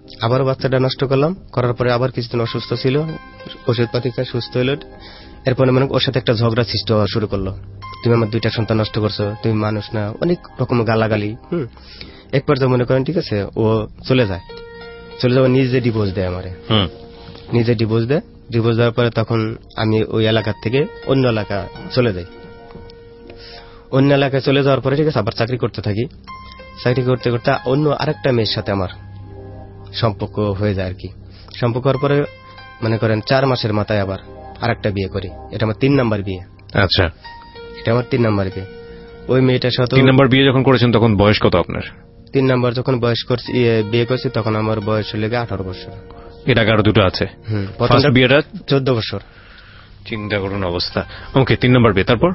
আবারও বাচ্চাটা নষ্ট করলাম, করার পরে আবার কিছুদিন অসুস্থ ছিল, ওষুধপাতি খায় সুস্থ হইল। এরপরে মানে ওর সাথে একটা ঝগড়া সৃষ্টি হওয়া শুরু করলো, তুমি আমার 2টা সন্তান নষ্ট করছো, তুমি মানুষ না, অনেক রকম গালাগালি। এক পর্যায়ে মনে করেন ঠিক আছে ও চলে যায়, নিজে ডিভোর্স দেয় আমারে, নিজে ডিভোর্স দেওয়ার পরে তখন আমি ওই এলাকার থেকে অন্য এলাকা চলে যাই। অন্য এলাকায় চলে যাওয়ার পরে ঠিক আছে আবার চাকরি করতে থাকি। চাকরি করতে করতে অন্য আরেকটা মেয়ের সাথে আমার সম্পর্ক হয়ে যায় আর কি। সম্পর্ক হওয়ার পরে মনে করেন 4 মাসের মাথায় আবার আরেকটা বিয়ে করি। এটা আমার 3 নাম্বার বিয়ে। আচ্ছা, এটা আমার 3 নাম্বার বিয়ে। ওই মেয়েটার সাথে 3 নাম্বার বিয়ে যখন করেছেন তখন বয়স কত আপনার? 3 নাম্বার যখন বিয়ে করছি তখন আমার বয়স হলে 18 বছর। এর আগে আরো 2টা আছে। ফার্স্ট বিয়েটা 14 বছর। চিন্তা করুন অবস্থা। ওকে, 3 নাম্বার বিয়ে। তারপর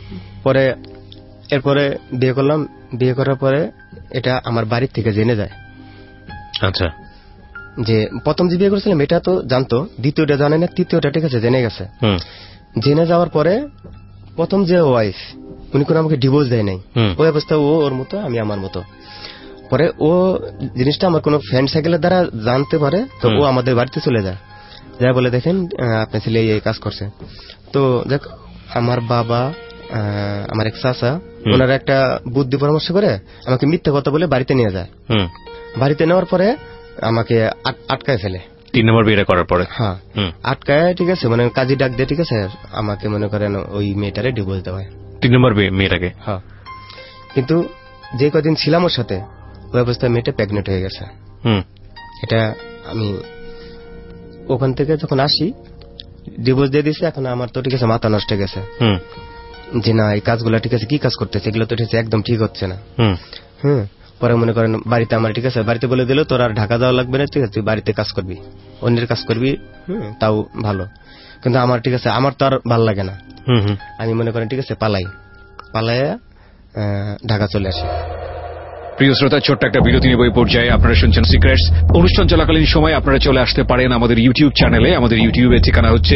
এরপরে বিয়ে করলাম। বিয়ে করার পরে এটা আমার বাড়ির থেকে জেনে যায়। আচ্ছা, যে প্রথম যে বিয়ে করেছিলাম এটা তো জানতো, দ্বিতীয়টা জানে না, তৃতীয়টা ঠিক আছে জেনে গেছে। জেনে যাওয়ার পরে প্রথম যে ওয়াইফ উনি কোনো আমাকে ডিভোর্স দেয় নাই। ওই অবস্থা ও ওর মতো, আমি আমার মতো। পরে ও জিনিসটা আমার কোনো ফ্রেন্ড সাইকেলের দ্বারা জানতে পারে, তো ও আমাদের বাড়িতে চলে যায়, যা বলে দেখেন আপনার ছেলে এই কাজ করছে। তো দেখ আমার বাবা, আমার এক চাচা, ওনারা একটা বুদ্ধি পরামর্শ করে আমাকে মিথ্যা কথা বলে বাড়িতে নিয়ে যায়। বাড়িতে নেওয়ার পরে আমাকে আটকায় ফেলে 3 নম্বর বিয়ে করার পরে। হ্যাঁ, আটকায় ঠিক আছে, মানে কাজী ডাক দিয়ে ঠিক আছে আমাকে মনে করেন ওই মেয়েটারে ডিভোর্স দেওয়া হয়। 3 নম্বর মেয়েটাকে? হ্যাঁ, কিন্তু যে কদিন ছিলাম ওর সাথে ওই অবস্থায় মেয়েটা প্রেগনেন্ট হয়ে গেছে। এটা আমি ওখান থেকে যখন আসি ডিভোর্স দিয়ে দিছে। এখন আমার তো ঠিক আছে মাথা নষ্ট হয়ে গেছে যে না এই কাজগুলো ঠিক আছে কি কাজ করতেছে, এগুলো তো ঠিক আছে একদম ঠিক হচ্ছে না। পরে মনে করেন বাড়িতে আমার ঠিক আছে বাড়িতে বলে দিল তোর আর ঢাকা যাওয়া লাগবে না, ঠিক আছে তুই বাড়িতে কাজ করবি, অন্যের কাজ করবি, তাও ভালো। কিন্তু আমার ঠিক আছে আমার তো আর ভালো লাগে না। আমি মনে করেন ঠিক আছে পালাইয়া ঢাকা চলে আসি। প্রিয় শ্রোতা, ছোট্ট একটা বিরতি নেব এই পর্যায়ে। আপনারা শুনছেন সিক্রেটস। অনুষ্ঠান চলাকালীন সময় আপনারা চলে আসতে পারেন আমাদের ইউটিউব চ্যানেলে। আমাদের ইউটিউবের ঠিকানা হচ্ছে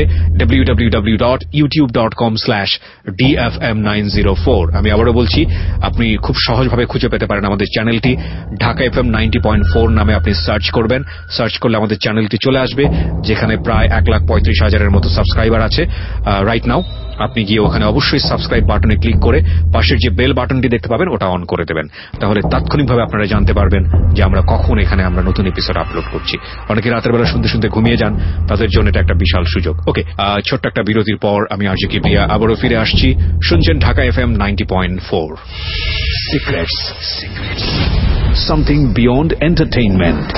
www.youtube.com/dfm904। আমি আবারও বলছি, আপনি খুব সহজভাবে খুঁজে পেতে পারেন আমাদের চ্যানেলটি। ঢাকা FM 90.4 নামে আপনি সার্চ করবেন। সার্চ করলে আমাদের চ্যানেলটি চলে আসবে, যেখানে প্রায় 1,35,000-এর মতো সাবস্ক্রাইবার আছে রাইট নাও। আপনি গিয়ে ওখানে অবশ্যই সাবস্ক্রাইব বাটনে ক্লিক করে পাশের যে বেল বাটনটি দেখতে পাবেন ওটা অন করে দেবেন। তাহলে তাৎক্ষণিকভাবে আপনারা জানতে পারবেন যে আমরা কখন এখানে নতুন এপিসোড আপলোড করছি। অনেকে রাতের বেলা শুনতে শুনতে ঘুমিয়ে যান, তাদের জন্য এটা একটা বিশাল সুযোগ। ওকে, ছোট্ট একটা বিরতির পর আমি আরজে কিবরিয়া আবারও ফিরে আসছি। শুনছেন Dhaka FM 90.4 secrets, something beyond entertainment.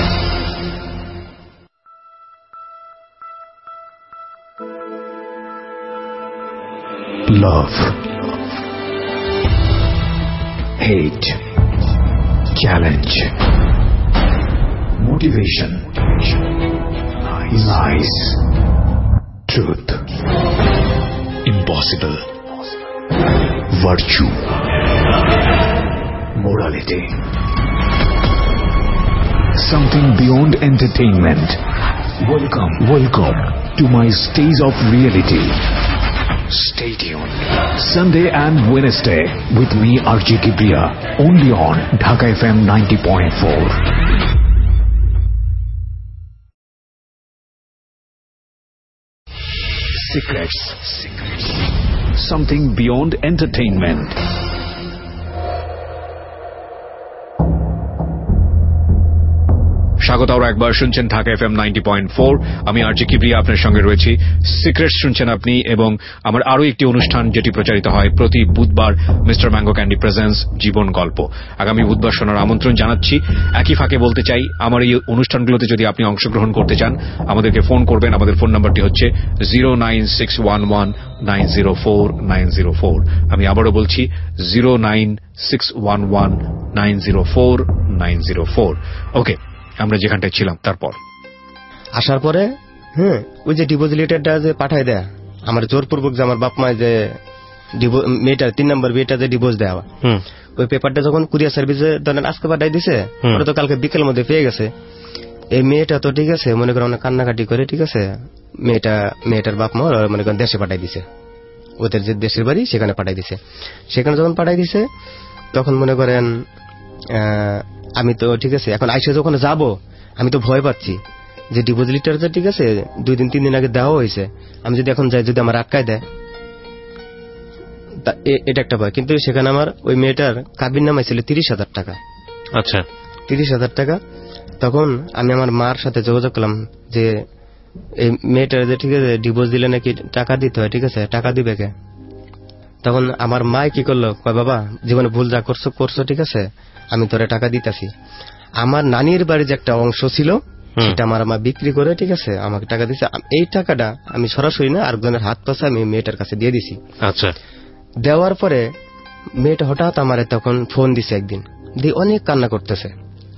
Love, hate, challenge, motivation, lies, truth, impossible, virtue, morality. Something beyond entertainment. Welcome to my stage of reality. Stay tuned. Sunday and Wednesday with me RJ Kibriya, only on Dhaka FM 90.4. Secrets. Something beyond entertainment. স্বাগত আরো একবার। শুনছেন Dhaka FM 90.4। আমি RJ Kibria আপনার সঙ্গে রয়েছি। Secrets শুনছেন আপনি, এবং আমার আরো একটি অনুষ্ঠান যেটি প্রচারিত হয় প্রতি বুধবার, মিস্টার ম্যাঙ্গো ক্যান্ডি প্রেজেন্স জীবন গল্প। আগামী বুধবার শোনার আমন্ত্রণ জানাচ্ছি। একই ফাঁকে বলতে চাই, আমার এই অনুষ্ঠানগুলোতে যদি আপনি অংশগ্রহণ করতে চান আমাদেরকে ফোন করবেন। আমাদের ফোন নাম্বারটি হচ্ছে 09611904904। আমি আবারও বলছি 09611904904। ওকে, আমরা যেখানটায় ছিলাম তারপর আসার পরে ওই যে ডিভোর্স লেটারটা যে পাঠায় দেয়া আমার জোরপূর্বক, যে আমার বাপ মায় যে মেয়েটার 3 নম্বর বিয়েটা যে ডিভোর্স দেওয়া, ওই পেপারটা যখন কুরিয়ার সার্ভিসে ধরেন আজকে পাঠাই দিছে, ওটা তো কালকে বিকেল মধ্যে পেয়ে গেছে। এই মেয়েটা তো ঠিক আছে মনে করেন কান্নাকাটি করে ঠিক আছে মেয়েটার বাপ মা মনে করেন দেশে পাঠাই দিছে, ওদের যে দেশের বাড়ি সেখানে পাঠাই দিছে। সেখানে যখন পাঠাই দিছে তখন মনে করেন আমি তো ঠিক আছে এখন আইসে যখন যাব আমি তো ভয় পাচ্ছি যে ডিপোজিট লেটারটা ঠিক আছে 2-3 দিন আগে দেওয়া হয়েছে, আমি যদি এখন যাই যদি আমার আটকায় দেয়, এটা একটা ভয়। কিন্তু সেখানে আমার ওই মেয়েটার কাবিন নামাই ছিল 30,000 টাকা। আচ্ছা, 30,000 টাকা। তখন আমি আমার মার সাথে যোগাযোগ করলাম যে এই মেয়েটার যে ঠিক আছে ডিভোর্স দিলে নাকি টাকা দিতে হয়, ঠিক আছে টাকা দিবে কে? তখন আমার মা কি করলো, কয় বাবা জীবনে ভুল যা করছো ঠিক আছে, আমি তোরে টাকা দিতেছি। আমার নানির বাড়ির যে একটা অংশ ছিল সেটা আমার মা বিক্রি করে ঠিক আছে আমাকে টাকা দিচ্ছে। এই টাকাটা আমি সরাসরি না আরেকজনের হাত পাশে আমি মেয়েটার কাছে দিয়ে দিছি। আচ্ছা, দেওয়ার পরে মেয়েটা হঠাৎ আমার তখন ফোন দিছে একদিন, দিয়ে অনেক কান্না করতেছে।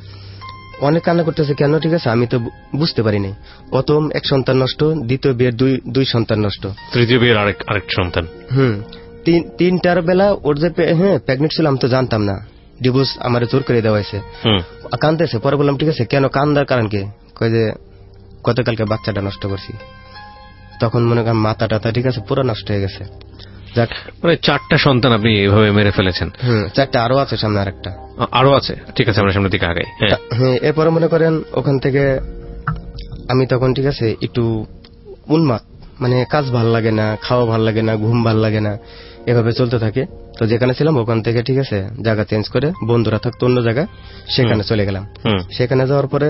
কেন ঠিক আছে আমি তো বুঝতে পারিনি। প্রথম এক সন্তান নষ্ট, দ্বিতীয় বিয়ের দুই সন্তান নষ্ট, তৃতীয় বিয়ের আরেক সন্তান। 3টার বেলা ওর যে প্রেগনেন্ট ছিল আমি তো জানতাম না, ডিভোর্স আমার জোর করে দেওয়া হয়েছে। কান্দতেছে, পরে বললাম ঠিক আছে কেন কান্দার কারণ কি? কয় যে গতকালকে বাচ্চাটা নষ্ট করছি। তখন মনে করেন মাথা টাথা ঠিক আছে পুরো নষ্ট হয়ে গেছে। যাক, মানে 4টা সন্তান আপনি এভাবে মেরে ফেলেছেন? 4টা, আরো আছে সামনে আরেকটা। আরো আছে, ঠিক আছে আমরা সামনের দিকে আগাই। এরপরে মনে করেন ওখান থেকে আমি তখন ঠিক আছে একটু উন্মাদ, মানে কাজ ভাল লাগে না, খাওয়া ভাল লাগে না, ঘুম ভাল লাগে না, এভাবে চলতে থাকে। তো যেখানে ছিলাম ওখান থেকে ঠিক আছে জায়গা চেঞ্জ করে বন্ধুরা থাকতো অন্য জায়গায়, সেখানে চলে গেলাম। সেখানে যাওয়ার পরে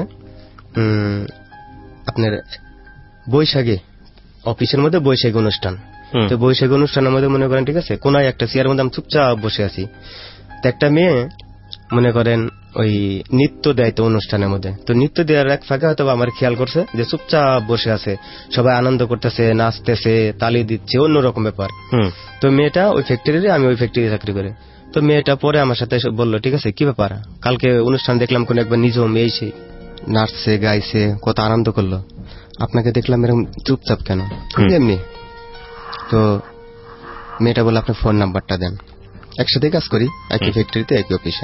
আপনার বৈশাখী অফিসের মধ্যে বৈশাখী অনুষ্ঠান, তো বৈশাখী অনুষ্ঠানের মধ্যে মনে করেন ঠিক আছে কোনায় একটা চেয়ারের মধ্যে আমি চুপচাপ বসে আছি। তো একটা মেয়ে মনে করেন ওই নৃত্য দেয় তো অনুষ্ঠানের মধ্যে, তো নৃত্য দেওয়ার এক ফাঁকে হয়তো আমার খেয়াল করছে যে চুপচাপ বসে আছে, সবাই আনন্দ করতেছে, নাচতেছে, তালি দিচ্ছে, অন্যরকম ব্যাপার। তো মেয়েটা ওই ফ্যাক্টরিতে, আমি ওই ফ্যাক্টরি চাকরি করি। তো মেয়েটা পরে আমার সাথে বললো ঠিক আছে কি ব্যাপার, কালকে অনুষ্ঠান দেখলাম কোন একবার নিজম এসে নাচছে গাইছে কত আনন্দ করলো, আপনাকে দেখলাম এরকম চুপচাপ কেন? এমনি। তো মেয়েটা বললো আপনার ফোন নাম্বারটা দেন, একসাথে কাজ করি একই ফ্যাক্টরিতে একই অফিসে।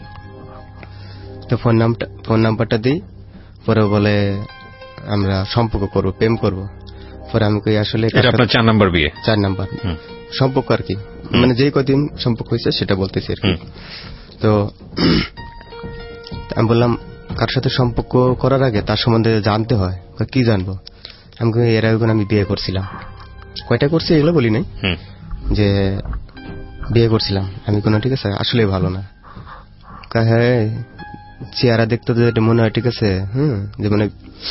তো ফোন নাম্বারটা দিই, পরে বলে আমরা সম্পর্ক করবো, প্রেম করবো। পরে আমি কই আসলে 4 নাম্বার বিয়ে, 4 নাম্বার সম্পর্ক আর কি, মানে যেই কদিন সম্পর্ক হয়েছে সেটা বলতেছি আর কি। তো আমি বললাম কার সাথে সম্পর্ক করার আগে তার সম্বন্ধে জানতে হয়। কি জানবো? আমি এর আগে আমি বিয়ে করছিলাম। কয়টা করছি এগুলো বলি নাই, যে বিয়ে করছিলাম আমি কোনো ঠিক আছে আসলে ভালো না। হ্যাঁ চেহারা দেখতে তো মনে হয় ঠিক আছে যে মানে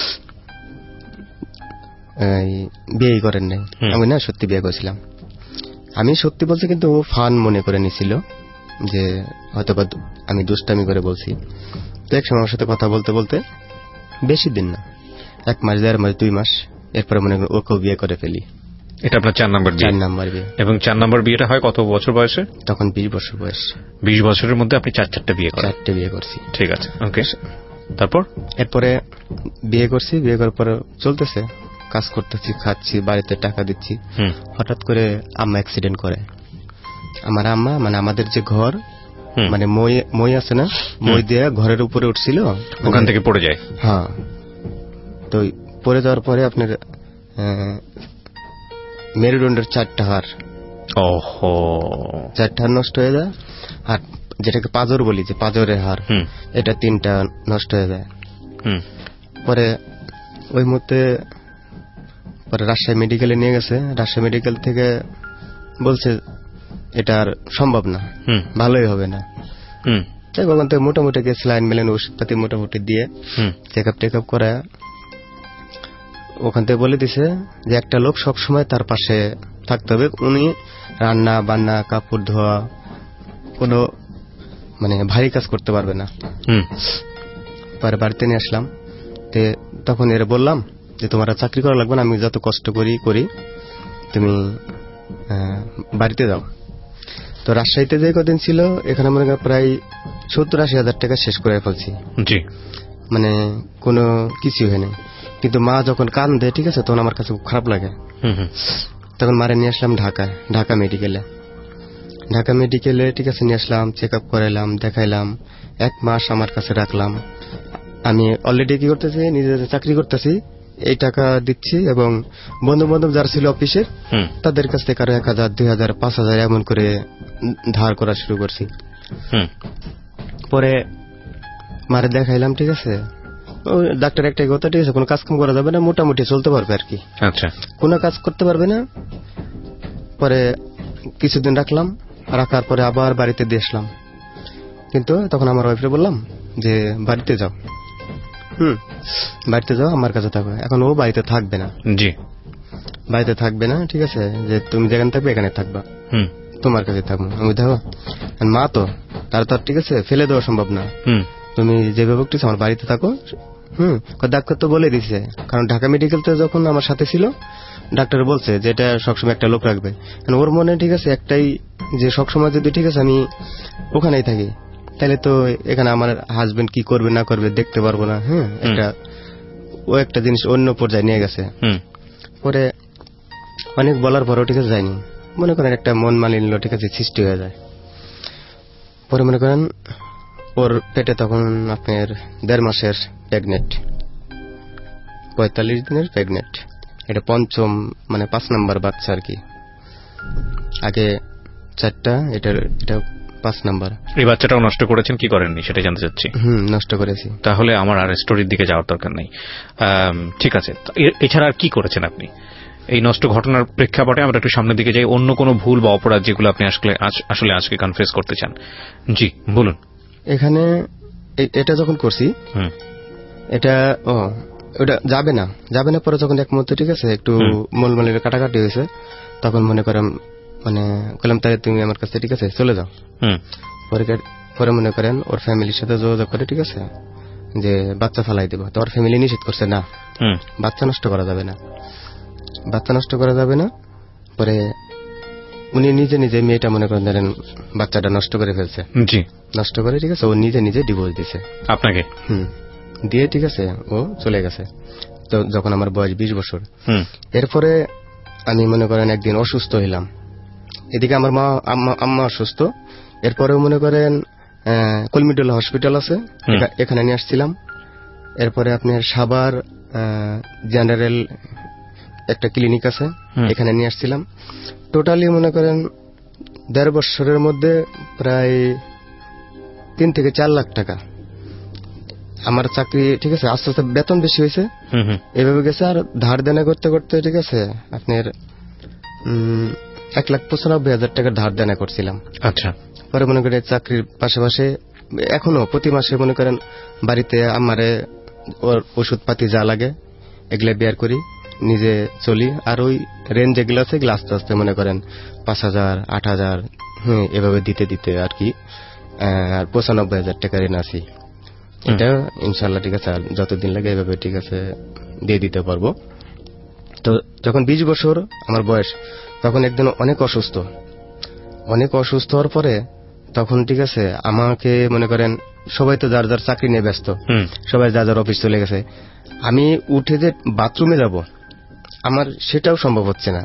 বিয়ে করেন নাই। আমি না সত্যি বিয়ে করেছিলাম। আমি সত্যি বলছি, কিন্তু ও ফান মনে করে নিছিল যে হয়তো বা আমি দুষ্টামি করে বলছি। তো এক সময় আমার সাথে কথা বলতে বলতে বেশি দিন না, 1 মাস 1.5 মাস 2 মাস, এরপরে মনে করি ওকেও বিয়ে করে ফেলি। এটা আপনার 4 নাম্বার বিয়ে? 4 নাম্বার বিয়ে। এবং 4 নাম্বার বিয়েটা হয় কত বছর বয়সে? তখন 20 বছর বয়স। 20 বছরের মধ্যে আপনি 4টা বিয়ে করেন? 4টে বিয়ে করছি। ঠিক আছে, ওকে। তারপর এরপরে বিয়ে করছি, বিয়ে করার পরে চলতেছে, কাজ করতেছি, খাচ্ছি, বাড়িতে টাকা দিচ্ছি। হঠাৎ করে আম্মা অ্যাক্সিডেন্ট করে। আমার আম্মা মানে আমাদের যে ঘর মানে মই আছে না, মই দিয়ে ঘরের উপরে উঠছিল, ওখান থেকে পড়ে যায়। হ্যাঁ, তো পড়ে যাওয়ার পরে আপনার মেরুদণ্ডের 4টা হাড়, 4টা হাড় নষ্ট হয়ে যায়। আর যেটাকে পাঁজর বলি, যে পাঁজরের হাড়, এটা 3টা নষ্ট হয়ে যায়। পরে ওই মুহূর্তে পরে রাজশাহী মেডিকেলে নিয়ে গেছে। রাজশাহী মেডিকেল থেকে বলছে এটা আর সম্ভব না, ভালোই হবে না। তাই ওখান থেকে মোটামুটি স্যালাইন মেলেন ওষুধপাতি মোটামুটি দিয়ে চেক আপ করে ওখান থেকে বলে দিছে যে একটা লোক সবসময় তার পাশে থাকতে হবে, উনি রান্না বান্না কাপড় ধোয়া কোনো মানে ভারী কাজ করতে পারবে না। পরে বাড়িতে নিয়ে আসলাম, তখন এর বললাম যে তোমার চাকরি করা লাগবে না, আমি যত কষ্ট করি তুমি বাড়িতে যাও। তো রাজশাহীতে যে কদিন ছিল এখানে মনে করেন প্রায় 70-80 হাজার টাকা শেষ করে ফেলছি, মানে কোনো কিছু হয়নি। কিন্তু মা যখন কান্দে ঠিক আছে তখন আমার কাছে খুব খারাপ লাগে। তখন মারে নিয়ে আসলাম ঢাকা মেডিকেলে ঠিক আছে নিয়ে আসলাম, চেক আপ করাইলাম, দেখাইলাম, 1 মাস আমার কাছে রাখলাম। আমি অলরেডি কি করতেছি, নিজের চাকরি করতেছি, এই টাকা দিচ্ছি এবং বন্ধু বান্ধব যারা ছিল অফিসের তাদের কাছ থেকে আরো 1,000 2,000 5,000 এমন করে ধার করা শুরু করছি। পরে মারে দেখাইলাম ঠিক আছে, ওই ডাক্তার একটাই কথা, ঠিক আছে, কোনো কাজ কাম করা যাবে না, মোটামুটি চলতে পারবে আর কি। আচ্ছা, কোনো কাজ করতে পারবে না। পরে কিছুদিন রাখার পরে আবার বাড়িতে দিয়ে আসলাম। কিন্তু তখন আমার ওয়াইফরে বললাম যে বাড়িতে যাও, বাড়িতে যাও, আমার কাছে থাকবে। এখন ও বাড়িতে থাকবে না। জি, বাড়িতে থাকবে না, ঠিক আছে, যে তুমি যেখানে থাকবে এখানে থাকবা, তোমার কাছে থাকবো। আমি দেখো মা তো, তার তো ঠিক আছে ফেলে দেওয়া সম্ভব না, তুমি যেভাবে একটু আমার বাড়িতে থাকো। ডাক্তার তো বলে দিছে, কারণ ঢাকা মেডিকেলতে যখন আমার সাথে ছিল ডাক্তার বলছে যে এটা সবসময় একটা লোক রাখবে। ওর মনে ঠিক আছে একটাই, যে সবসময় যদি ঠিক আছে আমি ওখানেই থাকি, তাহলে তো এখানে আমার হাজবেন্ড কি করবে না করবে দেখতে পারবো না। একটা জিনিস অন্য পর্যায়ে নিয়ে গেছে। পরে অনেক বলার পরও ঠিক আছে যায়নি। মনে করেন একটা মন মালিন্য ঠিক আছে সৃষ্টি হয়ে যায়। পরে মনে করেন ওর পেটে তখন আপনার 1.5 মাসের প্রেগনেন্ট, 45 দিনের প্রেগনেন্ট। এটা পঞ্চম মানে 5 নাম্বার বাচ্চা আর কি। আগে 4টা, এটা 5 নাম্বার। এই বাচ্চাটাও নষ্ট করেছেন কি করেননি সেটা জানতে চাচ্ছি। নষ্ট করেছি। তাহলে আমার আর স্টোরির দিকে যাওয়ার দরকার নেই। ঠিক আছে, এছাড়া আর কি করেছেন আপনি এই নষ্ট ঘটনার প্রেক্ষাপটে? আমরা একটু সামনের দিকে যাই। অন্য কোনো ভুল বা অপরাধ যেগুলো আপনি আসলে আজকে কনফেস করতে চান? জি বলুন। এখানে এটা যখন করছি, এটা ওটা যাবে না। পরে যখন এক মুহূর্তে ঠিক আছে একটু মলমলের কাটাকাটি হয়েছে, তখন মনে করেন মানে বললাম তাহলে তুমি আমার কাছে ঠিক আছে চলে যাও। পরে মনে করেন ওর ফ্যামিলির সাথে যোগাযোগ করে ঠিক আছে যে বাচ্চা ফেলাই দেবো। তো ওর ফ্যামিলি নিষেধ করছে, না বাচ্চা নষ্ট করা যাবে না, বাচ্চা নষ্ট করা যাবে না। পরে উনি নিজে নিজে মেয়েটা মনে করেন ধরেন বাচ্চাটা নষ্ট করে ফেলছে। জি, নষ্ট করে ঠিক আছে ও নিজে নিজে ডিভোর্স দিছে আপনাকে। দিয়ে ঠিক আছে ও চলে গেছে। তো যখন আমার বয়স 20 বছর, এরপরে আমি মনে করেন একদিন অসুস্থ হইলাম। এদিকে আমার আম্মা অসুস্থ। এরপরেও মনে করেন কলমিডোলা হসপিটাল আছে, এখানে নিয়ে আসছিলাম। এরপরে আপনার সাভার জেনারেল একটা ক্লিনিক আছে, এখানে নিয়ে আসছিলাম। টোটালি মনে করেন 1.5 বছরের মধ্যে প্রায় 3 থেকে 4 লাখ টাকা আমার চাকরি ঠিক আছে। আস্তে আস্তে বেতন বেশি হয়েছে, এভাবে গেছে। আর ধার দেনা করতে করতে ঠিক আছে আপনার 1,95,000 টাকার ধার দেনা করছিলাম। আচ্ছা, পরে মনে করেন চাকরির পাশাপাশি এখনো প্রতি মাসে মনে করেন বাড়িতে আমারে ওর ওষুধপাতি যা লাগে এগুলা বের করি, নিজে চলি। আর ওই রেঞ্জ যেগুলো আছে এগুলো আস্তে আস্তে মনে করেন 5,000, 8,000 এভাবে দিতে দিতে আর কি। আর 95,000 টাকা ঋণ আছি। এটা ইনশাল্লাহ ঠিক আছে আর যতদিন লাগে এভাবে ঠিক আছে দিয়ে দিতে পারবো। তো যখন 20 বছর আমার বয়স, তখন একদিন অনেক অসুস্থ হওয়ার পরে তখন ঠিক আছে আমাকে মনে করেন সবাই তো যার যার চাকরি নিয়ে ব্যস্ত, সবাই যার যার অফিস চলে গেছে। আমি উঠে যে বাথরুমে যাব আমার সেটাও সম্ভব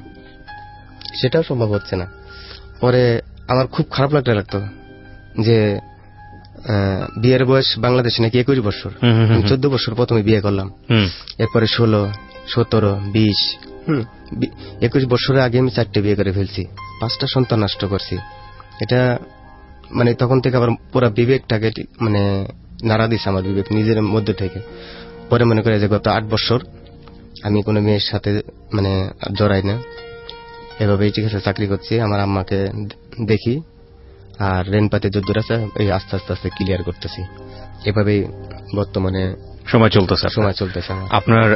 হচ্ছে না। পরে আমার খুব খারাপ লাগতো যে বিয়ের বয়স বাংলাদেশে নাকি 21 বছর, 14 বছর প্রথমে বিয়ে করলাম। এরপরে 16, 17, 20, 21 বছরের আগে আমি 4টে বিয়ে করে ফেলছি, 5টা সন্তান নষ্ট করছি। এটা মানে তখন থেকে আবার পুরো বিবেকটাকে মানে নাড়া দিছে আমার বিবেক নিজের মধ্যে থেকে। পরে মনে করে যে গত 8 বছর আমি কোনো মেয়ের সাথে মানে জড়াই না, এভাবেই ঠিক আছে চাকরি করছি। আমার আম্মাকে দেখি আর রেনপাতে যদ্দূর আছে এই আস্তে আস্তে ক্লিয়ার করতেছি। এভাবেই বর্তমানে সময় চলতেছে। আপনার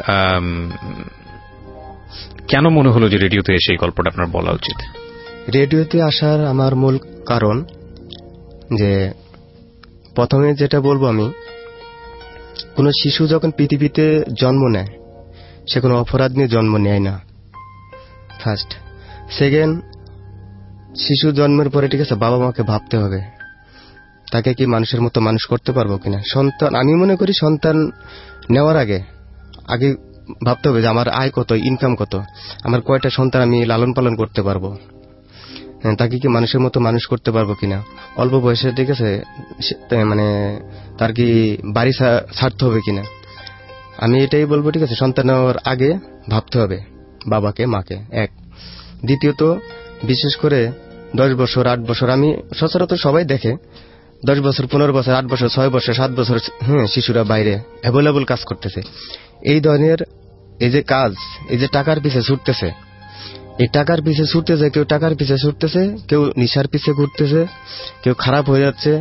কেন মনে হলো যে রেডিওতে এসে এই গল্পটা আপনার বলা উচিত? রেডিওতে আসার আমার মূল কারণ যে প্রথমে যেটা বলবো আমি, কোন শিশু যখন পৃথিবীতে জন্ম নেয় সে কোনো অপরাধ নিয়ে জন্ম নেয় না, ফার্স্ট। সেকেন্ড, শিশু জন্মের পরে ঠিক আছে বাবা মাকে ভাবতে হবে তাকে কি মানুষের মতো মানুষ করতে পারবো কিনা। সন্তান আমি মনে করি সন্তান নেওয়ার আগে ভাবতে হবে যে আমার আয় কত, ইনকাম কত, আমার কয়টা সন্তান আমি লালন পালন করতে পারবো, তাকে কি মানুষের মতো মানুষ করতে পারবো কিনা। অল্প বয়সে ঠিক আছে মানে তার কি বাড়ি ছাড়তে হবে কিনা। আমি এটাই বলবো ঠিক আছে সন্তান নেওয়ার আগে ভাবতে হবে বাবাকে মাকে, এক। দ্বিতীয়ত বিশেষ করে 10 বছর 8 বছর আমি সচরাচর সবাই দেখে 10 বছর, 15 বছর, 8 বছর, 6 বছর, 7 বছর শিশুরা বাইরে অ্যাভেলেবল কাজ করতেছে। এই ধরনের এই যে কাজ, এই যে টাকার পিছে ছুটতেছে, এই টাকার পিছে ছুটতেছে, কেউ টাকার পিছে ছুটতেছে, কেউ নিশার পিছে ঘুরতেছে, কেউ খারাপ হয়ে যাচ্ছে।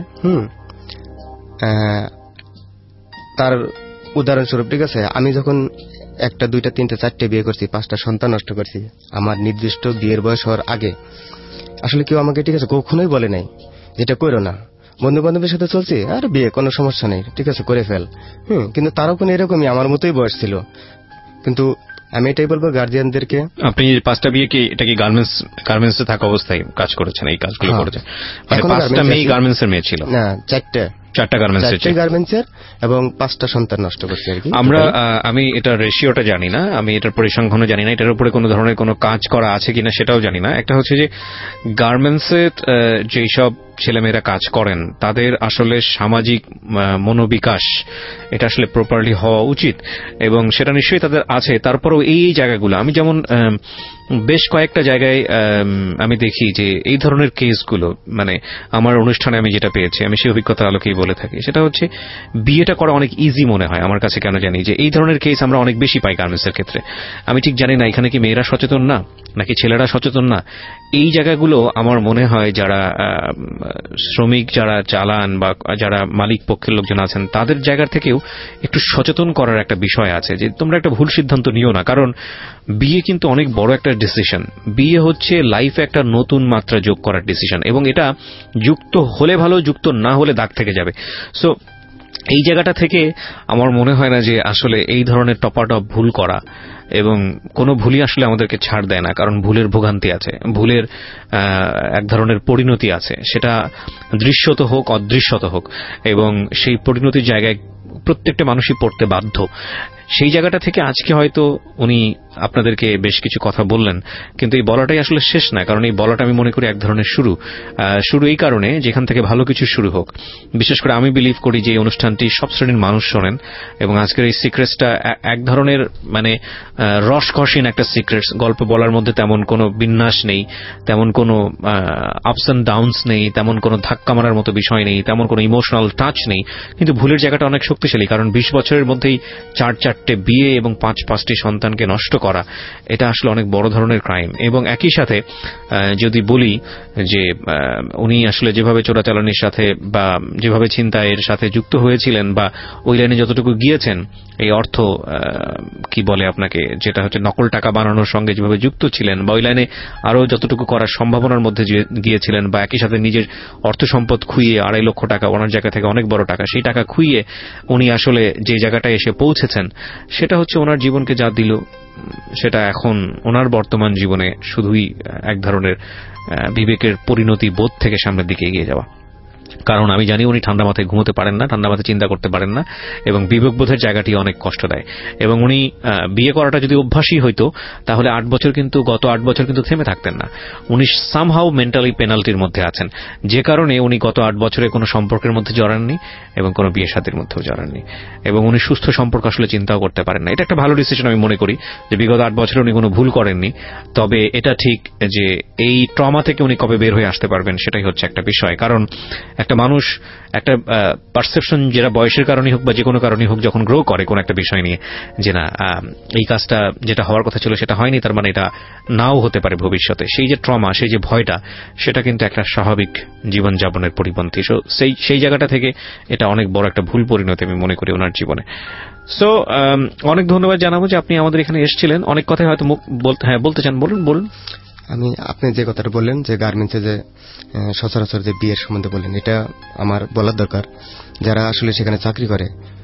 তার উদাহরণস্বরূপ, ঠিক আছে, আমি যখন 1টা 2টা 3টে 4টে বিয়ে করছি, 5টা সন্তান নষ্ট করছি, আমার নির্দিষ্ট বিয়ের বয়স হওয়ার আগে আসলে কেউ আমাকে, ঠিক আছে, কখনোই বলে নাই যেটা করো না। বন্ধু বান্ধবের সাথে চলছি, আর বিয়ে কোনো সমস্যা নেই, ঠিক আছে, করে ফেল। কিন্তু তারাও কোনো এরকমই আমার মতোই বয়স ছিল। কিন্তু আমি এটাই বলবো গার্জিয়ানদেরকে, আপনি 5টা বিয়ে কি এটা কি গার্মেন্টসে থাকা অবস্থায় কাজ করেছেন, এই কাজগুলো করেছেন? মানে 5টা মেয়ে গার্মেন্টসের মেয়ে ছিল না, 4টা গার্মেন্টসের এবং 5টা সন্তান নষ্ট করছে আর কি। আমি এটার রেশিওটা জানি না, আমি এটার পরিসংখ্যানও জানি না, এটার উপরে কোনো ধরনের কোনো কাজ করা আছে কিনা সেটাও জানি না। একটা হচ্ছে যে গার্মেন্টসে যেই সব ছেলেমেয়েরা কাজ করেন তাদের আসলে সামাজিক মনোবিকাশ এটা আসলে প্রপারলি হওয়া উচিত, এবং সেটা নিশ্চয়ই তাদের আছে। তারপরেও এই জায়গাগুলো আমি যেমন বেশ কয়েকটা জায়গায় আমি দেখি যে এই ধরনের কেসগুলো, মানে আমার অনুষ্ঠানে আমি যেটা পেয়েছি, আমি সেই অভিজ্ঞতার আলোকেই বলে থাকি, সেটা হচ্ছে বিয়েটা করা অনেক ইজি মনে হয় আমার কাছে। কেন জানি যে এই ধরনের কেস আমরা অনেক বেশি পাই গার্মেন্টসের ক্ষেত্রে। আমি ঠিক জানি না এখানে কি মেয়েরা সচেতন না নাকি ছেলেরা সচেতন না। এই জায়গাগুলো আমার মনে হয় যারা শ্রমিক যারা চালান বা যারা মালিক পক্ষের লোকজন আছেন তাদের জায়গা থেকেও একটু সচেতন করার একটা বিষয় আছে যে তোমরা একটা ভুল সিদ্ধান্ত নিও না। কারণ বিয়ে কিন্তু অনেক বড় একটা ডিসিশন। বিয়ে হচ্ছে লাইফে একটা নতুন মাত্রা যোগ করার ডিসিশন, এবং এটা যুক্ত হলে ভালো, যুক্ত না হলে দাগ থেকে যাবে। সো এই জায়গাটা থেকে আমার মনে হয় না যে আসলে এই ধরনের টপাটপ ভুল করা, এবং কোনো ভুলই আসলে আমাদেরকে ছাড় দেয় না, কারণ ভুলের ভোগান্তি আছে, ভুলের এক ধরনের পরিণতি আছে, সেটা দৃশ্যত হোক অদৃশ্যত হোক, এবং সেই পরিণতির জায়গায় প্রত্যেকটা মানুষই পড়তে বাধ্য। সেই জায়গাটা থেকে আজকে হয়তো উনি আপনাদেরকে বেশ কিছু কথা বললেন, কিন্তু এই বলাটাই আসলে শেষ না, কারণ এই বলাটা আমি মনে করি এক ধরনের শুরু এই কারণে যেখান থেকে ভালো কিছু শুরু হোক। বিশেষ করে আমি বিলিভ করি যে এই অনুষ্ঠানটি সব শ্রেণীর মানুষ শোনেন, এবং আজকের এই সিক্রেটসটা এক ধরনের মানে রসকসীন একটা সিক্রেটস। গল্প বলার মধ্যে তেমন কোনো বিন্যাস নেই, তেমন কোনো আপস অ্যান্ড ডাউনস নেই, তেমন কোনো ধাক্কা মারার মতো বিষয় নেই, তেমন কোনো ইমোশনাল টাচ নেই, কিন্তু ভুলের জায়গাটা অনেক শক্তিশালী। কারণ 20 বছরের মধ্যেই 4টি বিয়ে এবং 5টি সন্তানকে নষ্ট করা, এটা আসলে অনেক বড় ধরনের ক্রাইম। এবং একই সাথে যদি বলি যে উনি আসলে যেভাবে চোরাচালানির সাথে বা যেভাবে ছিনতাইয়ের সাথে যুক্ত হয়েছিলেন বা ওই লাইনে যতটুকু গিয়েছেন, এই অর্থ কি বলে আপনাকে, যেটা হচ্ছে নকল টাকা বানানোর সঙ্গে যেভাবে যুক্ত ছিলেন, বা ওই লাইনে আরো যতটুকু করার সম্ভাবনার মধ্যে গিয়েছিলেন, বা একই সাথে নিজের অর্থ সম্পদ খুইয়ে 2.5 লক্ষ টাকা, ওনার জায়গা থেকে অনেক বড় টাকা, সেই টাকা খুইয়ে উনি আসলে যে জায়গাটায় এসে পৌঁছেছেন, সেটা হচ্ছে ওনার জীবনকে যা দিল, সেটা এখন ওনার বর্তমান জীবনে শুধুই এক ধরনের বিবেকের পরিণতি বোধ থেকে সামনের দিকে এগিয়ে যাওয়া। কারণ আমি জানি উনি ঠান্ডা মাথায় ঘুমোতে পারেন না, ঠান্ডা মাথায় চিন্তা করতে পারেন না, এবং বিবেকবোধের জায়গাটি অনেক কষ্ট দেয়। এবং উনি বিয়ে করাটা যদি অভ্যাসই হইতো তাহলে 8 বছর কিন্তু গত 8 বছর কিন্তু থেমে থাকতেন না। উনি সামহাউ মেন্টালি পেনাল্টির মধ্যে আছেন, যে কারণে উনি গত 8 বছরে কোনো সম্পর্কের মধ্যে জড়াননি এবং কোনো বিয়ে শাদীর মধ্যেও জড়াননি, এবং উনি সুস্থ সম্পর্ক আসলে চিন্তাও করতে পারেন না। এটা একটা ভালো ডিসিশন আমি মনে করি যে বিগত 8 বছরে উনি কোনো ভুল করেননি। তবে এটা ঠিক যে এই ট্রমা থেকে উনি কবে বের হয়ে আসতে পারবেন সেটাই হচ্ছে একটা বিষয়। কারণ একটা মানুষ একটা পারসেপশন, যেটা বয়সের কারণে হোক বা যে কোনো কারণে হোক, যখন গ্রো করে কোন একটা বিষয় নিয়ে, যে না এই কাজটা যেটা হওয়ার কথা ছিল সেটা হয়নি, তার মানে এটা নাও হতে পারে ভবিষ্যতে, সেই যে ট্রমা, সেই যে ভয়টা, সেটা কিন্তু একটা স্বাভাবিক জীবনযাপনের পরিপন্থী। সেই জায়গাটা থেকে এটা অনেক বড় একটা ভুল পরিণতি আমি মনে করি ওনার জীবনে। সো অনেক ধন্যবাদ জানাবো যে আপনি আমাদের এখানে এসেছিলেন। অনেক কথাই হয়তো বলতে চান, বলুন। আপনি যে কথাটা বললেন যে গার্মেন্টসে যে সচরাচর যে বিয়ের সম্বন্ধে বললেন, এটা আমার বলার দরকার। যারা আসলে সেখানে চাকরি করে,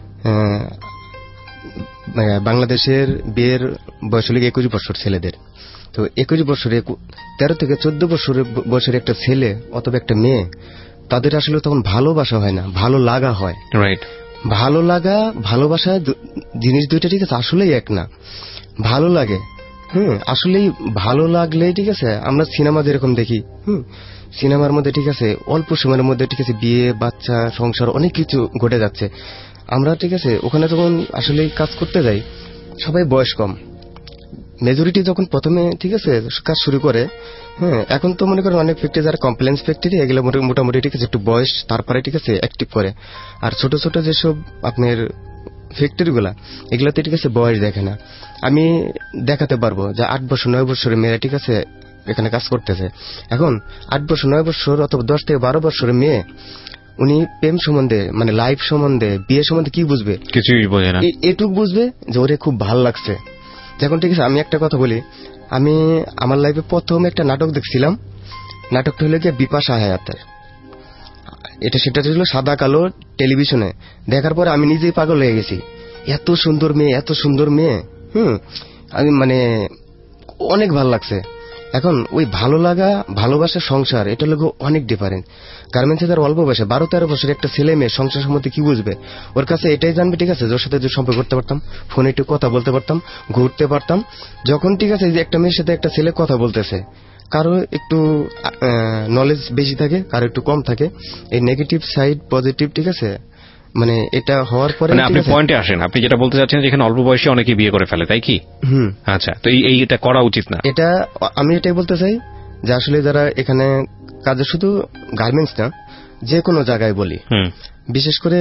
বাংলাদেশের বিয়ের বয়স হলে 21 বছর ছেলেদের। তো 21 বছরে 13 থেকে 14 বছরের একটা ছেলে অথবা একটা মেয়ে, তাদের আসলে তখন ভালোবাসা হয় না, ভালো লাগা হয়। রাইট। ভালো লাগা ভালোবাসা জিনিস দুইটা, ঠিক আছে, আসলেই এক না। ভালো লাগে, আসলেই ভালো লাগলে, ঠিক আছে, আমরা সিনেমা যেরকম দেখি, সিনেমার মধ্যে, ঠিক আছে, অল্প সময়ের মধ্যে, ঠিক আছে, বিয়ে বাচ্চা সংসার অনেক কিছু ঘটে যাচ্ছে। আমরা, ঠিক আছে, ওখানে যখন আসলে কাজ করতে যাই, সবাই বয়স কম, মেজরিটি যখন প্রথমে ঠিক আছে কাজ শুরু করে, হ্যাঁ, এখন তো মনে করেন অনেক ফ্যাক্টরি যারা কমপ্লেন্স ফ্যাক্টরি এগুলো মোটামুটি ঠিক আছে একটু বয়স তারপরে ঠিক আছে অ্যাক্টিভ করে। আর ছোট ছোট যেসব আপনার ফ্যাক্টরিগুলা এগুলাতে ঠিক আছে বয়স দেখে না। আমি দেখাতে পারবো যে 8 বছর 9 বছরের মেয়েরা ঠিক আছে এখানে কাজ করতেছে। এখন 8 বছর 9 বছর অথবা 10 থেকে 12 বছরের মেয়ে উনি প্রেম সম্বন্ধে মানে লাইফ সম্বন্ধে বিয়ে সম্বন্ধে কি বুঝবে? কিছুই বোঝে না। এটুক বুঝবে যে ওরে খুব ভাল লাগছে। যখন ঠিক আছে আমি একটা কথা বলি, আমি আমার লাইফে প্রথম একটা নাটক দেখছিলাম, নাটকটা হলো গিয়ে বিপাশা হায়াতের। সেটা ছিল সাদা কালো টেলিভিশনে। দেখার পরে আমি নিজেই পাগল হয়ে গেছি, এত সুন্দর মেয়ে এত সুন্দর মেয়ে। আমি মানে অনেক ভালো লাগছে। এখন ওই ভালো লাগা ভালোবাসা সংসার এটা লোক অনেক ডিফারেন্ট। গার্মেন্টসে তার অল্প বয়সে 12-13 বছর একটা ছেলে মেয়ে সংসার সম্বন্ধে কি বুঝবে? ওর কাছে এটাই জানবে ঠিক আছে ওর সাথে যে সম্পর্ক করতে পারতাম, ফোনে একটু কথা বলতে পারতাম, ঘুরতে পারতাম। যখন ঠিক আছে যে একটা মেয়ের সাথে একটা ছেলে কথা বলতেছে, কারো একটু নলেজ বেশি থাকে, কারো একটু কম থাকে, এই নেগেটিভ সাইড পজিটিভ ঠিক আছে মানে এটা হওয়ার পরে আপনি পয়েন্টে আসেন। আপনি যেটা বলতে চাচ্ছেন যেখানে অল্প বয়সে অনেকে বিয়ে করে ফেলে, তাই কি? আচ্ছা, তো এটা করা উচিত না। এটা আমি এটাই বলতে চাই যে আসলে যারা এখানে কাজে, শুধু গার্মেন্টস না যে কোনো জায়গায় বলি, বিশেষ করে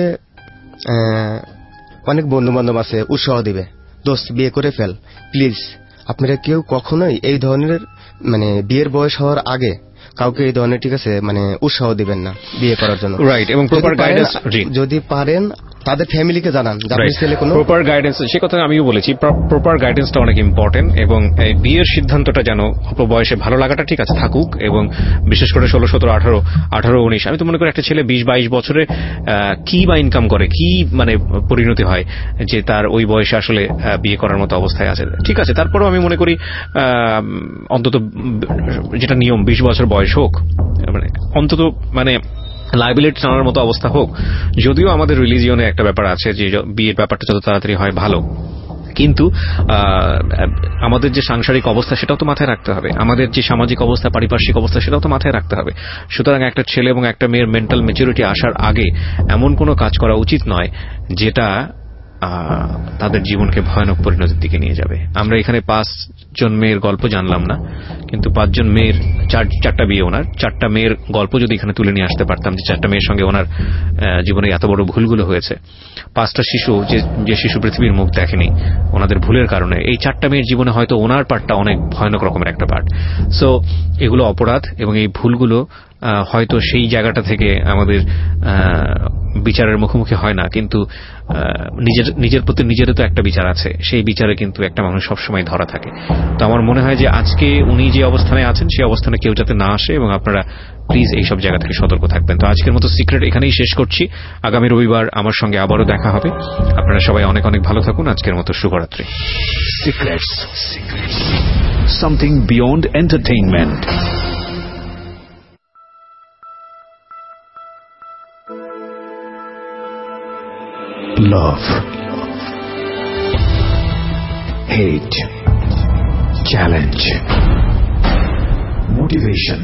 অনেক বন্ধু বান্ধব আছে উৎসাহ দিবে, দোস্ত বিয়ে করে ফেল প্লিজ। আপনারা কেউ কখনোই এই ধরনের মানে বিয়ের বয়স হওয়ার আগে কাউকে এই ধরনের ঠিক আছে মানে উৎসাহ দিবেন না বিয়ে করার জন্য। রাইট, এবং প্রপার গাইডেন্স যদি পারেন তাদের ফ্যামিলিকে জানান প্রপার গাইডেন্স। সে কথা আমিও বলেছি, প্রপার গাইডেন্সটা অনেক ইম্পর্টেন্ট। এবং বিয়ের সিদ্ধান্তটা যেন অল্প বয়সে ভালো লাগাটা ঠিক আছে থাকুক, এবং বিশেষ করে 16, 17, 18, 19। আমি তো মনে করি একটা ছেলে 20-22 বছরে কি বা ইনকাম করে, কি মানে পরিণতি হয় যে তার ওই বয়সে আসলে বিয়ে করার মতো অবস্থায় আছে, ঠিক আছে। তারপরেও আমি মনে করি অন্তত যেটা নিয়ম 20 বছর বয়স হোক, মানে অন্তত মানে লাইবিলিটি টানার মতো অবস্থা হোক। যদিও আমাদের রিলিজিয়নে একটা ব্যাপার আছে যে বিয়ের ব্যাপারটা যত তাড়াতাড়ি হয় ভালো, কিন্তু আমাদের যে সাংসারিক অবস্থা সেটাও তো মাথায় রাখতে হবে, আমাদের যে সামাজিক অবস্থা পারিপার্শ্বিক অবস্থা সেটাও তো মাথায় রাখতে হবে। সুতরাং একটা ছেলে এবং একটা মেয়ের মেন্টাল ম্যাচুরিটি আসার আগে এমন কোনো কাজ করা উচিত নয় যেটা তাদের জীবনকে ভয়ানক পরিণতির দিকে নিয়ে যাবে। আমরা এখানে 5 জন মেয়ের গল্প জানলাম না, কিন্তু 5 জন মেয়ের 4টা বিয়ে, ওনার 4টা মেয়ের গল্প যদি এখানে তুলে নিয়ে আসতে পারতাম, যে 4টা মেয়ের সঙ্গে ওনার জীবনে এত বড় ভুলগুলো হয়েছে, 5টা শিশু যে শিশু পৃথিবীর মুখ দেখেনি ওনাদের ভুলের কারণে, এই 4টা মেয়ের জীবনে হয়তো ওনার পার্টটা অনেক ভয়ানক রকমের একটা পার্ট। সো এগুলো অপরাধ, এবং এই ভুলগুলো হয়তো সেই জায়গাটা থেকে আমাদের বিচারের মুখোমুখি হয় না, কিন্তু নিজের প্রতি নিজেরও তো একটা বিচার আছে, সেই বিচারে কিন্তু একটা মানুষ সবসময় ধরা থাকে। তো আমার মনে হয় যে আজকে উনি যে অবস্থানে আছেন সেই অবস্থানে কেউ যাতে না আসে, এবং আপনারা প্লিজ এইসব জায়গা থেকে সতর্ক থাকবেন। তো আজকের মতো সিক্রেট এখানেই শেষ করছি। আগামী রবিবার আমার সঙ্গে আবারও দেখা হবে। আপনারা সবাই অনেক অনেক ভালো থাকুন। আজকের মতো শুভরাত্রি। Secrets, something beyond entertainment. Love, hate, challenge, motivation,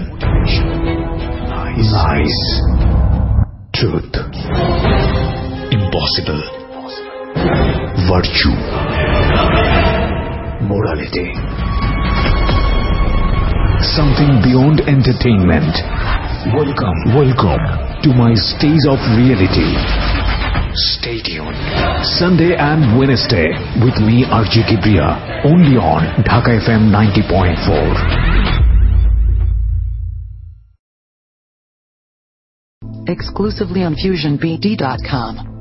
lies, truth, impossible, virtue, morality. Something beyond entertainment. Welcome to my stage of reality. Stay tuned. Sunday and Wednesday with me RJ Kibriya, only on Dhaka FM 90.4. Exclusively on FusionBD.com.